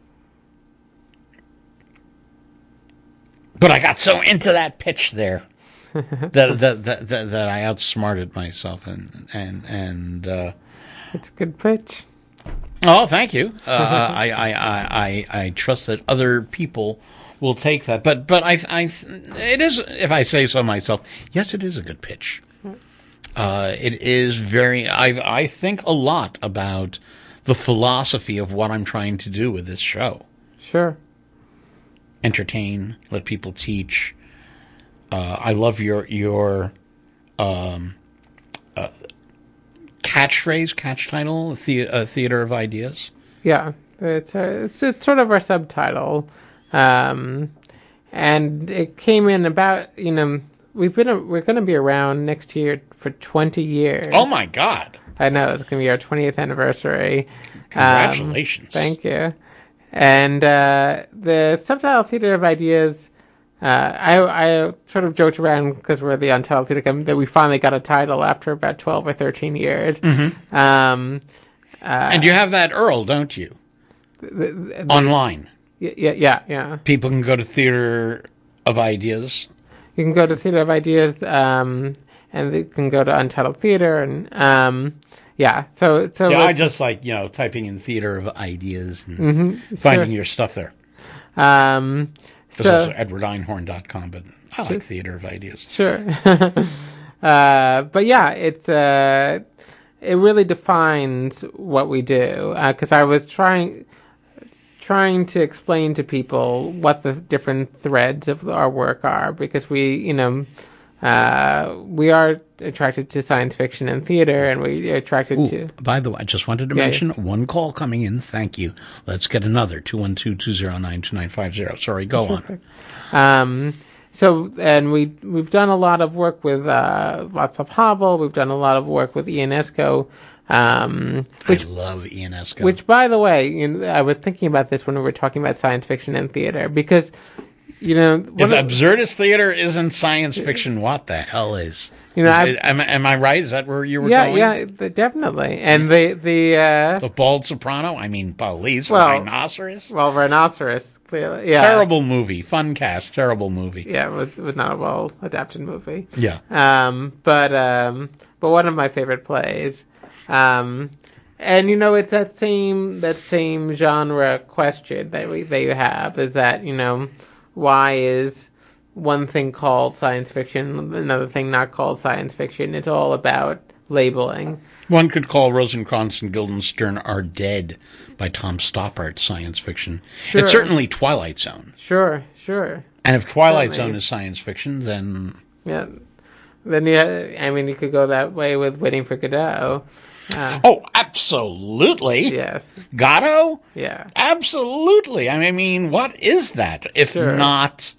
But I got so into that pitch there that, that, that, that, that I outsmarted myself, and and and uh, it's a good pitch. Oh, thank you. Uh, I, I, I, I I trust that other people will take that. But but I I it is, if I say so myself, yes, it is a good pitch. Uh, it is very. I I think a lot about the philosophy of what I'm trying to do with this show. Sure. Entertain, let people teach. Uh, I love your your um, uh, catchphrase, catch title, the, uh, Theater of Ideas. Yeah, it's, a, it's, it's sort of our subtitle, um, and it came in about, you know, we've been a, we're going to be around next year for twenty years. Oh my God! I know, it's going to be our twentieth anniversary. Congratulations! Um, thank you. And uh, the subtitle Theater of Ideas, uh, I, I sort of joked around because we're the Untitled Theater Company that we finally got a title after about twelve or thirteen years. Mm-hmm. Um, uh, and you have that U R L, don't you? The, the, Online. Yeah, yeah, yeah, yeah. People can go to Theater of Ideas. You can go to Theater of Ideas, um, and they can go to Untitled Theater, and um, yeah. So, so yeah, I just like you know typing in Theater of Ideas and mm-hmm, finding sure. your stuff there. Um, There's so, also edward einhorn dot com, but I like sure. Theater of Ideas. Sure. uh, but yeah, it's uh, it really defines what we do because uh, I was trying. trying to explain to people what the different threads of our work are, because we, you know, uh, we are attracted to science fiction and theater, and we are attracted Ooh, to... By the way, I just wanted to yeah, mention yeah. one call coming in. Thank you. Let's get another, two one two, two zero nine, two nine five zero. Sorry, go Perfect. on. Um, so, and we, we've done a lot of work with uh, Václav Havel, we've done a lot of work with Ionesco, Um, which, I love Ionesco. Which, by the way, you know, I was thinking about this when we were talking about science fiction and theater, because, you know... If absurdist theater isn't science fiction, what the hell is? You know, is it, am, am I right? Is that where you were yeah, going? Yeah, yeah, definitely. And the... The, uh, the bald soprano? I mean, police, well, rhinoceros? Well, rhinoceros, clearly, yeah. Terrible movie. Fun cast. Terrible movie. Yeah, it was, it was not a well-adapted movie. Yeah. Um, but, um, but one of my favorite plays... Um, and you know, it's that same that same genre question that we that you have is that, you know, why is one thing called science fiction, another thing not called science fiction? It's all about labeling. One could call Rosencrantz and Guildenstern Are Dead by Tom Stoppard science fiction. Sure. It's certainly Twilight Zone. Sure, sure. And if Twilight certainly. Zone is science fiction, then yeah, then yeah, I mean, you could go that way with Waiting for Godot. Uh, oh, absolutely. Yes. Gatto? Yeah. Absolutely. I mean, what is that if sure. not,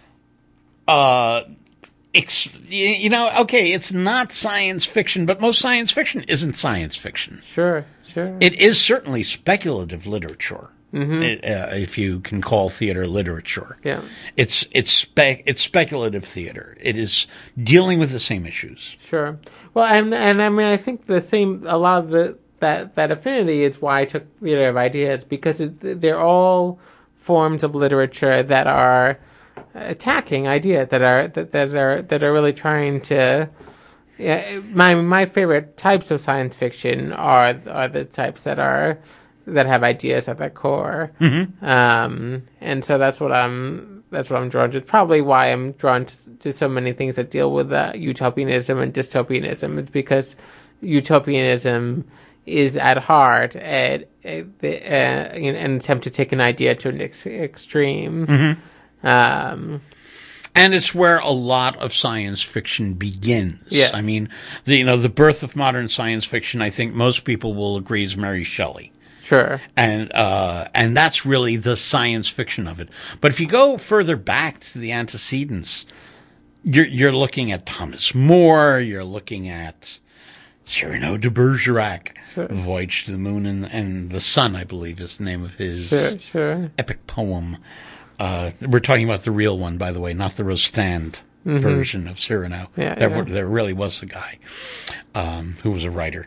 uh, ex- you know, okay, it's not science fiction, but most science fiction isn't science fiction. Sure, sure. It is certainly speculative literature. Mm-hmm. It, uh, if you can call theater literature. Yeah. It's it's spe- it's speculative theater. It is dealing with the same issues. Sure. Well, and and I mean, I think the same, a lot of the, that, that affinity is why I took Theater of Ideas, because it, they're all forms of literature that are attacking ideas, that are, that, that are, that are really trying to, yeah, my, my favorite types of science fiction are, are the types that are, that have ideas at their core. Mm-hmm. Um, and so that's what I'm, that's what I'm drawn to. It's probably why I'm drawn to, to so many things that deal with uh, utopianism and dystopianism. It's because utopianism is at heart a, a, a, a, an attempt to take an idea to an ex- extreme. Mm-hmm. Um, and it's where a lot of science fiction begins. Yes. I mean, the, you know, the birth of modern science fiction, I think most people will agree, is Mary Shelley. Sure. And uh, and that's really the science fiction of it. But if you go further back to the antecedents, you're you're looking at Thomas More, you're looking at Cyrano de Bergerac, sure. Voyage to the Moon and, and the Sun, I believe is the name of his sure, sure. epic poem. Uh, we're talking about the real one, by the way, not the Rostand mm-hmm. version of Cyrano. Yeah, there, yeah. there really was a guy um, who was a writer.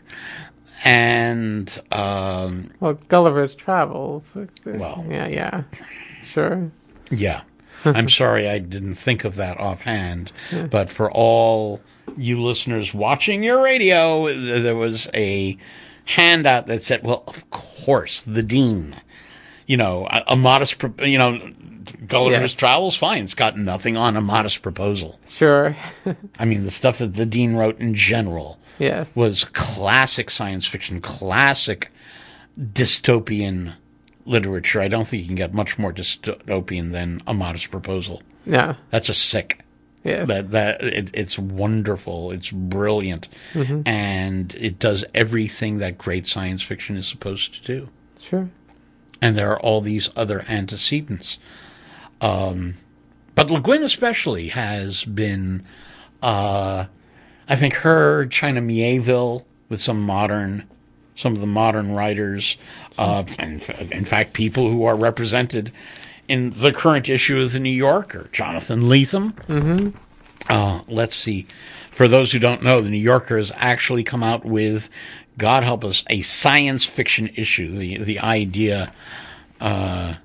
And um, well, Gulliver's Travels. Well, yeah, yeah, sure. Yeah, I'm sorry I didn't think of that offhand. Yeah. But for all you listeners watching your radio, there was a handout that said, "Well, of course, the Dean." You know, a, a modest, pro- you know, Gulliver's yes. Travels, fine. It's got nothing on A Modest Proposal. Sure. I mean, the stuff that the Dean wrote in general yes. was classic science fiction, classic dystopian literature. I don't think you can get much more dystopian than A Modest Proposal. No. That's just sick. Yes. That that it, it's wonderful. It's brilliant. Mm-hmm. And it does everything that great science fiction is supposed to do. Sure. And there are all these other antecedents. Um, but Le Guin especially has been, uh, I think her, China Miéville, with some modern, some of the modern writers, uh, and in fact, people who are represented in the current issue of the New Yorker, Jonathan Lethem. Mm-hmm. Uh, let's see. For those who don't know, the New Yorker has actually come out with, God help us, a science fiction issue. The the idea uh,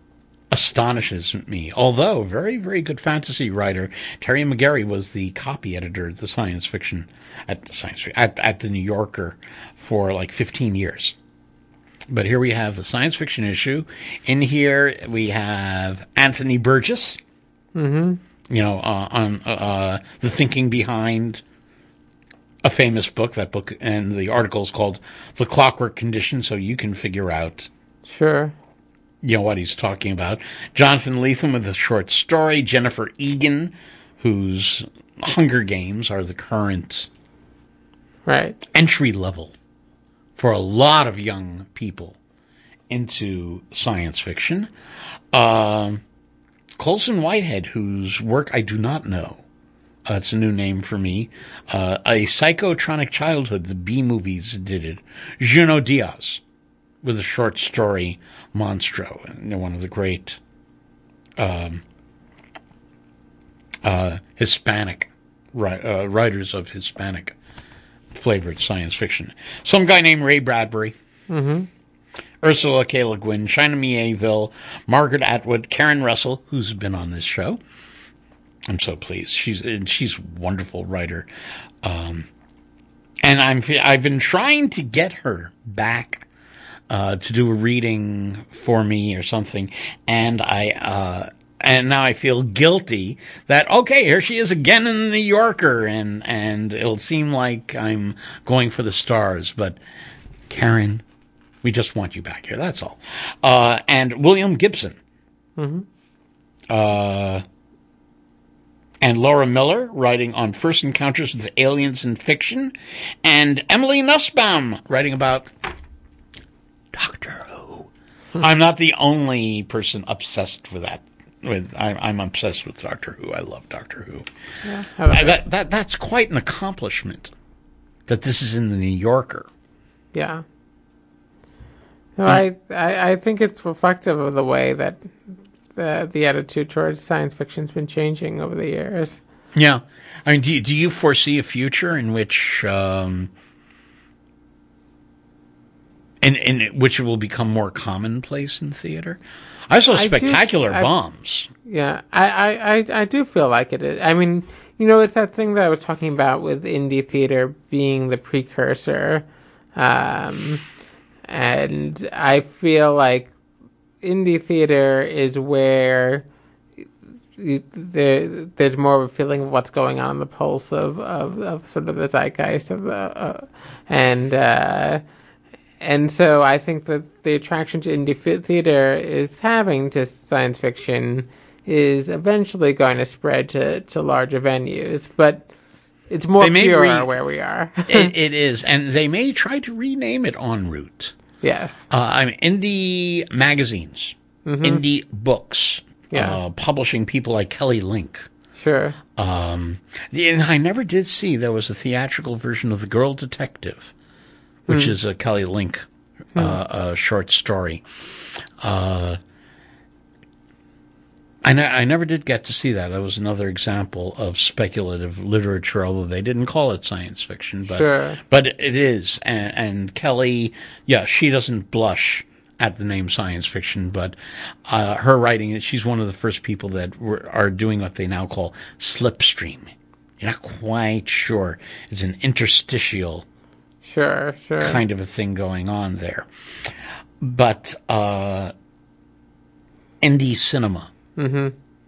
astonishes me. Although, very, very good fantasy writer, Terry McGarry was the copy editor at the science fiction, at the science at, at the New Yorker for like fifteen years. But here we have the science fiction issue. In here we have Anthony Burgess, Mm-hmm. you know, uh, on uh, the thinking behind a famous book. That book, and the article is called "The Clockwork Condition," so you can figure out, Sure. you know, what he's talking about. Jonathan Lethem with a short story. Jennifer Egan, whose Hunger Games are the current right entry level for a lot of young people into science fiction. Uh, Colson Whitehead, whose work I do not know. Uh, it's a new name for me. Uh, a Psychotronic Childhood, the B-movies did it. Juno Diaz, with a short story, Monstro, you know, one of the great um, uh, Hispanic ri- uh, writers of Hispanic flavored science fiction. Some guy named Ray Bradbury. Mm-hmm. Ursula K. Le Guin, China Mieville, Margaret Atwood, Karen Russell, who's been on this show. I'm so pleased. She's and she's a wonderful writer. Um, and I'm, I've been trying to get her back uh, to do a reading for me or something. And I, uh, and now I feel guilty that, okay, here she is again in the New Yorker, and, and it'll seem like I'm going for the stars. But Karen, we just want you back here. That's all. Uh, and William Gibson. Mm-hmm. Uh, and Laura Miller, writing on First Encounters with Aliens in Fiction. And Emily Nussbaum, writing about Doctor Who. I'm not the only person obsessed with that. With I, I'm obsessed with Doctor Who. I love Doctor Who. Yeah, I, that, that That's quite an accomplishment, that this is in the New Yorker. Yeah. No, I, I I think it's reflective of the way that the the attitude towards science fiction's been changing over the years. Yeah, I mean, do you, do you foresee a future in which um, in in which it will become more commonplace in theater? I saw I Spectacular do, I, Bombs. Yeah, I, I, I, I do feel like it is. I mean, you know, it's that thing that I was talking about with indie theater being the precursor. Um, and I feel like indie theater is where there, there's more of a feeling of what's going on in the pulse of, of, of sort of the zeitgeist of the, uh, and, uh, and so I think that the attraction to indie theater is having to science fiction is eventually going to spread to, to larger venues, but it's more pure re- where we are. it, it is, and they may try to rename it en route. Yes. Uh, I mean, indie magazines, mm-hmm. indie books, yeah. uh, publishing people like Kelly Link. Sure. Um, the, and I never did see there was a theatrical version of The Girl Detective, which mm. is a Kelly Link uh, mm. uh, short story. Uh, I, ne- I never did get to see that. That was another example of speculative literature, although they didn't call it science fiction. But, sure. but it is. And, and Kelly, yeah, she doesn't blush at the name science fiction, but uh, her writing, she's one of the first people that were, are doing what they now call slipstream. You're not quite sure. It's an interstitial sure, sure. kind of a thing going on there. But uh, indie cinema mm-hmm.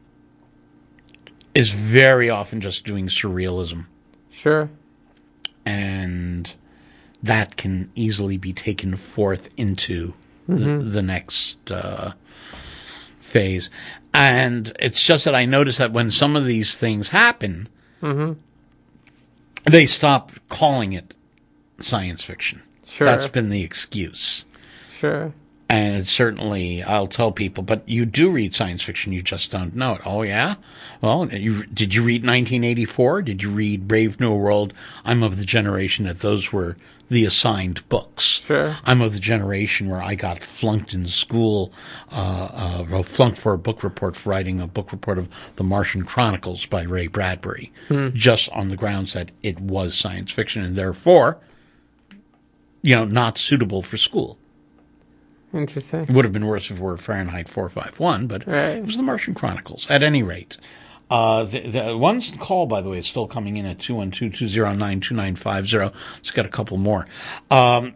is very often just doing surrealism. Sure. And that can easily be taken forth into mm-hmm. the, the next uh, phase. And it's just that I notice that when some of these things happen, mm-hmm. they stop calling it science fiction. Sure. That's been the excuse. Sure. And it's certainly, I'll tell people, but you do read science fiction, you just don't know it. Oh, yeah? Well, you, did you read nineteen eighty-four? Did you read Brave New World? I'm of the generation that those were the assigned books. Sure. I'm of the generation where I got flunked in school, uh, uh, flunked for a book report for writing a book report of The Martian Chronicles by Ray Bradbury, hmm. just on the grounds that it was science fiction and therefore, you know, not suitable for school. Interesting. It would have been worse if it were Fahrenheit four fifty-one, but right. It was the Martian Chronicles. At any rate, uh, the, the one call, by the way, is still coming in at two one two, two zero nine, two nine five zero. Let's get a couple more. Um,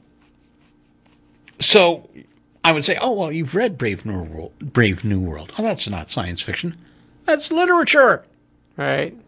so I would say, oh, well, you've read Brave New World. Brave New World. Oh, that's not science fiction. That's literature. Right.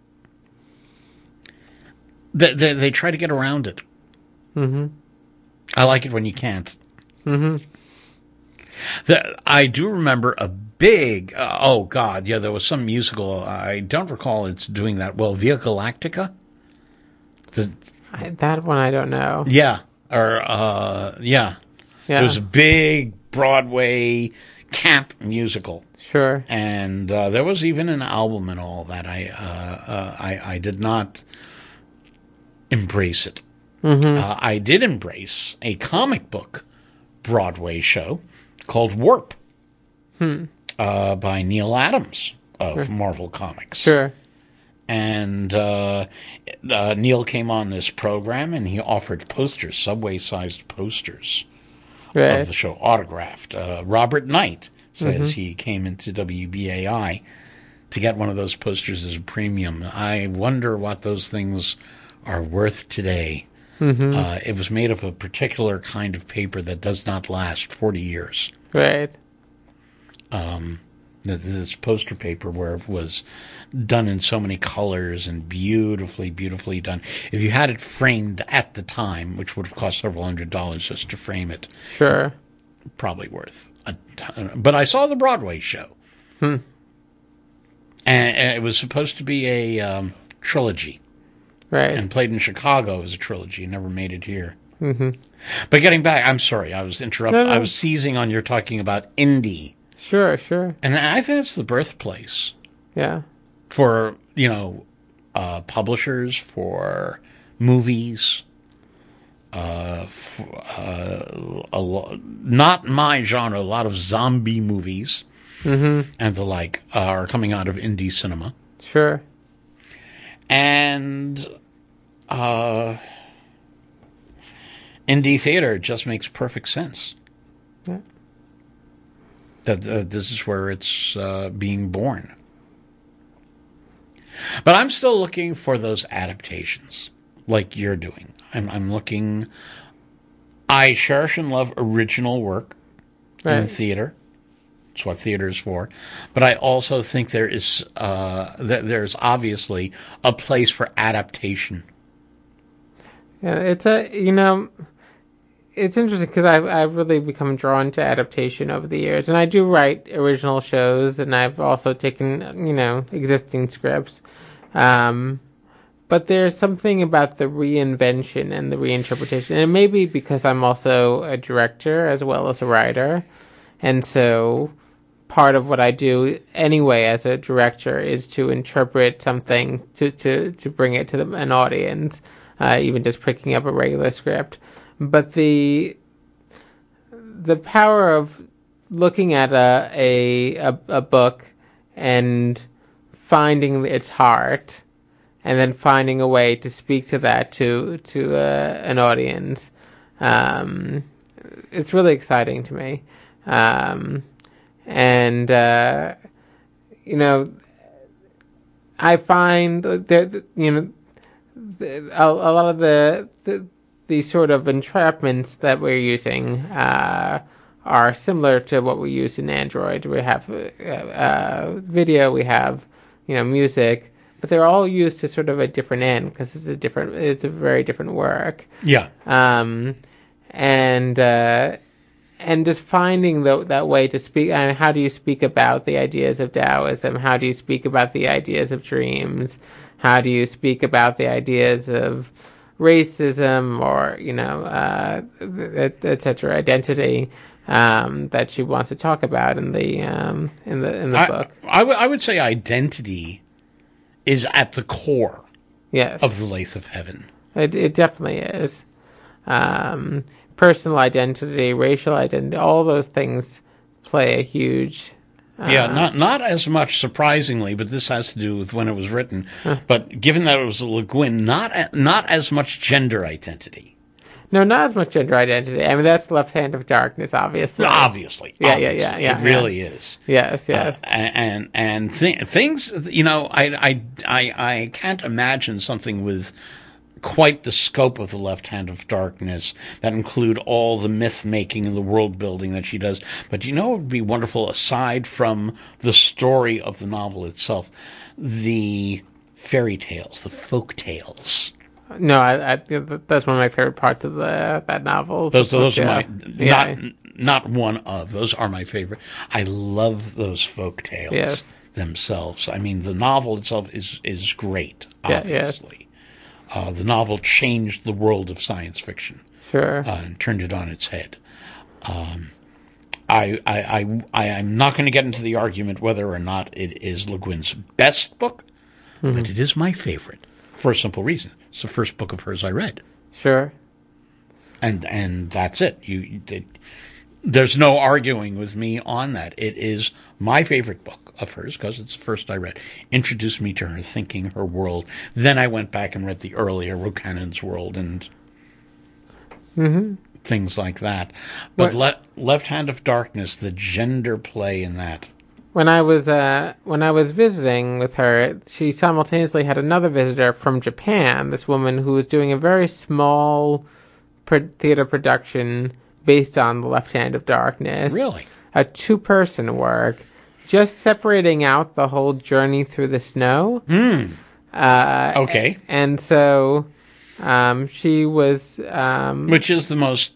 They, they, they try to get around it. Mm-hmm. I like it when you can't. Mm-hmm. The, I do remember a big, uh, oh, God, yeah, there was some musical. I don't recall it's doing that well. Via Galactica? Does, I, that one I don't know. Yeah. Or, uh, yeah. Yeah. It was a big Broadway camp musical. Sure. And uh, there was even an album and all that. I, uh, uh, I, I did not embrace it. Mm-hmm. Uh, I did embrace a comic book Broadway show called Warp hmm. uh, by Neil Adams of sure. Marvel Comics. Sure. And uh, uh, Neil came on this program and he offered posters, subway-sized posters right. of the show, autographed. Uh, Robert Knight says mm-hmm. he came into W B A I to get one of those posters as a premium. I wonder what those things are worth today. Mm-hmm. Uh, it was made of a particular kind of paper that does not last forty years. Right. Um, this poster paper where it was done in so many colors and beautifully, beautifully done. If you had it framed at the time, which would have cost several hundred dollars just to frame it. Sure. Probably worth a ton. But I saw the Broadway show. Hmm. And, and it was supposed to be a um, trilogy. Right. And played in Chicago as a trilogy. Never made it here. Mm-hmm. But getting back, I'm sorry, I was interrupted. No, no. I was seizing on your talking about indie. Sure, sure. And I think it's the birthplace. Yeah. For, you know, uh, publishers, for movies, uh, for, uh, a lo- not my genre, a lot of zombie movies mm-hmm. and the like uh, are coming out of indie cinema. Sure. And uh, indie theater just makes perfect sense. Yeah. That uh, this is where it's uh, being born. But I'm still looking for those adaptations, like you're doing. I'm, I'm looking. I cherish and love original work right. in theater. It's what theater is for. But I also think there is uh, th- there's obviously a place for adaptation. Yeah, it's a you know, it's interesting because I've I've really become drawn to adaptation over the years, and I do write original shows, and I've also taken you know existing scripts, um, but there's something about the reinvention and the reinterpretation, and it may be because I'm also a director as well as a writer, and so part of what I do anyway as a director is to interpret something to to to bring it to the, an audience, uh, even just picking up a regular script. But the the power of looking at a, a a a book and finding its heart, and then finding a way to speak to that to to uh, an audience, um, it's really exciting to me, um, and uh, you know, I find that you know a, a lot of the. the These sort of entrapments that we're using uh, are similar to what we use in Android. We have uh, uh, video, we have you know music, but they're all used to sort of a different end because it's a different, it's a very different work. Yeah. Um, and uh, and just finding the, that way to speak. I mean, how do you speak about the ideas of Taoism? How do you speak about the ideas of dreams? How do you speak about the ideas of racism or, you know, uh, et cetera, identity um, that she wants to talk about in the um, in the in the I, book. I, w- I would say identity is at the core yes. of The Lathe of Heaven. It, it definitely is. Um, personal identity, racial identity, all those things play a huge... Uh, yeah, not not as much, surprisingly, but this has to do with when it was written. Huh. But given that it was Le Guin, not not as much gender identity. No, not as much gender identity. I mean, that's Left Hand of Darkness, obviously. Obviously. Yeah, obviously. yeah, yeah, yeah. It really yeah. is. Yes, yes. Uh, and and th- things, you know, I, I, I, I can't imagine something with quite the scope of the Left Hand of Darkness that include all the myth making and the world building that she does. But you know what would be wonderful, aside from the story of the novel itself, the fairy tales, the folk tales. No, I, I, that's one of my favorite parts of the that novel. Those, those yeah. are my yeah. not not one of those are my favorite. I love those folk tales yes. themselves. I mean, the novel itself is is great. Obviously, yeah, yes. uh, the novel changed the world of science fiction. Sure, uh, and turned it on its head. Um, I I I I am not going to get into the argument whether or not it is Le Guin's best book, mm-hmm. but it is my favorite for a simple reason. It's the first book of hers I read. Sure. And and that's it. You, it, there's no arguing with me on that. It is my favorite book of hers because it's the first I read. Introduced me to her thinking, her world. Then I went back and read the earlier Rokanan's World and mm-hmm. things like that. But le- Left Hand of Darkness, the gender play in that. When I was uh, when I was visiting with her, she simultaneously had another visitor from Japan, this woman who was doing a very small pro- theater production based on The Left Hand of Darkness. Really? A two-person work, just separating out the whole journey through the snow. Mm. Uh, okay. And, and so um, she was... Um, Which is the most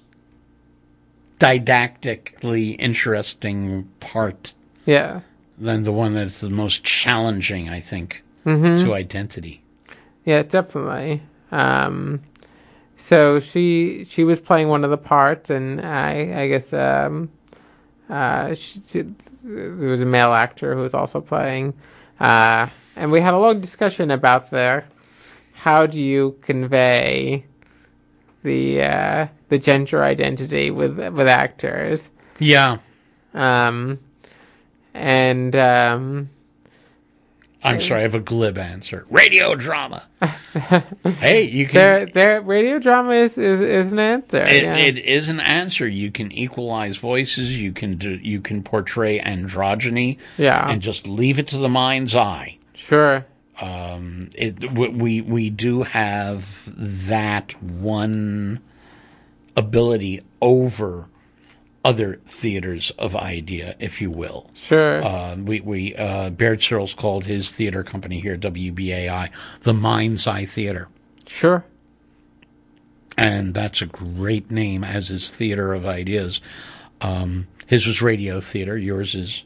didactically interesting part. Yeah. Than the one that's the most challenging, I think, mm-hmm. to identity. Yeah, definitely. Um, so she she was playing one of the parts, and I I guess um, uh, she, she, there was a male actor who was also playing, uh, and we had a long discussion about the how do you convey the uh, the gender identity with with actors. Yeah. Um. And, um... I'm sorry, I have a glib answer. Radio drama! Hey, you can... There, there, radio drama is, is, is an answer. It, yeah. it is an answer. You can equalize voices, you can do, you can portray androgyny, yeah. and just leave it to the mind's eye. Sure. Um, it, we, we do have that one ability over other theaters of idea, if you will. Sure. Uh, we, we uh, Baird Searles called his theater company here, W B A I, the Mind's Eye Theater. Sure. And that's a great name, as is Theater of Ideas. Um, his was radio theater. Yours is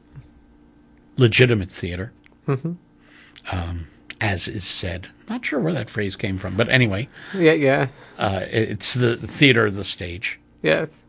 legitimate theater, mm-hmm. um, as is said. Not sure where that phrase came from, but anyway. Yeah, yeah. Uh, it's the theater of the stage. Yes.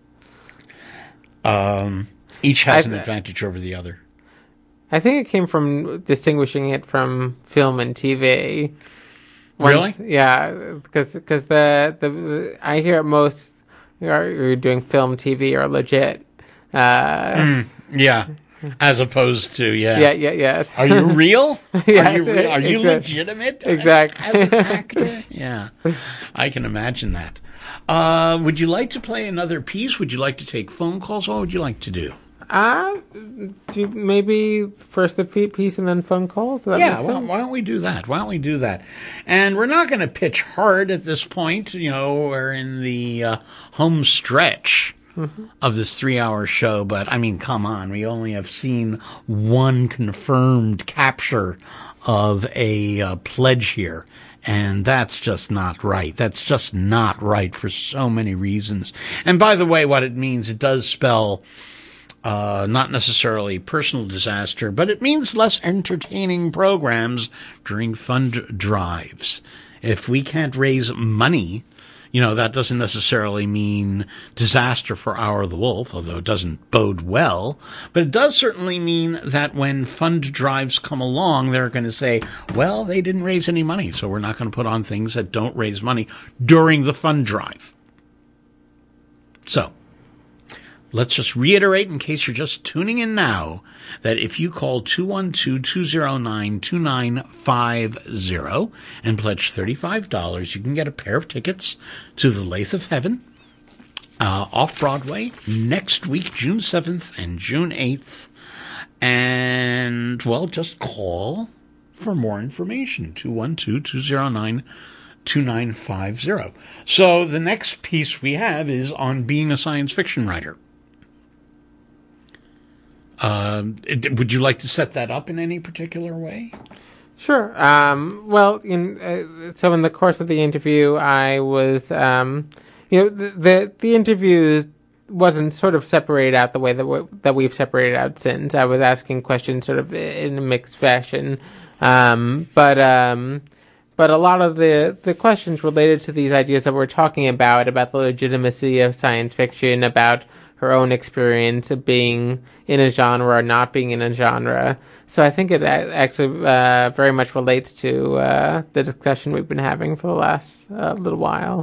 Um, each has I, an advantage over the other. I think it came from distinguishing it from film and T V. Once, really? Yeah, because because the, the I hear it most you're, you're doing film, T V, or legit. Uh, mm, yeah, as opposed to yeah, yeah, yeah, yes. Are you real? Yes, are you, real? Are you exactly. legitimate? Exactly. As an actor? Yeah, I can imagine that. Uh, would you like to play another piece? Would you like to take phone calls? What would you like to do? Uh, do you, maybe first the piece and then phone calls? Yeah, well, why don't we do that? Why don't we do that? And we're not going to pitch hard at this point. You know, we're in the uh, home stretch mm-hmm. of this three-hour show. But, I mean, come on. We only have seen one confirmed capture of a uh, pledge here. And that's just not right. That's just not right for so many reasons. And by the way, what it means, it does spell uh, not necessarily personal disaster, but it means less entertaining programs during fund drives. If we can't raise money, you know, that doesn't necessarily mean disaster for Hour of the Wolf, although it doesn't bode well. But it does certainly mean that when fund drives come along, they're going to say, well, they didn't raise any money, so we're not going to put on things that don't raise money during the fund drive. So, Let's just reiterate, in case you're just tuning in now, that if you call two one two, two zero nine, two nine five zero and pledge thirty-five dollars, you can get a pair of tickets to The Lathe of Heaven, uh, off-Broadway, next week, June seventh and June eighth. And, well, just call for more information, two one two, two zero nine, two nine five zero. So the next piece we have is on being a science fiction writer. Uh, it, would you like to set that up in any particular way? Sure. Um, well, in uh, so in the course of the interview, I was, um, you know, the, the the interview wasn't sort of separated out the way that we, that we've separated out since. I was asking questions sort of in a mixed fashion, um, but um, but a lot of the the questions related to these ideas that we're talking about, about the legitimacy of science fiction, about her own experience of being in a genre or not being in a genre. So I think it actually uh, very much relates to uh, the discussion we've been having for the last uh, little while.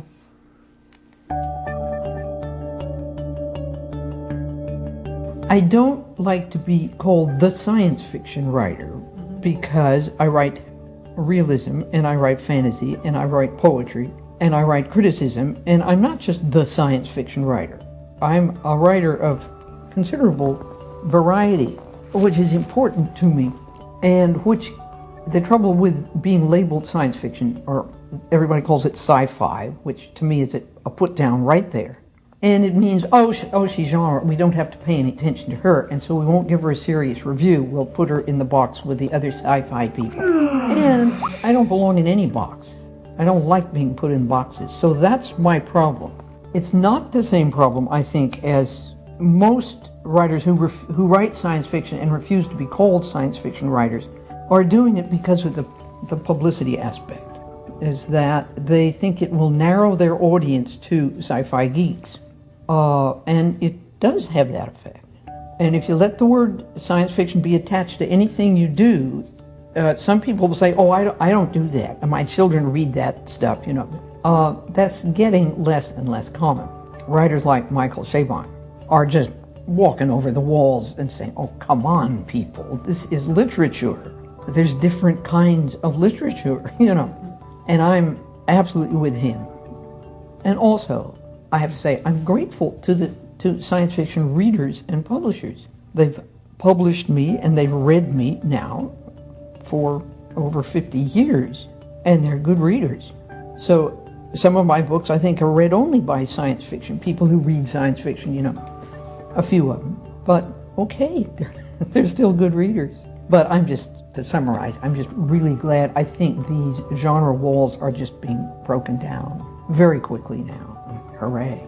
I don't like to be called the science fiction writer because I write realism and I write fantasy and I write poetry and I write criticism, and I'm not just the science fiction writer. I'm a writer of considerable variety, which is important to me, and which the trouble with being labeled science fiction, or everybody calls it sci-fi, which to me is a, a put down right there. And it means, oh, she, oh, she's genre, we don't have to pay any attention to her, and so we won't give her a serious review. We'll put her in the box with the other sci-fi people. And I don't belong in any box. I don't like being put in boxes, so that's my problem. It's not the same problem, I think, as most writers who ref- who write science fiction and refuse to be called science fiction writers are doing it because of the, the publicity aspect, is that they think it will narrow their audience to sci-fi geeks. Uh, and it does have that effect. And if you let the word science fiction be attached to anything you do, uh, some people will say, oh, I don't, I don't do that, and my children read that stuff, you know. Uh, that's getting less and less common. Writers like Michael Chabon are just walking over the walls and saying, oh, come on, people, this is literature. There's different kinds of literature, you know. And I'm absolutely with him. And also, I have to say, I'm grateful to the to science fiction readers and publishers. They've published me and they've read me now for over fifty years, and they're good readers. So some of my books, I think, are read only by science fiction, people who read science fiction, you know, a few of them. But okay, they're, they're still good readers. But I'm just, to summarize, I'm just really glad. I think these genre walls are just being broken down very quickly now. Hooray.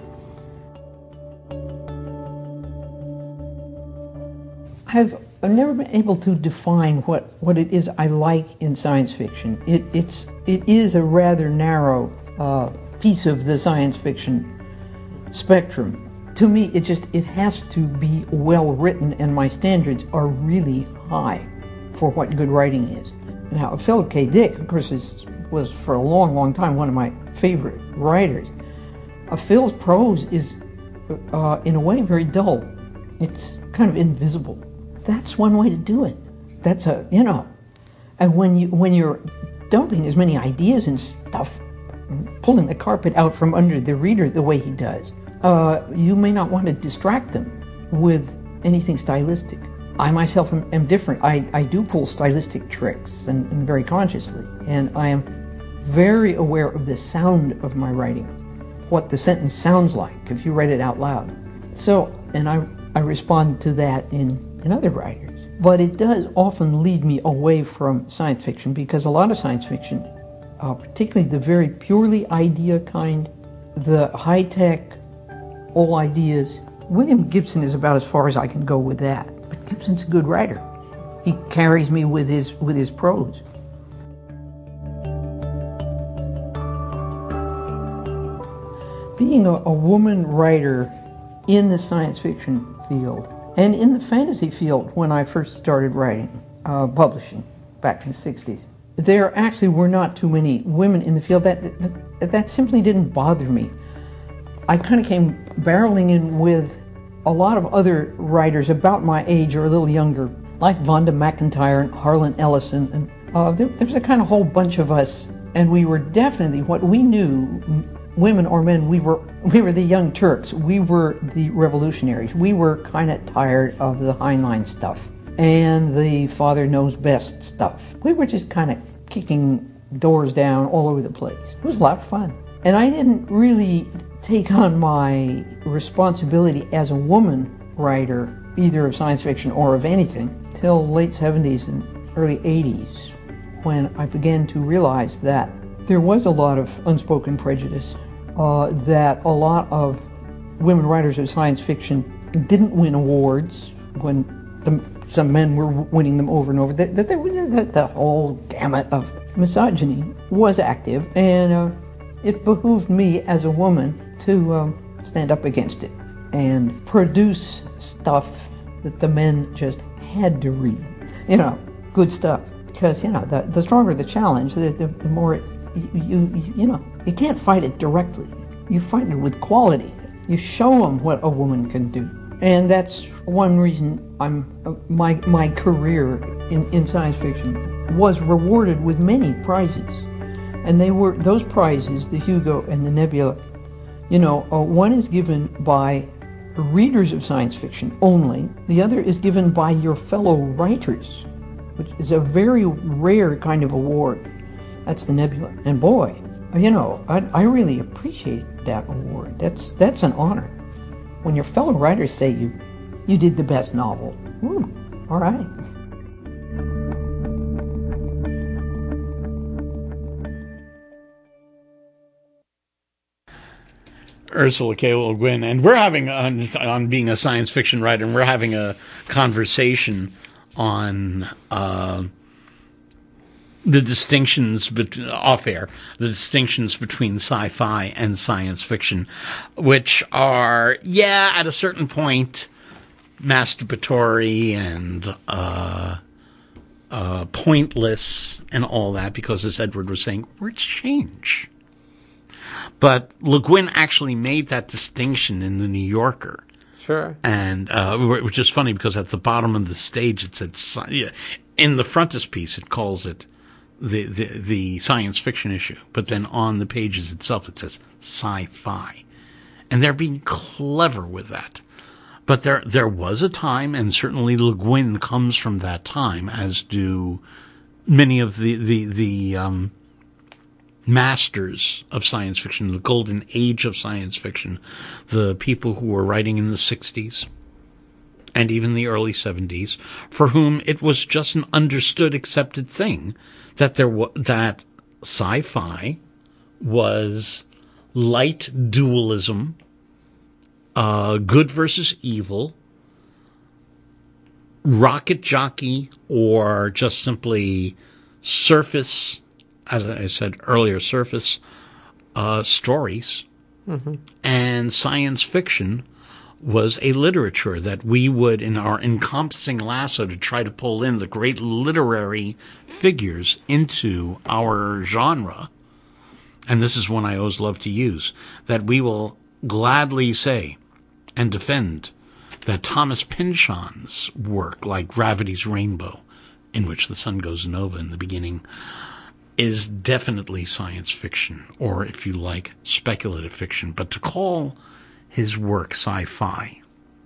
I've, I've never been able to define what, what it is I like in science fiction. It, it's, it is a rather narrow uh, piece of the science fiction spectrum. To me, it just, it has to be well written, and my standards are really high for what good writing is. Now, Philip K. Dick, of course, is, was for a long, long time one of my favorite writers. Uh, Phil's prose is, uh, in a way, very dull. It's kind of invisible. That's one way to do it. That's a, you know, and when you when you're dumping as many ideas and stuff, pulling the carpet out from under the reader the way he does, uh, you may not want to distract them with anything stylistic. I myself am, am different. I, I do pull stylistic tricks, and, and very consciously, and I am very aware of the sound of my writing, what the sentence sounds like if you read it out loud. So, and I, I respond to that in, in other writers. But it does often lead me away from science fiction, because a lot of science fiction, uh, particularly the very purely idea kind, the high-tech, all ideas, William Gibson is about as far as I can go with that. But Gibson's a good writer. He carries me with his, with his prose. Being a, a woman writer in the science fiction field and in the fantasy field when I first started writing, uh, publishing back in the sixties, there actually were not too many women in the field. That, that, that simply didn't bother me. I kind of came barreling in with a lot of other writers about my age or a little younger, like Vonda McIntyre and Harlan Ellison, and uh, there, there was a kind of whole bunch of us, and we were definitely what we knew, women or men. We were we were the Young Turks. We were the revolutionaries. We were kind of tired of the Heinlein stuff and the Father Knows Best stuff. We were just kind of kicking doors down all over the place. It was a lot of fun, and I didn't really take on my responsibility as a woman writer, either of science fiction or of anything, till late seventies and early eighties, when I began to realize that there was a lot of unspoken prejudice, uh, that a lot of women writers of science fiction didn't win awards when the, some men were winning them over and over, that, that, that the whole gamut of misogyny was active, and uh, it behooved me as a woman to um, stand up against it and produce stuff that the men just had to read. You know, good stuff. Because, you know, the, the stronger the challenge, the, the, the more, it, you, you, you know, you can't fight it directly. You fight it with quality. You show them what a woman can do. And that's one reason I'm, uh, my, my career in, in science fiction was rewarded with many prizes. And they were, those prizes, the Hugo and the Nebula, you know, uh, one is given by readers of science fiction only. The other is given by your fellow writers, which is a very rare kind of award. That's the Nebula. And boy, you know, I, I really appreciate that award. That's that's an honor. When your fellow writers say you, you did the best novel. Ooh, all right. Ursula K. Le Guin, and we're having on, on being a science fiction writer, and we're having a conversation on uh, the distinctions bet- off air, the distinctions between sci-fi and science fiction, which are, yeah, at a certain point, masturbatory and uh, uh, pointless and all that, because as Edward was saying, words change. But Le Guin actually made that distinction in the New Yorker. Sure. And uh, which is funny because at the bottom of the stage it said, sci- in the frontispiece it calls it the, the, the science fiction issue. But then on the pages itself it says sci-fi. And they're being clever with that. But there there was a time, and certainly Le Guin comes from that time, as do many of the, the, the um, masters of science fiction, the golden age of science fiction, the people who were writing in the sixties and even the early seventies, for whom it was just an understood, accepted thing that there was, that sci-fi was light dualism, uh, good versus evil, rocket jockey, or just simply surface, as I said earlier, surface uh, stories. Mm-hmm. And science fiction was a literature that we would, in our encompassing lasso, to try to pull in the great literary figures into our genre. And this is one I always love to use, that we will gladly say and defend that Thomas Pynchon's work, like Gravity's Rainbow, in which the sun goes nova in the beginning, is definitely science fiction, or if you like, speculative fiction. But to call his work sci-fi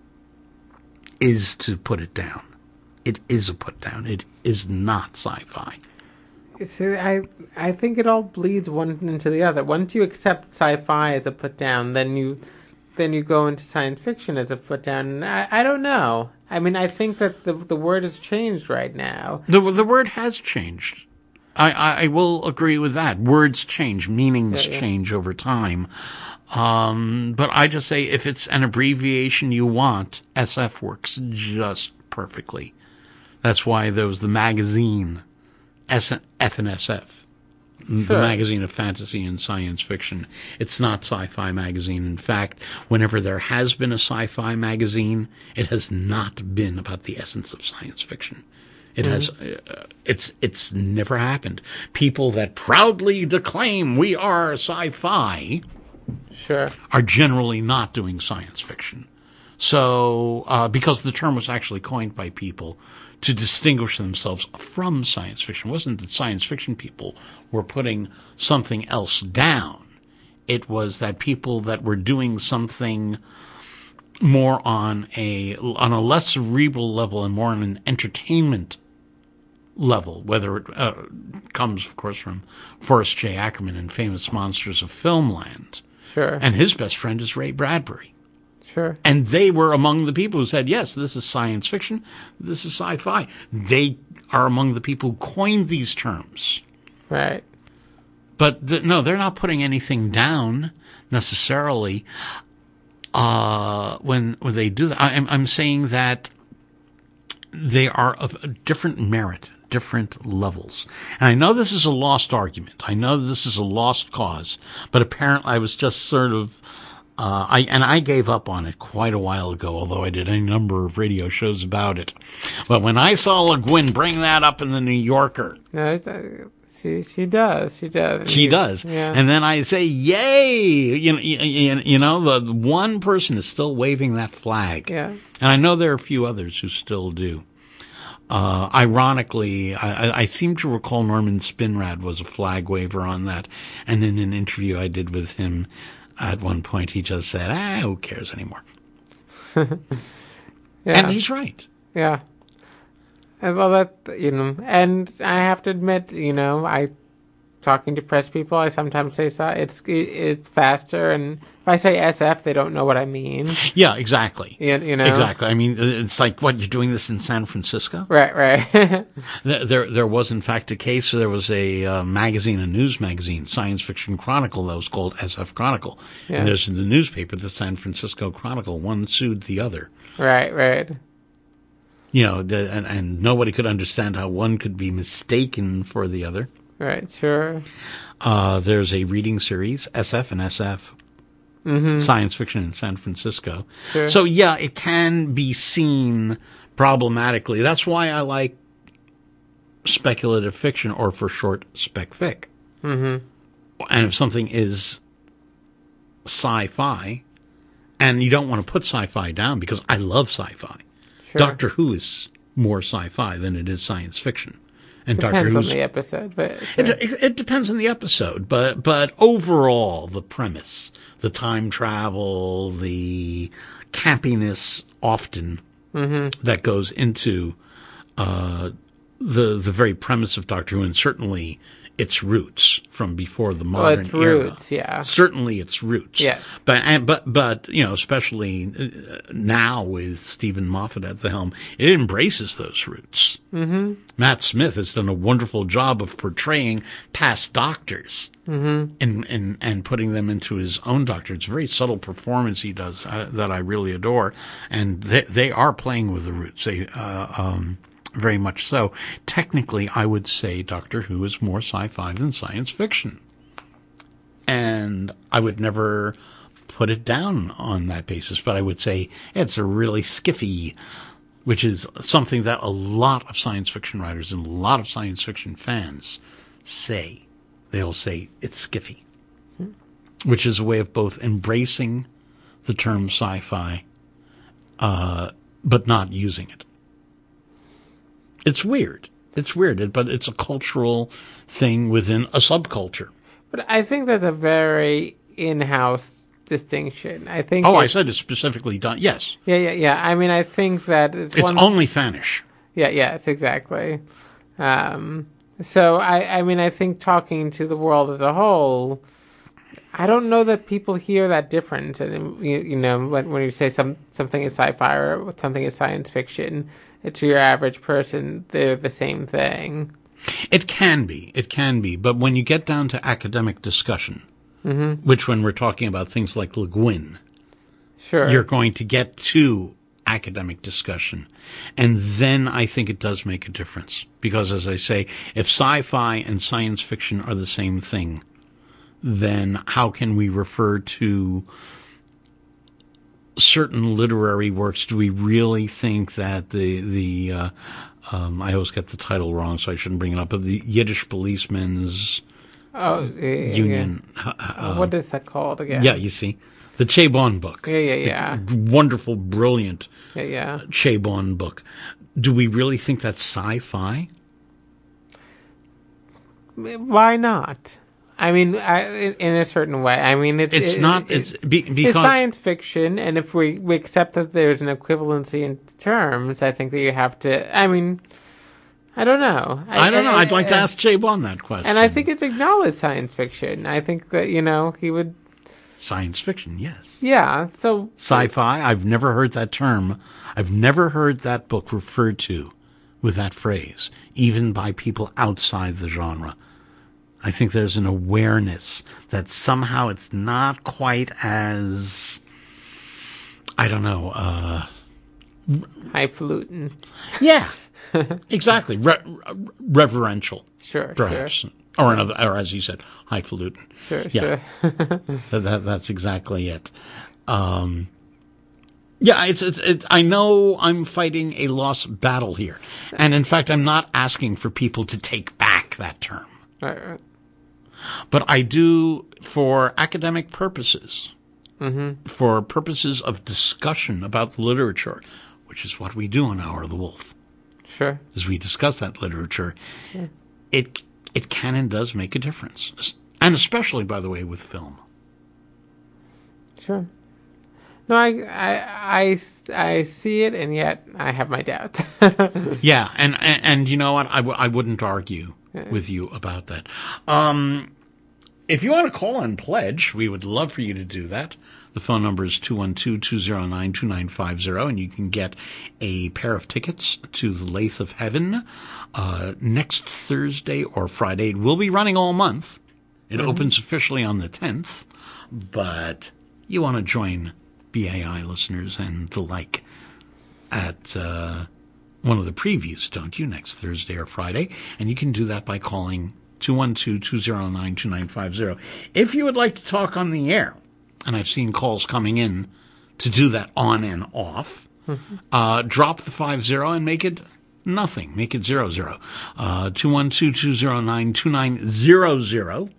is to put it down. It is a put down. It is not sci-fi. See, I I think it all bleeds one into the other. Once you accept sci-fi as a put down, then you then you go into science fiction as a put down. And I, I don't know. I mean, I think that the the word has changed right now. The the word has changed. I, I, I will agree with that. Words change, meanings yeah, yeah. change over time. Um, but I just say if it's an abbreviation you want, S F works just perfectly. That's why there was the magazine, S- F N S F, sure. The magazine of fantasy and science fiction. It's not sci-fi magazine. In fact, whenever there has been a sci-fi magazine, it has not been about the essence of science fiction. It mm-hmm. has, uh, it's, it's never happened. People that proudly declaim we are sci-fi sure. are generally not doing science fiction. So, uh, because the term was actually coined by people to distinguish themselves from science fiction. It wasn't that science fiction people were putting something else down. It was that people that were doing something more on a on a less cerebral level and more on an entertainment level, whether it uh, comes, of course, from Forrest J. Ackerman in Famous Monsters of Filmland. Sure. And his best friend is Ray Bradbury. Sure. And they were among the people who said, yes, this is science fiction, this is sci-fi. They are among the people who coined these terms. Right. But the, no, they're not putting anything down necessarily uh, when when they do that. I, I'm, I'm saying that they are of a different merit, different levels. And I know this is a lost argument. I know this is a lost cause. But apparently I was just sort of Uh, I and I gave up on it quite a while ago, although I did a number of radio shows about it. But when I saw Le Guin bring that up in the New Yorker, no, it's, uh, she she does, she does, she does, yeah. And then I say, "Yay!" You know, you, you know, the, the one person is still waving that flag, yeah. And I know there are a few others who still do. Uh, ironically, I, I seem to recall Norman Spinrad was a flag waver on that, and in an interview I did with him. At one point, he just said, ah, who cares anymore? Yeah. And he's right. Yeah. And, well, that, you know, and I have to admit, you know, I, talking to press people, I sometimes say so, it's it's faster, and if I say S F, they don't know what I mean. Yeah, exactly. You, you know? Exactly. I mean, it's like, what, you're doing this in San Francisco? Right, right. there, there there was, in fact, a case, there was a uh, magazine, a news magazine, Science Fiction Chronicle, that was called S F Chronicle. Yeah. And there's the newspaper, the San Francisco Chronicle. One sued the other. Right, right. You know, the, and, and nobody could understand how one could be mistaken for the other. Right, sure. Uh, there's a reading series, S F and S F, mm-hmm. Science Fiction in San Francisco. Sure. So, yeah, it can be seen problematically. That's why I like speculative fiction, or for short, spec fic. Mm-hmm. And if something is sci-fi, and you don't want to put sci-fi down, because I love sci-fi. Sure. Doctor Who is more sci-fi than it is science fiction. And depends Doctor on Who's, the episode, but sure. it, it, it depends on the episode. But but overall, the premise, the time travel, the campiness, often mm-hmm. that goes into uh, the the very premise of Doctor Who, and certainly its roots from before the modern well, its era. Roots, yeah. Certainly its roots. Yes. But and, but but you know, especially now with Stephen Moffat at the helm, it embraces those roots. Mm-hmm. Matt Smith has done a wonderful job of portraying past doctors mm-hmm. and, and and putting them into his own Doctor. It's a very subtle performance he does uh, that I really adore, and they they are playing with the roots. They uh, um. Very much so. Technically, I would say Doctor Who is more sci-fi than science fiction. And I would never put it down on that basis, but I would say it's a really skiffy, which is something that a lot of science fiction writers and a lot of science fiction fans say. They'll say it's skiffy, which is a way of both embracing the term sci-fi, uh, but not using it. It's weird. It's weird, but it's a cultural thing within a subculture. But I think that's a very in-house distinction. I think. Oh, I said it's specifically done. Yes. Yeah, yeah, yeah. I mean, I think that it's, it's one... only Fanish. Yeah, yes, exactly. Um, so I, I mean, I think talking to the world as a whole, I don't know that people hear that difference. And you, you know, when, when you say some something is sci-fi or something is science fiction, to your average person, they're the same thing. It can be. It can be. But when you get down to academic discussion, mm-hmm. which when we're talking about things like Le Guin, sure. you're going to get to academic discussion. And then I think it does make a difference. Because, as I say, if sci-fi and science fiction are the same thing, then how can we refer to certain literary works? Do we really think that the the uh, um, I always get the title wrong, so I shouldn't bring it up, of the Yiddish Policemen's oh, yeah, Union? Yeah. Uh, what is that called again? Yeah, you see, The Chabon book. Yeah, yeah, yeah. The wonderful, brilliant Yeah, yeah. Chabon book. Do we really think that's sci-fi? Why not? I mean, I, in, in a certain way. I mean, it's It's it, not. It, It's be, because it's science fiction, and if we, we accept that there's an equivalency in terms, I think that you have to. I mean, I don't know. I, I don't know. I, I'd like I, to ask Chabon that question. And I think it's acknowledged science fiction. I think that, you know, he would. Science fiction, yes. Yeah. So sci-fi. I've never heard that term. I've never heard that book referred to with that phrase, even by people outside the genre. I think there's an awareness that somehow it's not quite as, I don't know, uh, highfalutin. Yeah, exactly. Re- reverential. Sure, perhaps. Sure. Or another, or as you said, highfalutin. Sure, yeah. sure. that, that, that's exactly it. Um, yeah, it's, it's, it, I know I'm fighting a lost battle here. And in fact, I'm not asking for people to take back that term. Right, right. But I do, for academic purposes, mm-hmm. for purposes of discussion about the literature, which is what we do on Hour of the Wolf. Sure. As we discuss that literature, sure. it it can and does make a difference. And especially, by the way, with film. Sure. No, I, I, I, I see it, and yet I have my doubts. yeah, and, and, and you know what? I, w- I wouldn't argue with you about that. Um, if you want to call and pledge, we would love for you to do that. The phone number is two one two, two zero nine, two nine five zero, and you can get a pair of tickets to the Lathe of Heaven uh, next Thursday or Friday. It will be running all month. It mm-hmm. opens officially on the tenth, but you want to join B A I listeners and the like at uh, one of the previews, don't you, next Thursday or Friday? And you can do that by calling two one two, two zero nine, two nine five zero. If you would like to talk on the air, and I've seen calls coming in to do that on and off, mm-hmm. uh, drop the five zero and make it nothing. Make it zero zero. Uh, two one two, two zero nine, two nine zero zero.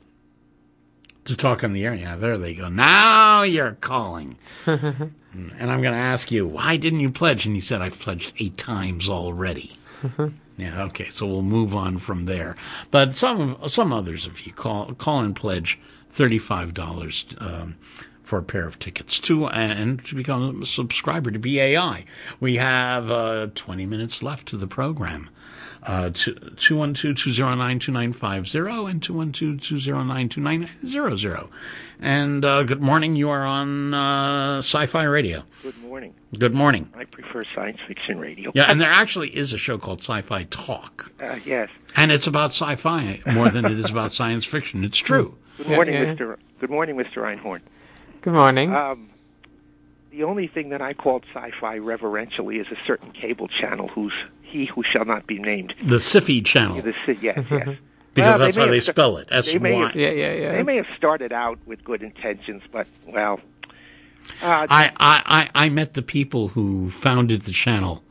To talk on the air. Yeah, there they go. Now you're calling. And I'm going to ask you, why didn't you pledge? And he said, I've pledged eight times already. Yeah, okay, so we'll move on from there. But some some others of you call call and pledge thirty-five dollars um, for a pair of tickets to and to become a subscriber to B A I. We have uh, twenty minutes left to the program. Uh, two one two, two zero nine, two nine five zero and two one two, two zero nine, two nine zero zero. And uh, good morning. You are on uh, Sci-Fi Radio. Good morning. Good morning. I prefer science fiction radio. Yeah, and there actually is a show called Sci-Fi Talk. Uh, yes. And it's about sci-fi more than it is about science fiction. It's true. Good morning, yeah, yeah. Mister Good morning, Mister Einhorn. Good morning. Um, the only thing that I called sci-fi reverentially is a certain cable channel whose he who shall not be named. The S I F I channel. Yeah, the, yes, yes. Because well, that's they how they st- spell it. S Y. Have, yeah, yeah, yeah. They may have started out with good intentions, but, well... Uh, I, I, I, I met the people who founded the channel.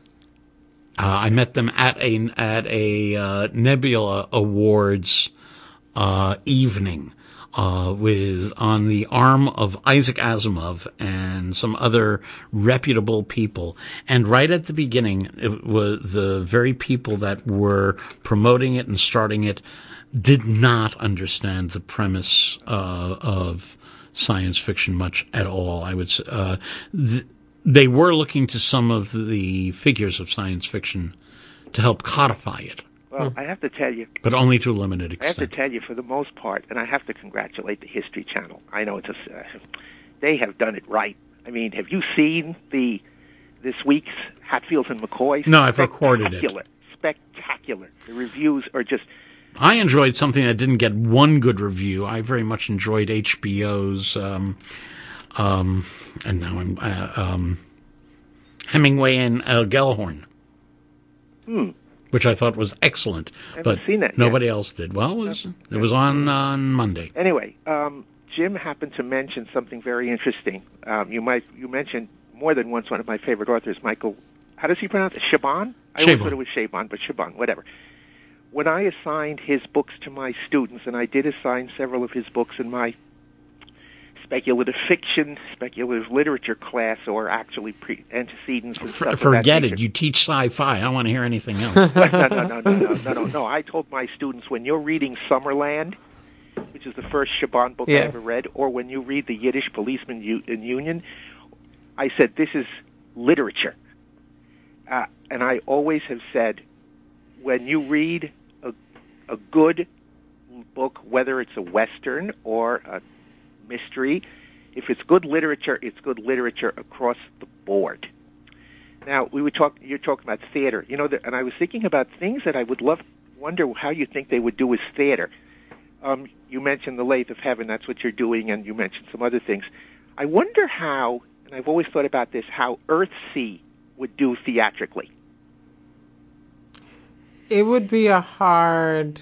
Uh, I met them at a, at a uh, Nebula Awards uh, evening. Uh, with on the arm of Isaac Asimov and some other reputable people. And right at the beginning, it was the very people that were promoting it and starting it did not understand the premise uh, of science fiction much at all. I would say uh, th- they were looking to some of the figures of science fiction to help codify it. Well, I have to tell you... But only to a limited extent. I have to tell you, for the most part, and I have to congratulate the History Channel. I know it's a... Uh, they have done it right. I mean, have you seen the this week's Hatfields and McCoys? No, I've recorded it. Spectacular. Spectacular. The reviews are just... I enjoyed something that didn't get one good review. I very much enjoyed H B O's... Um, um, and now I'm... Uh, um, Hemingway and uh, Gellhorn. Hmm. Which I thought was excellent, but seen that nobody yet. else did. Well, it was, it was on on Monday. Anyway, um, Jim happened to mention something very interesting. Um, you might you mentioned more than once one of my favorite authors, Michael. How does he pronounce it? Chabon? I always thought it was Chabon, but Chabon, whatever. When I assigned his books to my students, and I did assign several of his books in my speculative fiction, speculative literature class, or actually pre- antecedents and stuff. Forget it. You teach sci-fi. I don't want to hear anything else. no, no, no, no, no, no, no, no, no. I told my students, when you're reading Summerland, which is the first Shaban book yes. I ever read, or when you read The Yiddish Policeman U- in Union, I said, this is literature. Uh, and I always have said, when you read a, a good book, whether it's a Western or a mystery, if it's good literature, it's good literature across the board. Now, we were talk, you're talking about theater, you know, the, and I was thinking about things that I would love, wonder how you think they would do with theater. Um, you mentioned The Lathe of Heaven, that's what you're doing, and you mentioned some other things. I wonder how, and I've always thought about this, how Earthsea would do theatrically. It would be a hard,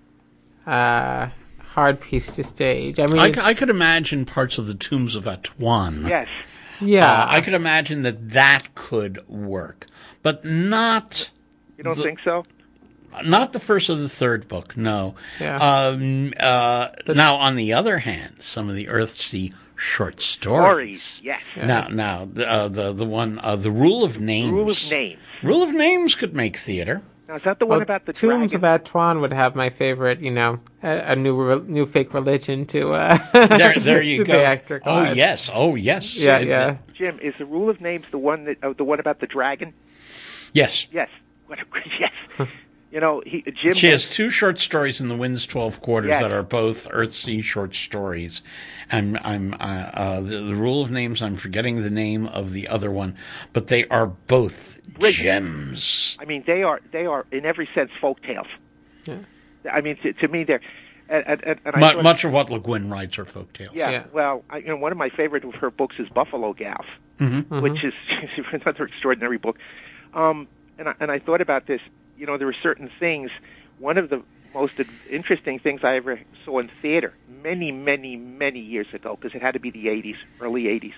uh, hard piece to stage. I mean, I, I could imagine parts of the Tombs of Atuan. Yes. Yeah. Uh, I could imagine that that could work, but not. You don't the, think so? Not the first or the third book, no. Yeah. Um, uh, now, on the other hand, some of the Earthsea short stories. Stories, yes. Now, now the uh, the the one, uh, the Rule of Names. Rule of Names. Rule of Names could make theater. Now, is that the one well, about the Tombs dragon? of Atuan would have my favorite, you know, a, a new re- new fake religion to. Uh, there, there you to go. Oh yes, oh yes. Yeah, it, yeah. Jim, is the Rule of Names the one that uh, the one about the dragon? Yes. Yes. What a, yes. You know, he, Jim. She has two short stories in The Wind's Twelve Quarters yes. that are both Earthsea short stories. I'm, I'm, uh, uh, the, the Rule of Names. I'm forgetting the name of the other one, but they are both Brilliant. gems. I mean, they are, they are in every sense folk tales. Yeah. I mean, to, to me, they're. And, and, and I much, thought, much of what Le Guin writes are folk tales. Yeah, yeah. Well, I, you know, one of my favorite of her books is Buffalo Gals, Mm-hmm. which is another extraordinary book. Um, and I, and I thought about this. You know, there were certain things. One of the most interesting things I ever saw in theater, many, many, many years ago, because it had to be the eighties, early eighties,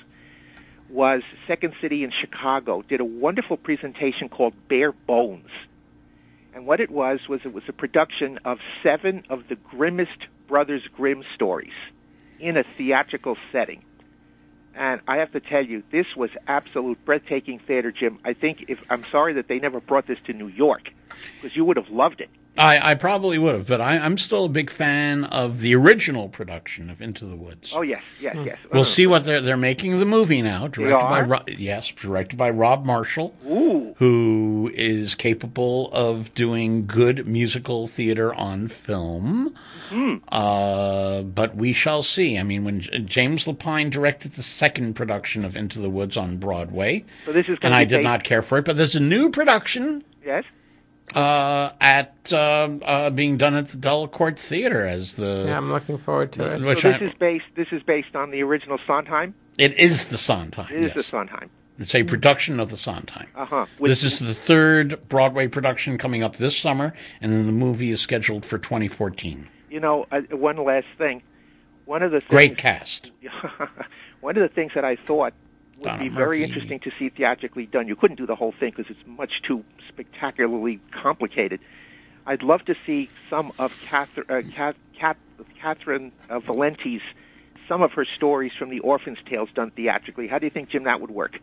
was Second City in Chicago did a wonderful presentation called Bare Bones. And what it was, was it was a production of seven of the grimmest Brothers Grimm stories in a theatrical setting. And I have to tell you, this was absolute breathtaking theater, Jim. I think if I'm sorry that they never brought this to New York, because you would have loved it. I, I probably would have, but I, I'm still a big fan of the original production of Into the Woods. Oh yes, yes, yes. We'll see what they're they're making the movie now, directed by are? Ro- yes, directed by Rob Marshall, Ooh. who is capable of doing good musical theater on film. Mm. Uh, but we shall see. I mean, when J- James Lapine directed the second production of Into the Woods on Broadway, So this is and gonna I be did based- not care for it, but there's a new production. Yes. Uh, at uh, uh, being done at the Delacorte Theater as the Yeah, I'm looking forward to it. Which so this I- is based. This is based on the original Sondheim. it is the Sondheim. It is yes. the Sondheim. It's a production of the Sondheim. Uh huh. This is the third Broadway production coming up this summer, and then the movie is scheduled for twenty fourteen. You know, uh, one last thing. One of the things, Great cast. one of the things that I thought would Donna be very Murphy. interesting to see theatrically done. You couldn't do the whole thing because it's much too spectacularly complicated. I'd love to see some of Catherine, uh, Cat, Cat, Catherine uh, Valenti's, some of her stories from the Orphan's Tales done theatrically. How do you think, Jim, that would work?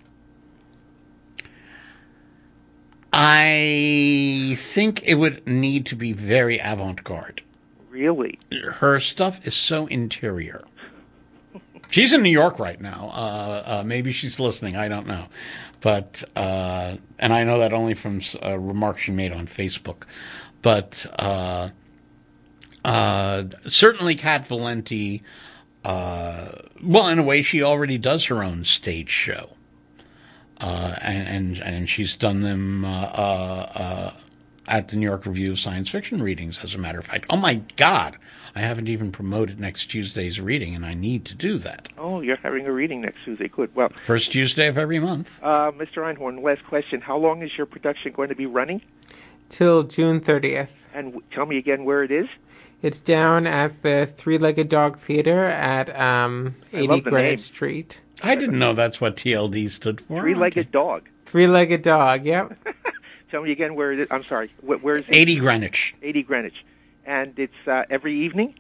I think it would need to be very avant-garde. Really? Her stuff is so interior. She's in New York right now. Uh, uh, maybe she's listening. I don't know. But, uh, and I know that only from uh, remarks she made on Facebook. But uh, uh, certainly Cat Valenti, uh, well, in a way, she already does her own stage show. Uh, and, and and she's done them uh, uh, uh, at the New York Review of Science Fiction readings, as a matter of fact. Oh, my God. I haven't even promoted next Tuesday's reading, and I need to do that. Oh, you're having a reading next Tuesday. Good. Well, First Tuesday of every month. uh, Mister Einhorn, last question. How long is your production going to be running? Till June thirtieth. And w- tell me again where it is. It's down at the Three-Legged Dog Theater at um, I eighty love the Greenwich name. Street. I didn't know that's what T L D stood for. Three-legged dog. Three-Legged Dog, yep. Tell me again where it is. I'm sorry. Wh- Where is it? eighty Greenwich. eighty Greenwich. And it's uh, every evening?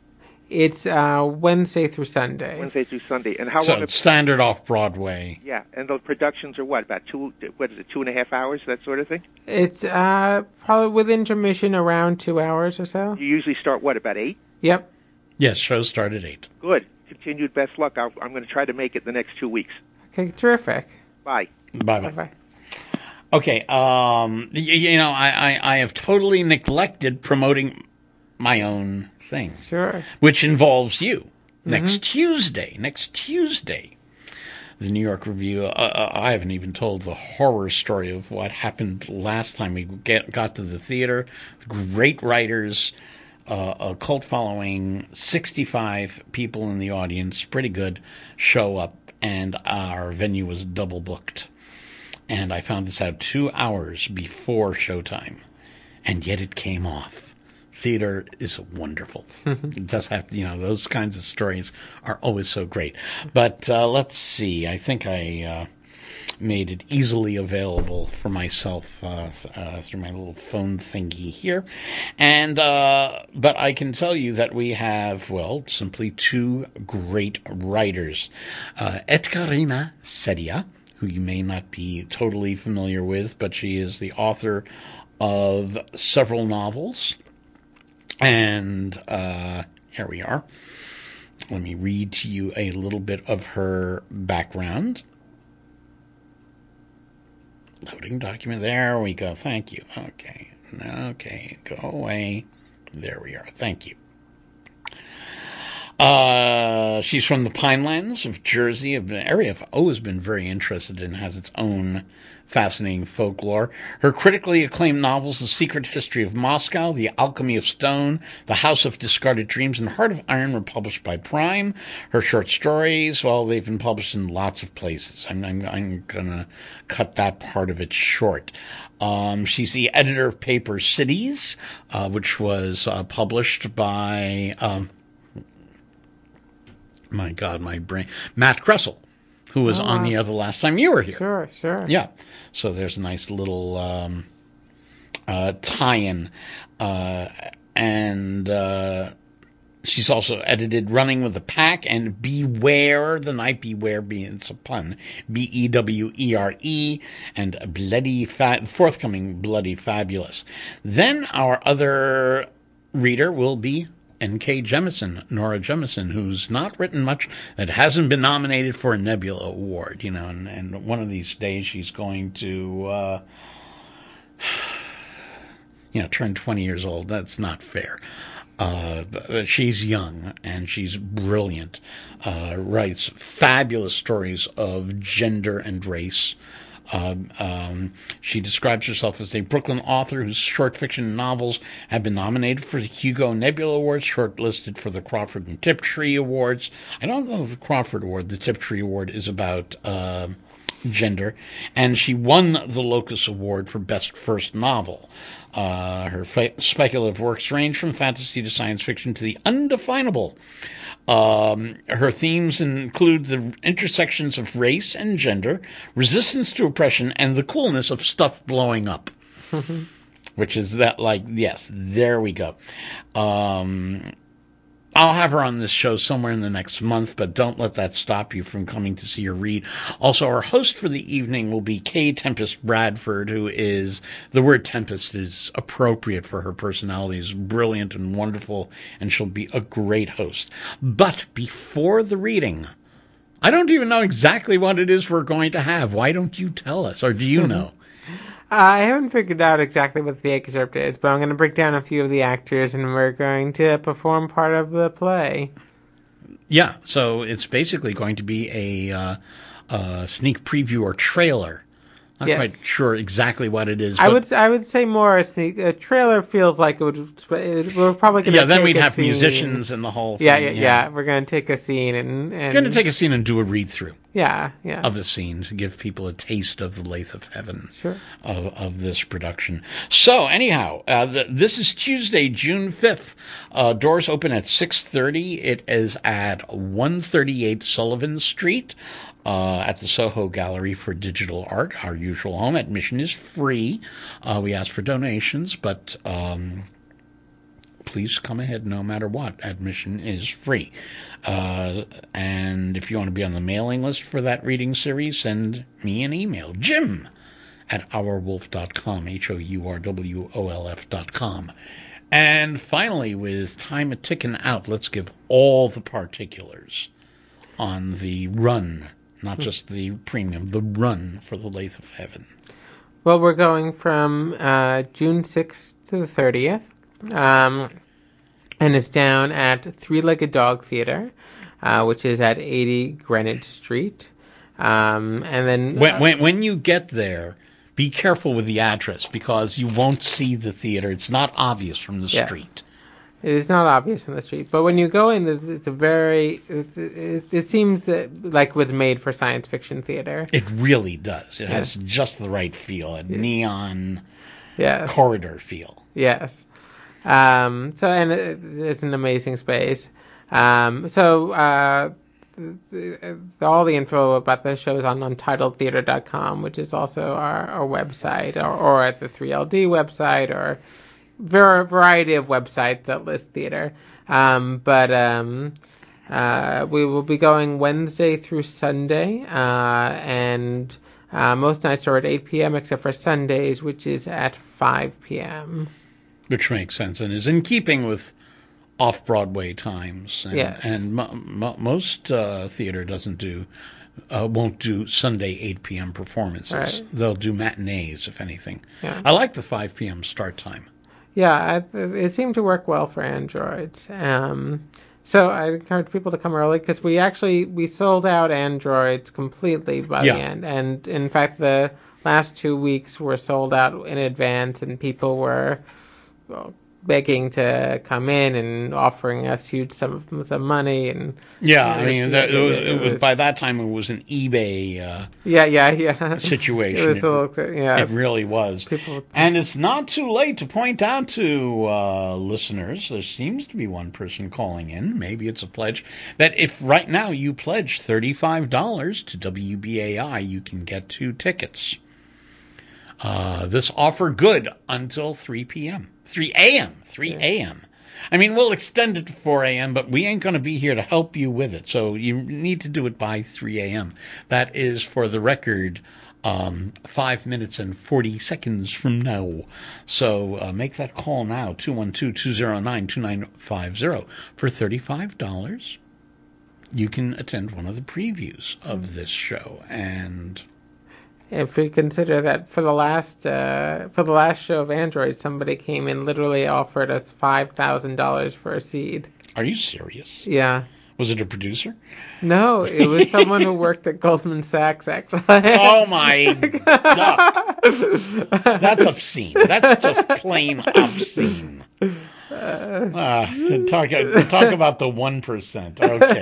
It's uh, Wednesday through Sunday. Wednesday through Sunday. And how so long? It's standard off-Broadway. Yeah, and the productions are what, about two, what is it, two and a half hours, that sort of thing? It's uh, probably with intermission around two hours or so. You usually start, what, about eight? Yep. Yes, shows start at eight. Good. Continued best luck. I'll, I'm going to try to make it the next two weeks. Okay, terrific. Bye. Bye-bye. Bye-bye. Okay, um, you, you know, I, I, I have totally neglected promoting my own thing. Sure. Which involves you. Mm-hmm. Next Tuesday. Next Tuesday. The New York Review. Uh, I haven't even told the horror story of what happened last time we get, got to the theater. Great writers, uh, a cult following, sixty-five people in the audience, pretty good, show up, and our venue was double booked. And I found this out two hours before showtime, and yet it came off. Theater is wonderful. It does have, you know, those kinds of stories are always so great. But uh, let's see. I think I uh, made it easily available for myself uh, uh, through my little phone thingy here. And uh, but I can tell you that we have, well, simply two great writers. Uh, Etkarina Sedia, who you may not be totally familiar with, but she is the author of several novels. And uh, here we are. Let me read to you a little bit of her background. Loading document. There we go. Thank you. Okay. Okay. Go away. There we are. Thank you. Uh, she's from the Pinelands of Jersey, an area I've always been very interested in, has its own fascinating folklore. Her critically acclaimed novels, The Secret History of Moscow, The Alchemy of Stone, The House of Discarded Dreams, and Heart of Iron were published by Prime. Her short stories, well, they've been published in lots of places. I'm, I'm, I'm going to cut that part of it short. Um, she's the editor of Paper Cities, uh, which was uh, published by... Um, My God, my brain. Matt Kressel, who was oh, on wow. the air the last time you were here. Sure, sure. Yeah. So there's a nice little um, uh, tie-in. Uh, and uh, she's also edited Running with the Pack and Beware the Night. Beware being, it's a pun. B E W E R E. And Bloody, fa- forthcoming Bloody Fabulous. Then our other reader will be N K Jemisin, Nora Jemisin, who's not written much, that hasn't been nominated for a Nebula Award, you know, and, and one of these days she's going to, uh, you know, turn twenty years old. That's not fair. Uh, but she's young and she's brilliant, uh, writes fabulous stories of gender and race. Um, um, she describes herself as a Brooklyn author whose short fiction novels have been nominated for the Hugo Nebula Awards, shortlisted for the Crawford and Tiptree Awards. I don't know if the Crawford Award, the Tiptree Award is about uh, gender. And she won the Locus Award for Best First Novel. Uh, her fa- speculative works range from fantasy to science fiction to the undefinable. Um, her themes include the intersections of race and gender, resistance to oppression, and the coolness of stuff blowing up. Which is that, like, yes, there we go. Um, I'll have her on this show somewhere in the next month, but don't let that stop you from coming to see her read. Also, our host for the evening will be Kay Tempest Bradford, who is, the word Tempest is appropriate for her personality, is brilliant and wonderful, and she'll be a great host. But before the reading, I don't even know exactly what it is we're going to have. Why don't you tell us, or do you know? I haven't figured out exactly what the excerpt is, but I'm going to break down a few of the actors, and we're going to perform part of the play. Yeah, so it's basically going to be a, uh, a sneak preview or trailer. Not yes. quite sure exactly what it is. I would I would say more a sneak. A trailer feels like it would. It, we're probably going to yeah. Then take we'd a have scene. musicians and the whole thing. Yeah, yeah, yeah. yeah. We're going to take a scene and, and going to take a scene and do a read through. Yeah, yeah. Of the scene to give people a taste of the Lathe of Heaven. Sure. Of of this production. So anyhow, uh, the, this is Tuesday, June fifth. Uh, doors open at six thirty. It is at one thirty-eight Sullivan Street. Uh, at the Soho Gallery for Digital Art, our usual home. Admission is free. Uh, we ask for donations, but um, please come ahead no matter what. Admission is free. Uh, and if you want to be on the mailing list for that reading series, send me an email, Jim at our wolf dot com, H O U R W O L F dot com. And finally, with time a ticking out, let's give all the particulars on the run, not just the premium, the run for the Lathe of Heaven. Well, we're going from uh, June sixth to the thirtieth, um, and it's down at Three-Legged Dog Theater, uh, which is at eighty Greenwich Street. Um, and then uh, when, when when you get there, be careful with the address because you won't see the theater. It's not obvious from the yeah. street. It is not obvious from the street, but when you go in, it's a very. It's, it, it seems that, like it was made for science fiction theater. It really does. It yeah. has just the right feel, a neon yes. corridor feel. Yes. Um, so, and it, it's an amazing space. Um, so, uh, the, the, all the info about the show is on untitled theater dot com, which is also our, our website, or, or at the three L D website, or a variety of websites that list theater. Um, but um, uh, we will be going Wednesday through Sunday, uh, and uh, most nights are at eight p.m. except for Sundays, which is at five p.m. Which makes sense and is in keeping with off-Broadway times. And, yes. And mo- mo- most uh, theater doesn't do, uh, won't do Sunday eight p.m. performances. Right. They'll do matinees, if anything. Yeah. I like the five p.m. start time. Yeah, I, it seemed to work well for Androids. Um, so I encourage people to come early because we actually, we sold out Androids completely by yeah. the end. And in fact, the last two weeks were sold out in advance and people were well, begging to come in and offering us huge sum of some money. And yeah, you know, I mean, it, that, it, was, it, it was, was by that time it was an eBay uh, yeah, yeah, yeah. situation. It was a little, yeah. It really was. People, and it's not too late to point out to uh, listeners, there seems to be one person calling in, maybe it's a pledge, that if right now you pledge thirty-five dollars to W B A I, you can get two tickets. Uh, this offer good until three p.m. three a.m. three a.m. I mean, we'll extend it to four a.m., but we ain't going to be here to help you with it. So you need to do it by three a.m. That is, for the record, um, five minutes and forty seconds from now. So uh, make that call now, two one two, two zero nine, two nine five zero. For thirty-five dollars, you can attend one of the previews of this show. And if we consider that for the last uh, for the last show of Android, somebody came in, literally offered us five thousand dollars for a seed. Are you serious? Yeah. Was it a producer? No, it was someone who worked at Goldman Sachs, actually. Oh, my God. That's obscene. That's just plain obscene. Uh, talk, talk about the one percent. Okay.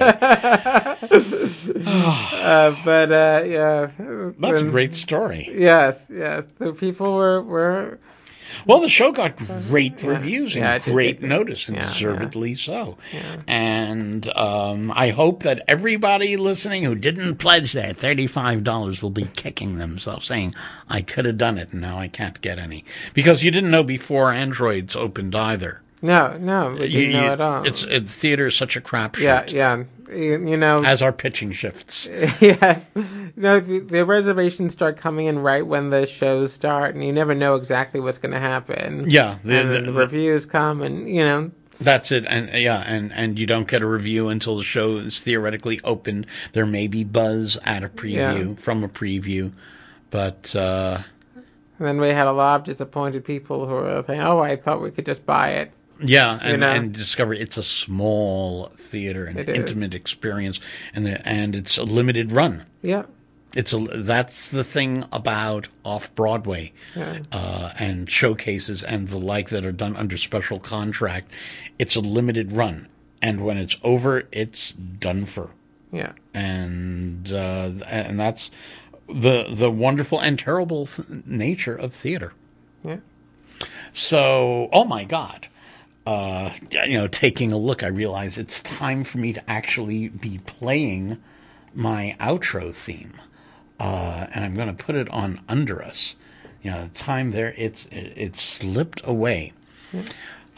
uh, but, uh, yeah. That's a great story. Yes, yes. The people were... were Well, the show got great yeah. reviews and yeah, great did, notice, and yeah, deservedly yeah. so. Yeah. And um, I hope that everybody listening who didn't pledge that thirty-five dollars will be kicking themselves, saying, I could have done it, and now I can't get any. Because you didn't know before Androids opened either. No, no, we didn't you, know you, at all. It's it, theater is such a crapshoot. Yeah, yeah. You, you know, as our pitching shifts. Yes, you know, the, the reservations start coming in right when the shows start, and you never know exactly what's going to happen. Yeah, the, and then the, the reviews come, and you know. That's it, and yeah, and, and you don't get a review until the show is theoretically opened. There may be buzz at a preview yeah. from a preview, but. Uh, and then we had a lot of disappointed people who were saying, "Oh, I thought we could just buy it." Yeah, and, you know? and discover it's a small theater, an it intimate is. experience, and the, and it's a limited run. Yeah, it's a that's the thing about off Broadway, yeah. uh, and showcases and the like that are done under special contract. It's a limited run, and when it's over, it's done for. Yeah, and uh, and that's the the wonderful and terrible th- nature of theater. Yeah. So, oh my God. Uh, you know, taking a look, I realize it's time for me to actually be playing my outro theme. Uh, and I'm going to put it on Under Us. You know, the time there, it's, it, it slipped away. Yeah.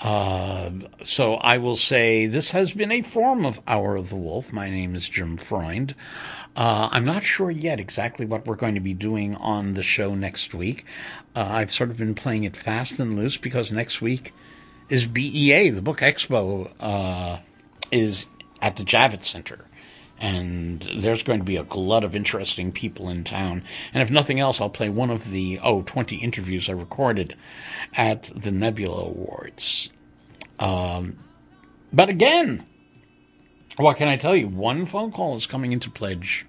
Uh, so I will say this has been a form of Hour of the Wolf. My name is Jim Freund. Uh, I'm not sure yet exactly what we're going to be doing on the show next week. Uh, I've sort of been playing it fast and loose because next week is B E A. The Book Expo uh, is at the Javits Center. And there's going to be a glut of interesting people in town. And if nothing else, I'll play one of the, oh, twenty interviews I recorded at the Nebula Awards. Um, but again, what can I tell you? One phone call is coming into pledge.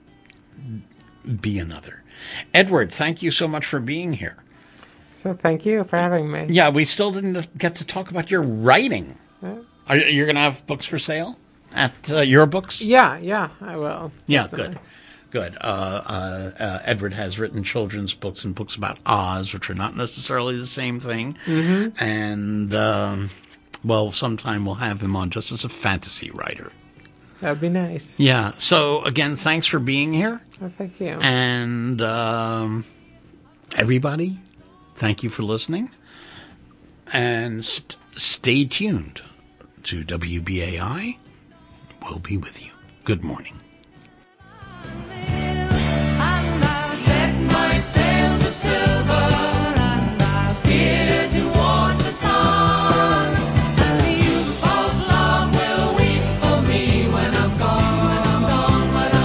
Be another. Edward, thank you so much for being here. So thank you for having me. Yeah, we still didn't get to talk about your writing. Yeah. Are you going to have books for sale at uh, your books? Yeah, yeah, I will. Yeah, Definitely. good. Good. Uh, uh, uh, Edward has written children's books and books about Oz, which are not necessarily the same thing. Mm-hmm. And, um, well, sometime we'll have him on just as a fantasy writer. That'd be nice. Yeah. So, again, thanks for being here. Oh, thank you. And um, everybody, thank you for listening. And st- stay tuned to W B A I. We'll be with you. Good morning. My sails of silver, and I steer towards the sun. And the youth falls long will weep for me when I'm gone, when I'm gone, when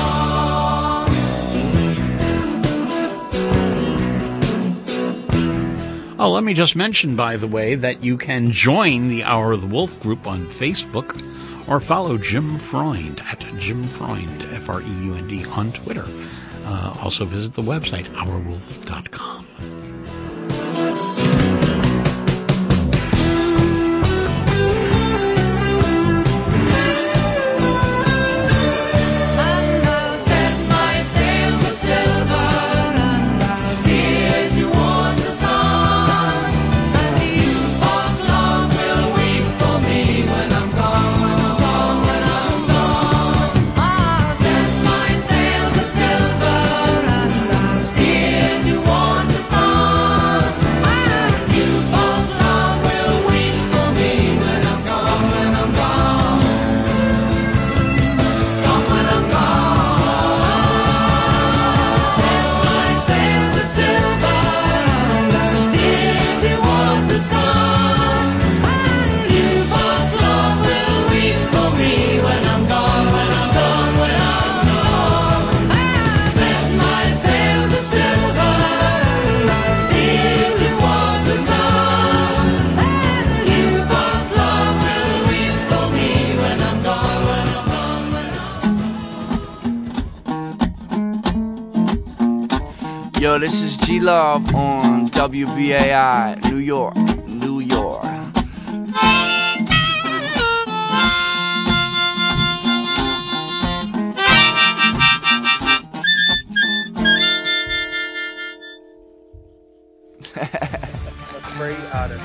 I'm gone. Oh, let me just mention, by the way, that you can join the Hour of the Wolf group on Facebook or follow Jim Freund at Jim Freund, F R E U N D, on Twitter. Uh, also visit the website, our wolf dot com. And I'll set my sails of silver, and I'll steer towards the sun. And the youth falls long will weep for me when I'm gone, when I'm gone, when I'm gone. I'll set my sails of silver, and I'll steer towards the sun. And you falls long will weep for me when I'm gone, when I'm gone. Gone when I'm gone. Set my sails of silver, and I'll steer towards the sun. And you falls long will weep for me when I'm gone, when I'm gone, when I'm gone. Set my sails of silver, and I'll steer towards the sun. And you falls long will weep for me when I'm gone, when I'm gone, when I'm Yo, this is G Love on W B A I, New York, New York. That's very honest.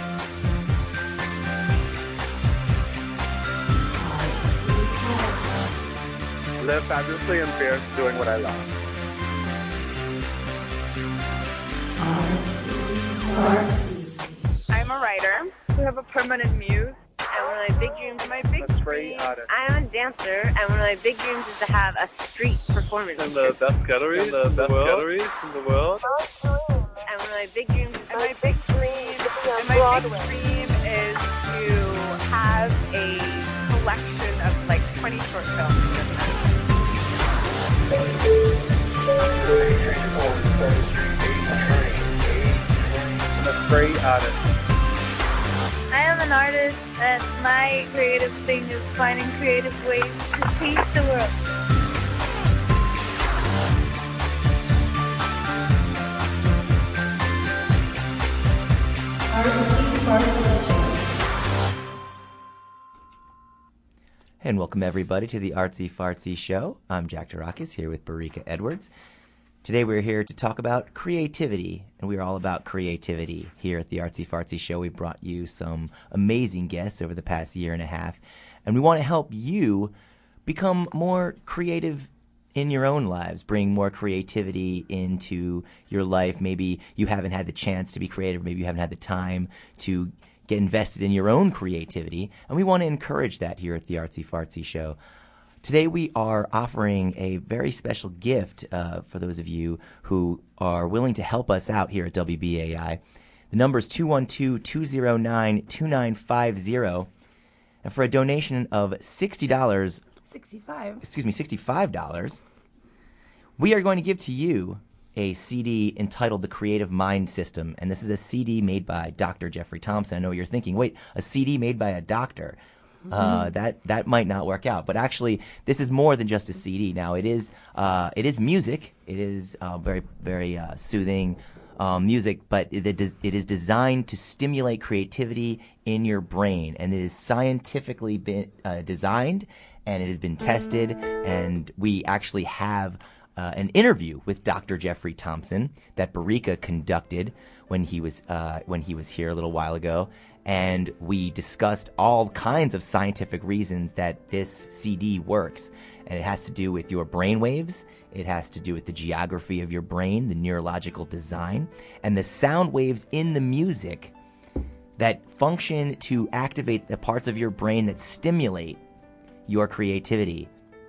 Live fabulously and fierce, doing what I love. I'm a writer who have a permanent muse, and one of my big dreams, my big That's very dream, honest. I'm a dancer, and one of my big dreams is to have a street performance. In the best galleries in the, best galleries in the world. And one of my big dreams, and my big dream, and my big dream is to have a collection of like twenty short films. That's very honest. I am an artist, and my creative thing is finding creative ways to change the world. And welcome everybody to the Artsy Fartsy Show. I'm Jack Tarakis here with Barika Edwards. Today we're here to talk about creativity, and we're all about creativity here at the Artsy Fartsy Show. We brought you some amazing guests over the past year and a half, and we want to help you become more creative in your own lives, bring more creativity into your life. Maybe you haven't had the chance to be creative, maybe you haven't had the time to get invested in your own creativity, and we want to encourage that here at the Artsy Fartsy Show. Today we are offering a very special gift uh, for those of you who are willing to help us out here at W B A I. The number is two one two, two zero nine, two nine five zero, and for a donation of sixty dollars, sixty-five excuse me, sixty-five dollars, we are going to give to you a C D entitled The Creative Mind System, and this is a C D made by Doctor Jeffrey Thompson. I know you're thinking, wait, a C D made by a doctor? Uh, that that might not work out, but actually, this is more than just a C D. Now, it is uh, it is music. It is uh, very very uh, soothing um, music, but it, it, is, it is designed to stimulate creativity in your brain, and it is scientifically been uh, designed, and it has been tested, and we actually have uh, an interview with Doctor Jeffrey Thompson that Barika conducted when he was uh, when he was here a little while ago. And we discussed all kinds of scientific reasons that this C D works. And it has to do with your brain waves. It has to do with the geography of your brain, the neurological design, and the sound waves in the music that function to activate the parts of your brain that stimulate your creativity.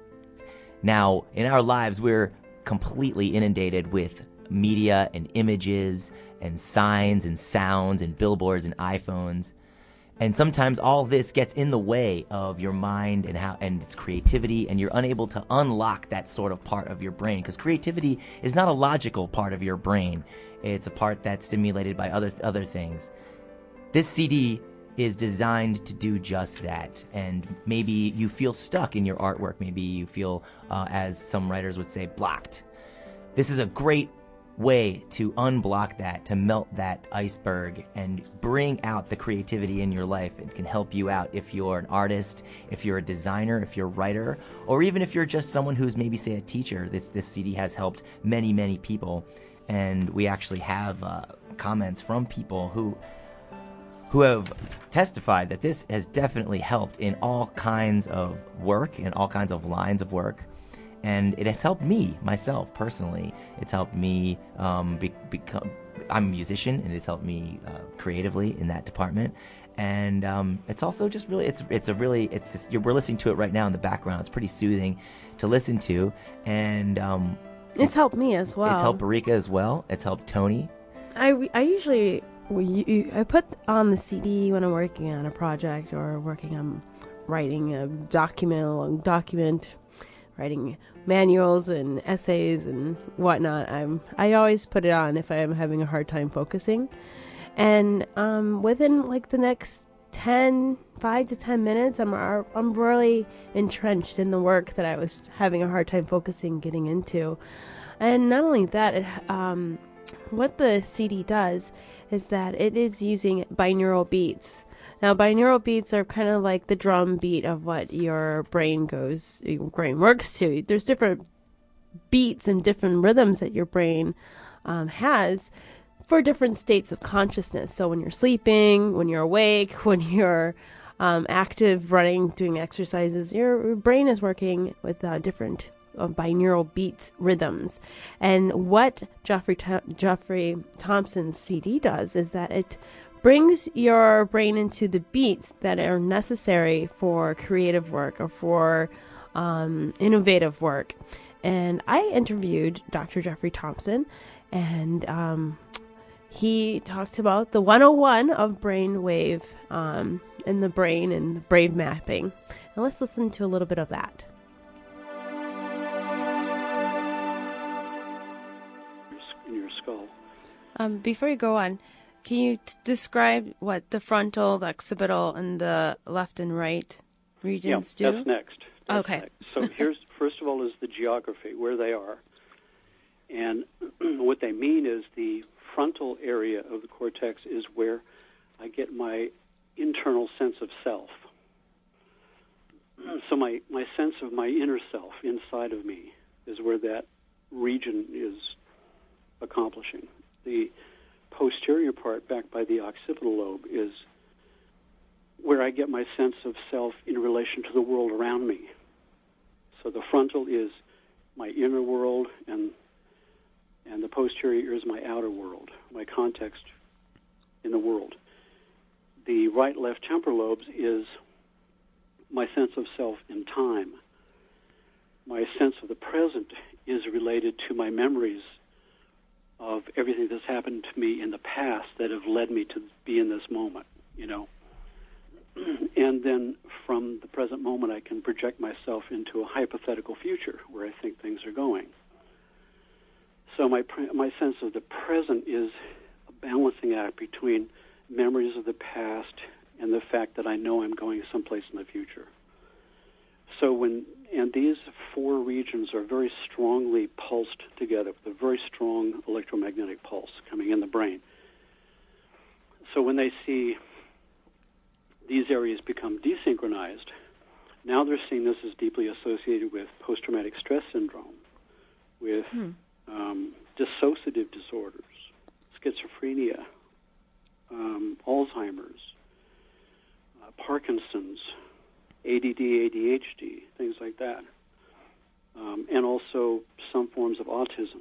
Now, in our lives, we're completely inundated with media and images and signs and sounds and billboards and iPhones, and sometimes all this gets in the way of your mind and how and its creativity, and you're unable to unlock that sort of part of your brain, because creativity is not a logical part of your brain. It's a part that's stimulated by other other things. This C D is designed to do just that, and maybe you feel stuck in your artwork. Maybe you feel, uh, as some writers would say, blocked. This is a great way to unblock that, to melt that iceberg and bring out the creativity in your life. It can help you out if you're an artist, if you're a designer, if you're a writer, or even if you're just someone who's maybe, say, a teacher. This this C D has helped many, many people, and we actually have uh, comments from people who who have testified that this has definitely helped in all kinds of work, in all kinds of lines of work. And it has helped me, myself, personally. It's helped me um, be, become... I'm a musician, and it's helped me uh, creatively in that department. And um, it's also just really... It's it's a really... It's just, you're, we're listening to it right now in the background. It's pretty soothing to listen to. And... Um, it's helped me as well. It's helped Barika as well. It's helped Tony. I, I usually... I put on the C D when I'm working on a project or working on writing a document, a long document... writing manuals and essays and whatnot. I'm I always put it on if I'm having a hard time focusing, and um, within like the next ten, five to ten minutes, I'm I'm really entrenched in the work that I was having a hard time focusing, getting into. And not only that, it, um, what the C D does is that it is using binaural beats. Now, binaural beats are kind of like the drum beat of what your brain goes, your brain works to. There's different beats and different rhythms that your brain um, has for different states of consciousness. So when you're sleeping, when you're awake, when you're um, active, running, doing exercises, your brain is working with uh, different uh, binaural beats, rhythms. And what Jeffrey, Th- Jeffrey Thompson's C D does is that it brings your brain into the beats that are necessary for creative work or for um, innovative work. And I interviewed Doctor Jeffrey Thompson, and um, he talked about the one oh one of brainwave um, in the brain and brain mapping. And let's listen to a little bit of that. In your skull. Um, before you go on, can you t- describe what the frontal, the occipital, and the left and right regions yeah, do? That's next. That's okay. Next. So here's, first of all, is the geography, where they are. And what they mean is the frontal area of the cortex is where I get my internal sense of self. So my, my sense of my inner self inside of me is where that region is accomplishing. The posterior part, back by the occipital lobe, is where I get my sense of self in relation to the world around me. So the frontal is my inner world, and and the posterior is my outer world, my context in the world. The the right left temporal lobes is my sense of self in time. My sense of the present is related to my memories of everything that's happened to me in the past that have led me to be in this moment, you know. And then from the present moment, I can project myself into a hypothetical future where I think things are going. So my pre- my sense of the present is a balancing act between memories of the past and the fact that I know I'm going someplace in the future. So when, and these four regions are very strongly pulsed together with a very strong electromagnetic pulse coming in the brain. So when they see these areas become desynchronized, now they're seeing this as deeply associated with post-traumatic stress syndrome, with hmm. um, dissociative disorders, schizophrenia, um, Alzheimer's, uh, Parkinson's, A D D, A D H D, things like that, um, and also some forms of autism,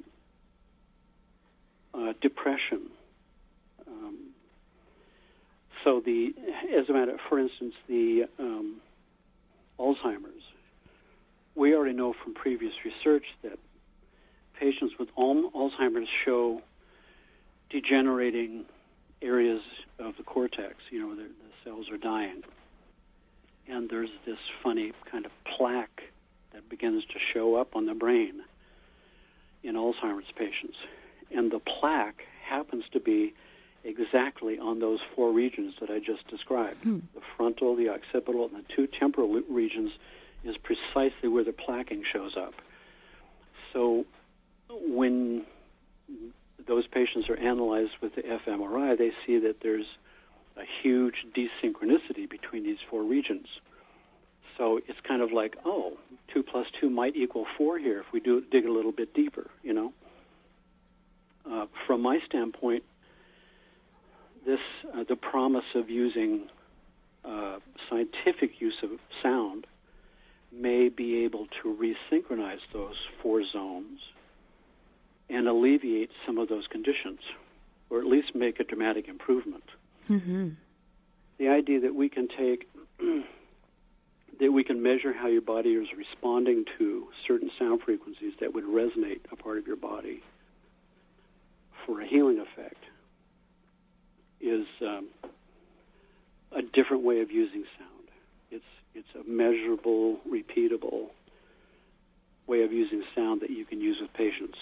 uh, depression. Um, so the, as a matter, for instance, the um, Alzheimer's, we already know from previous research that patients with Alzheimer's show degenerating areas of the cortex, you know, where the, the cells are dying. And there's this funny kind of plaque that begins to show up on the brain in Alzheimer's patients. And the plaque happens to be exactly on those four regions that I just described. Hmm. The frontal, the occipital, and the two temporal regions is precisely where the plaquing shows up. So when those patients are analyzed with the fMRI, they see that there's a huge desynchronicity between these four regions. So it's kind of like, oh, two plus two might equal four here if we do dig a little bit deeper, you know. Uh, from my standpoint, this uh, the promise of using uh, scientific use of sound may be able to resynchronize those four zones and alleviate some of those conditions, or at least make a dramatic improvement. Mm-hmm. The idea that we can take, that we can measure how your body is responding to certain sound frequencies that would resonate a part of your body for a healing effect is um, a different way of using sound. It's it's a measurable, repeatable way of using sound that you can use with patients.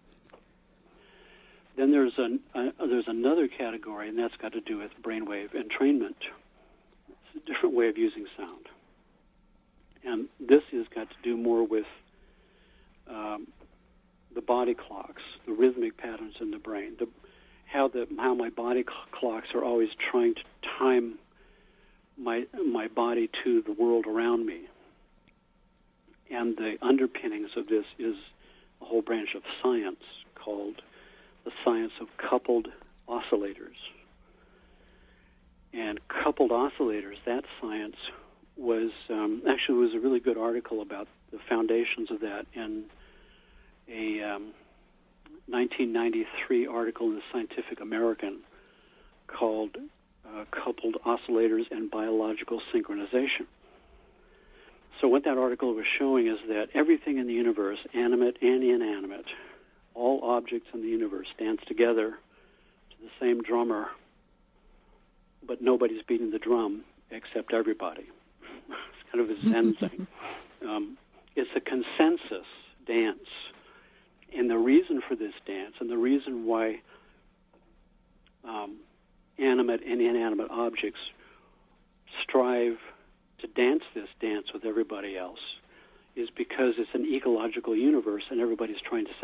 Then there's an, uh, there's another category, and that's got to do with brainwave entrainment. It's a different way of using sound. And this has got to do more with um, the body clocks, the rhythmic patterns in the brain, the, how the how my body cl- clocks are always trying to time my my body to the world around me. And the underpinnings of this is a whole branch of science called the science of coupled oscillators. And coupled oscillators, that science was, um, actually was a really good article about the foundations of that in a um, nineteen ninety-three article in the Scientific American called uh, Coupled Oscillators and Biological Synchronization. So what that article was showing is that everything in the universe, animate and inanimate, all objects in the universe dance together to the same drummer, but nobody's beating the drum except everybody. It's kind of a Zen thing. Um, it's a consensus dance. And the reason for this dance, and the reason why um, animate and inanimate objects strive to dance this dance with everybody else, is because it's an ecological universe and everybody's trying to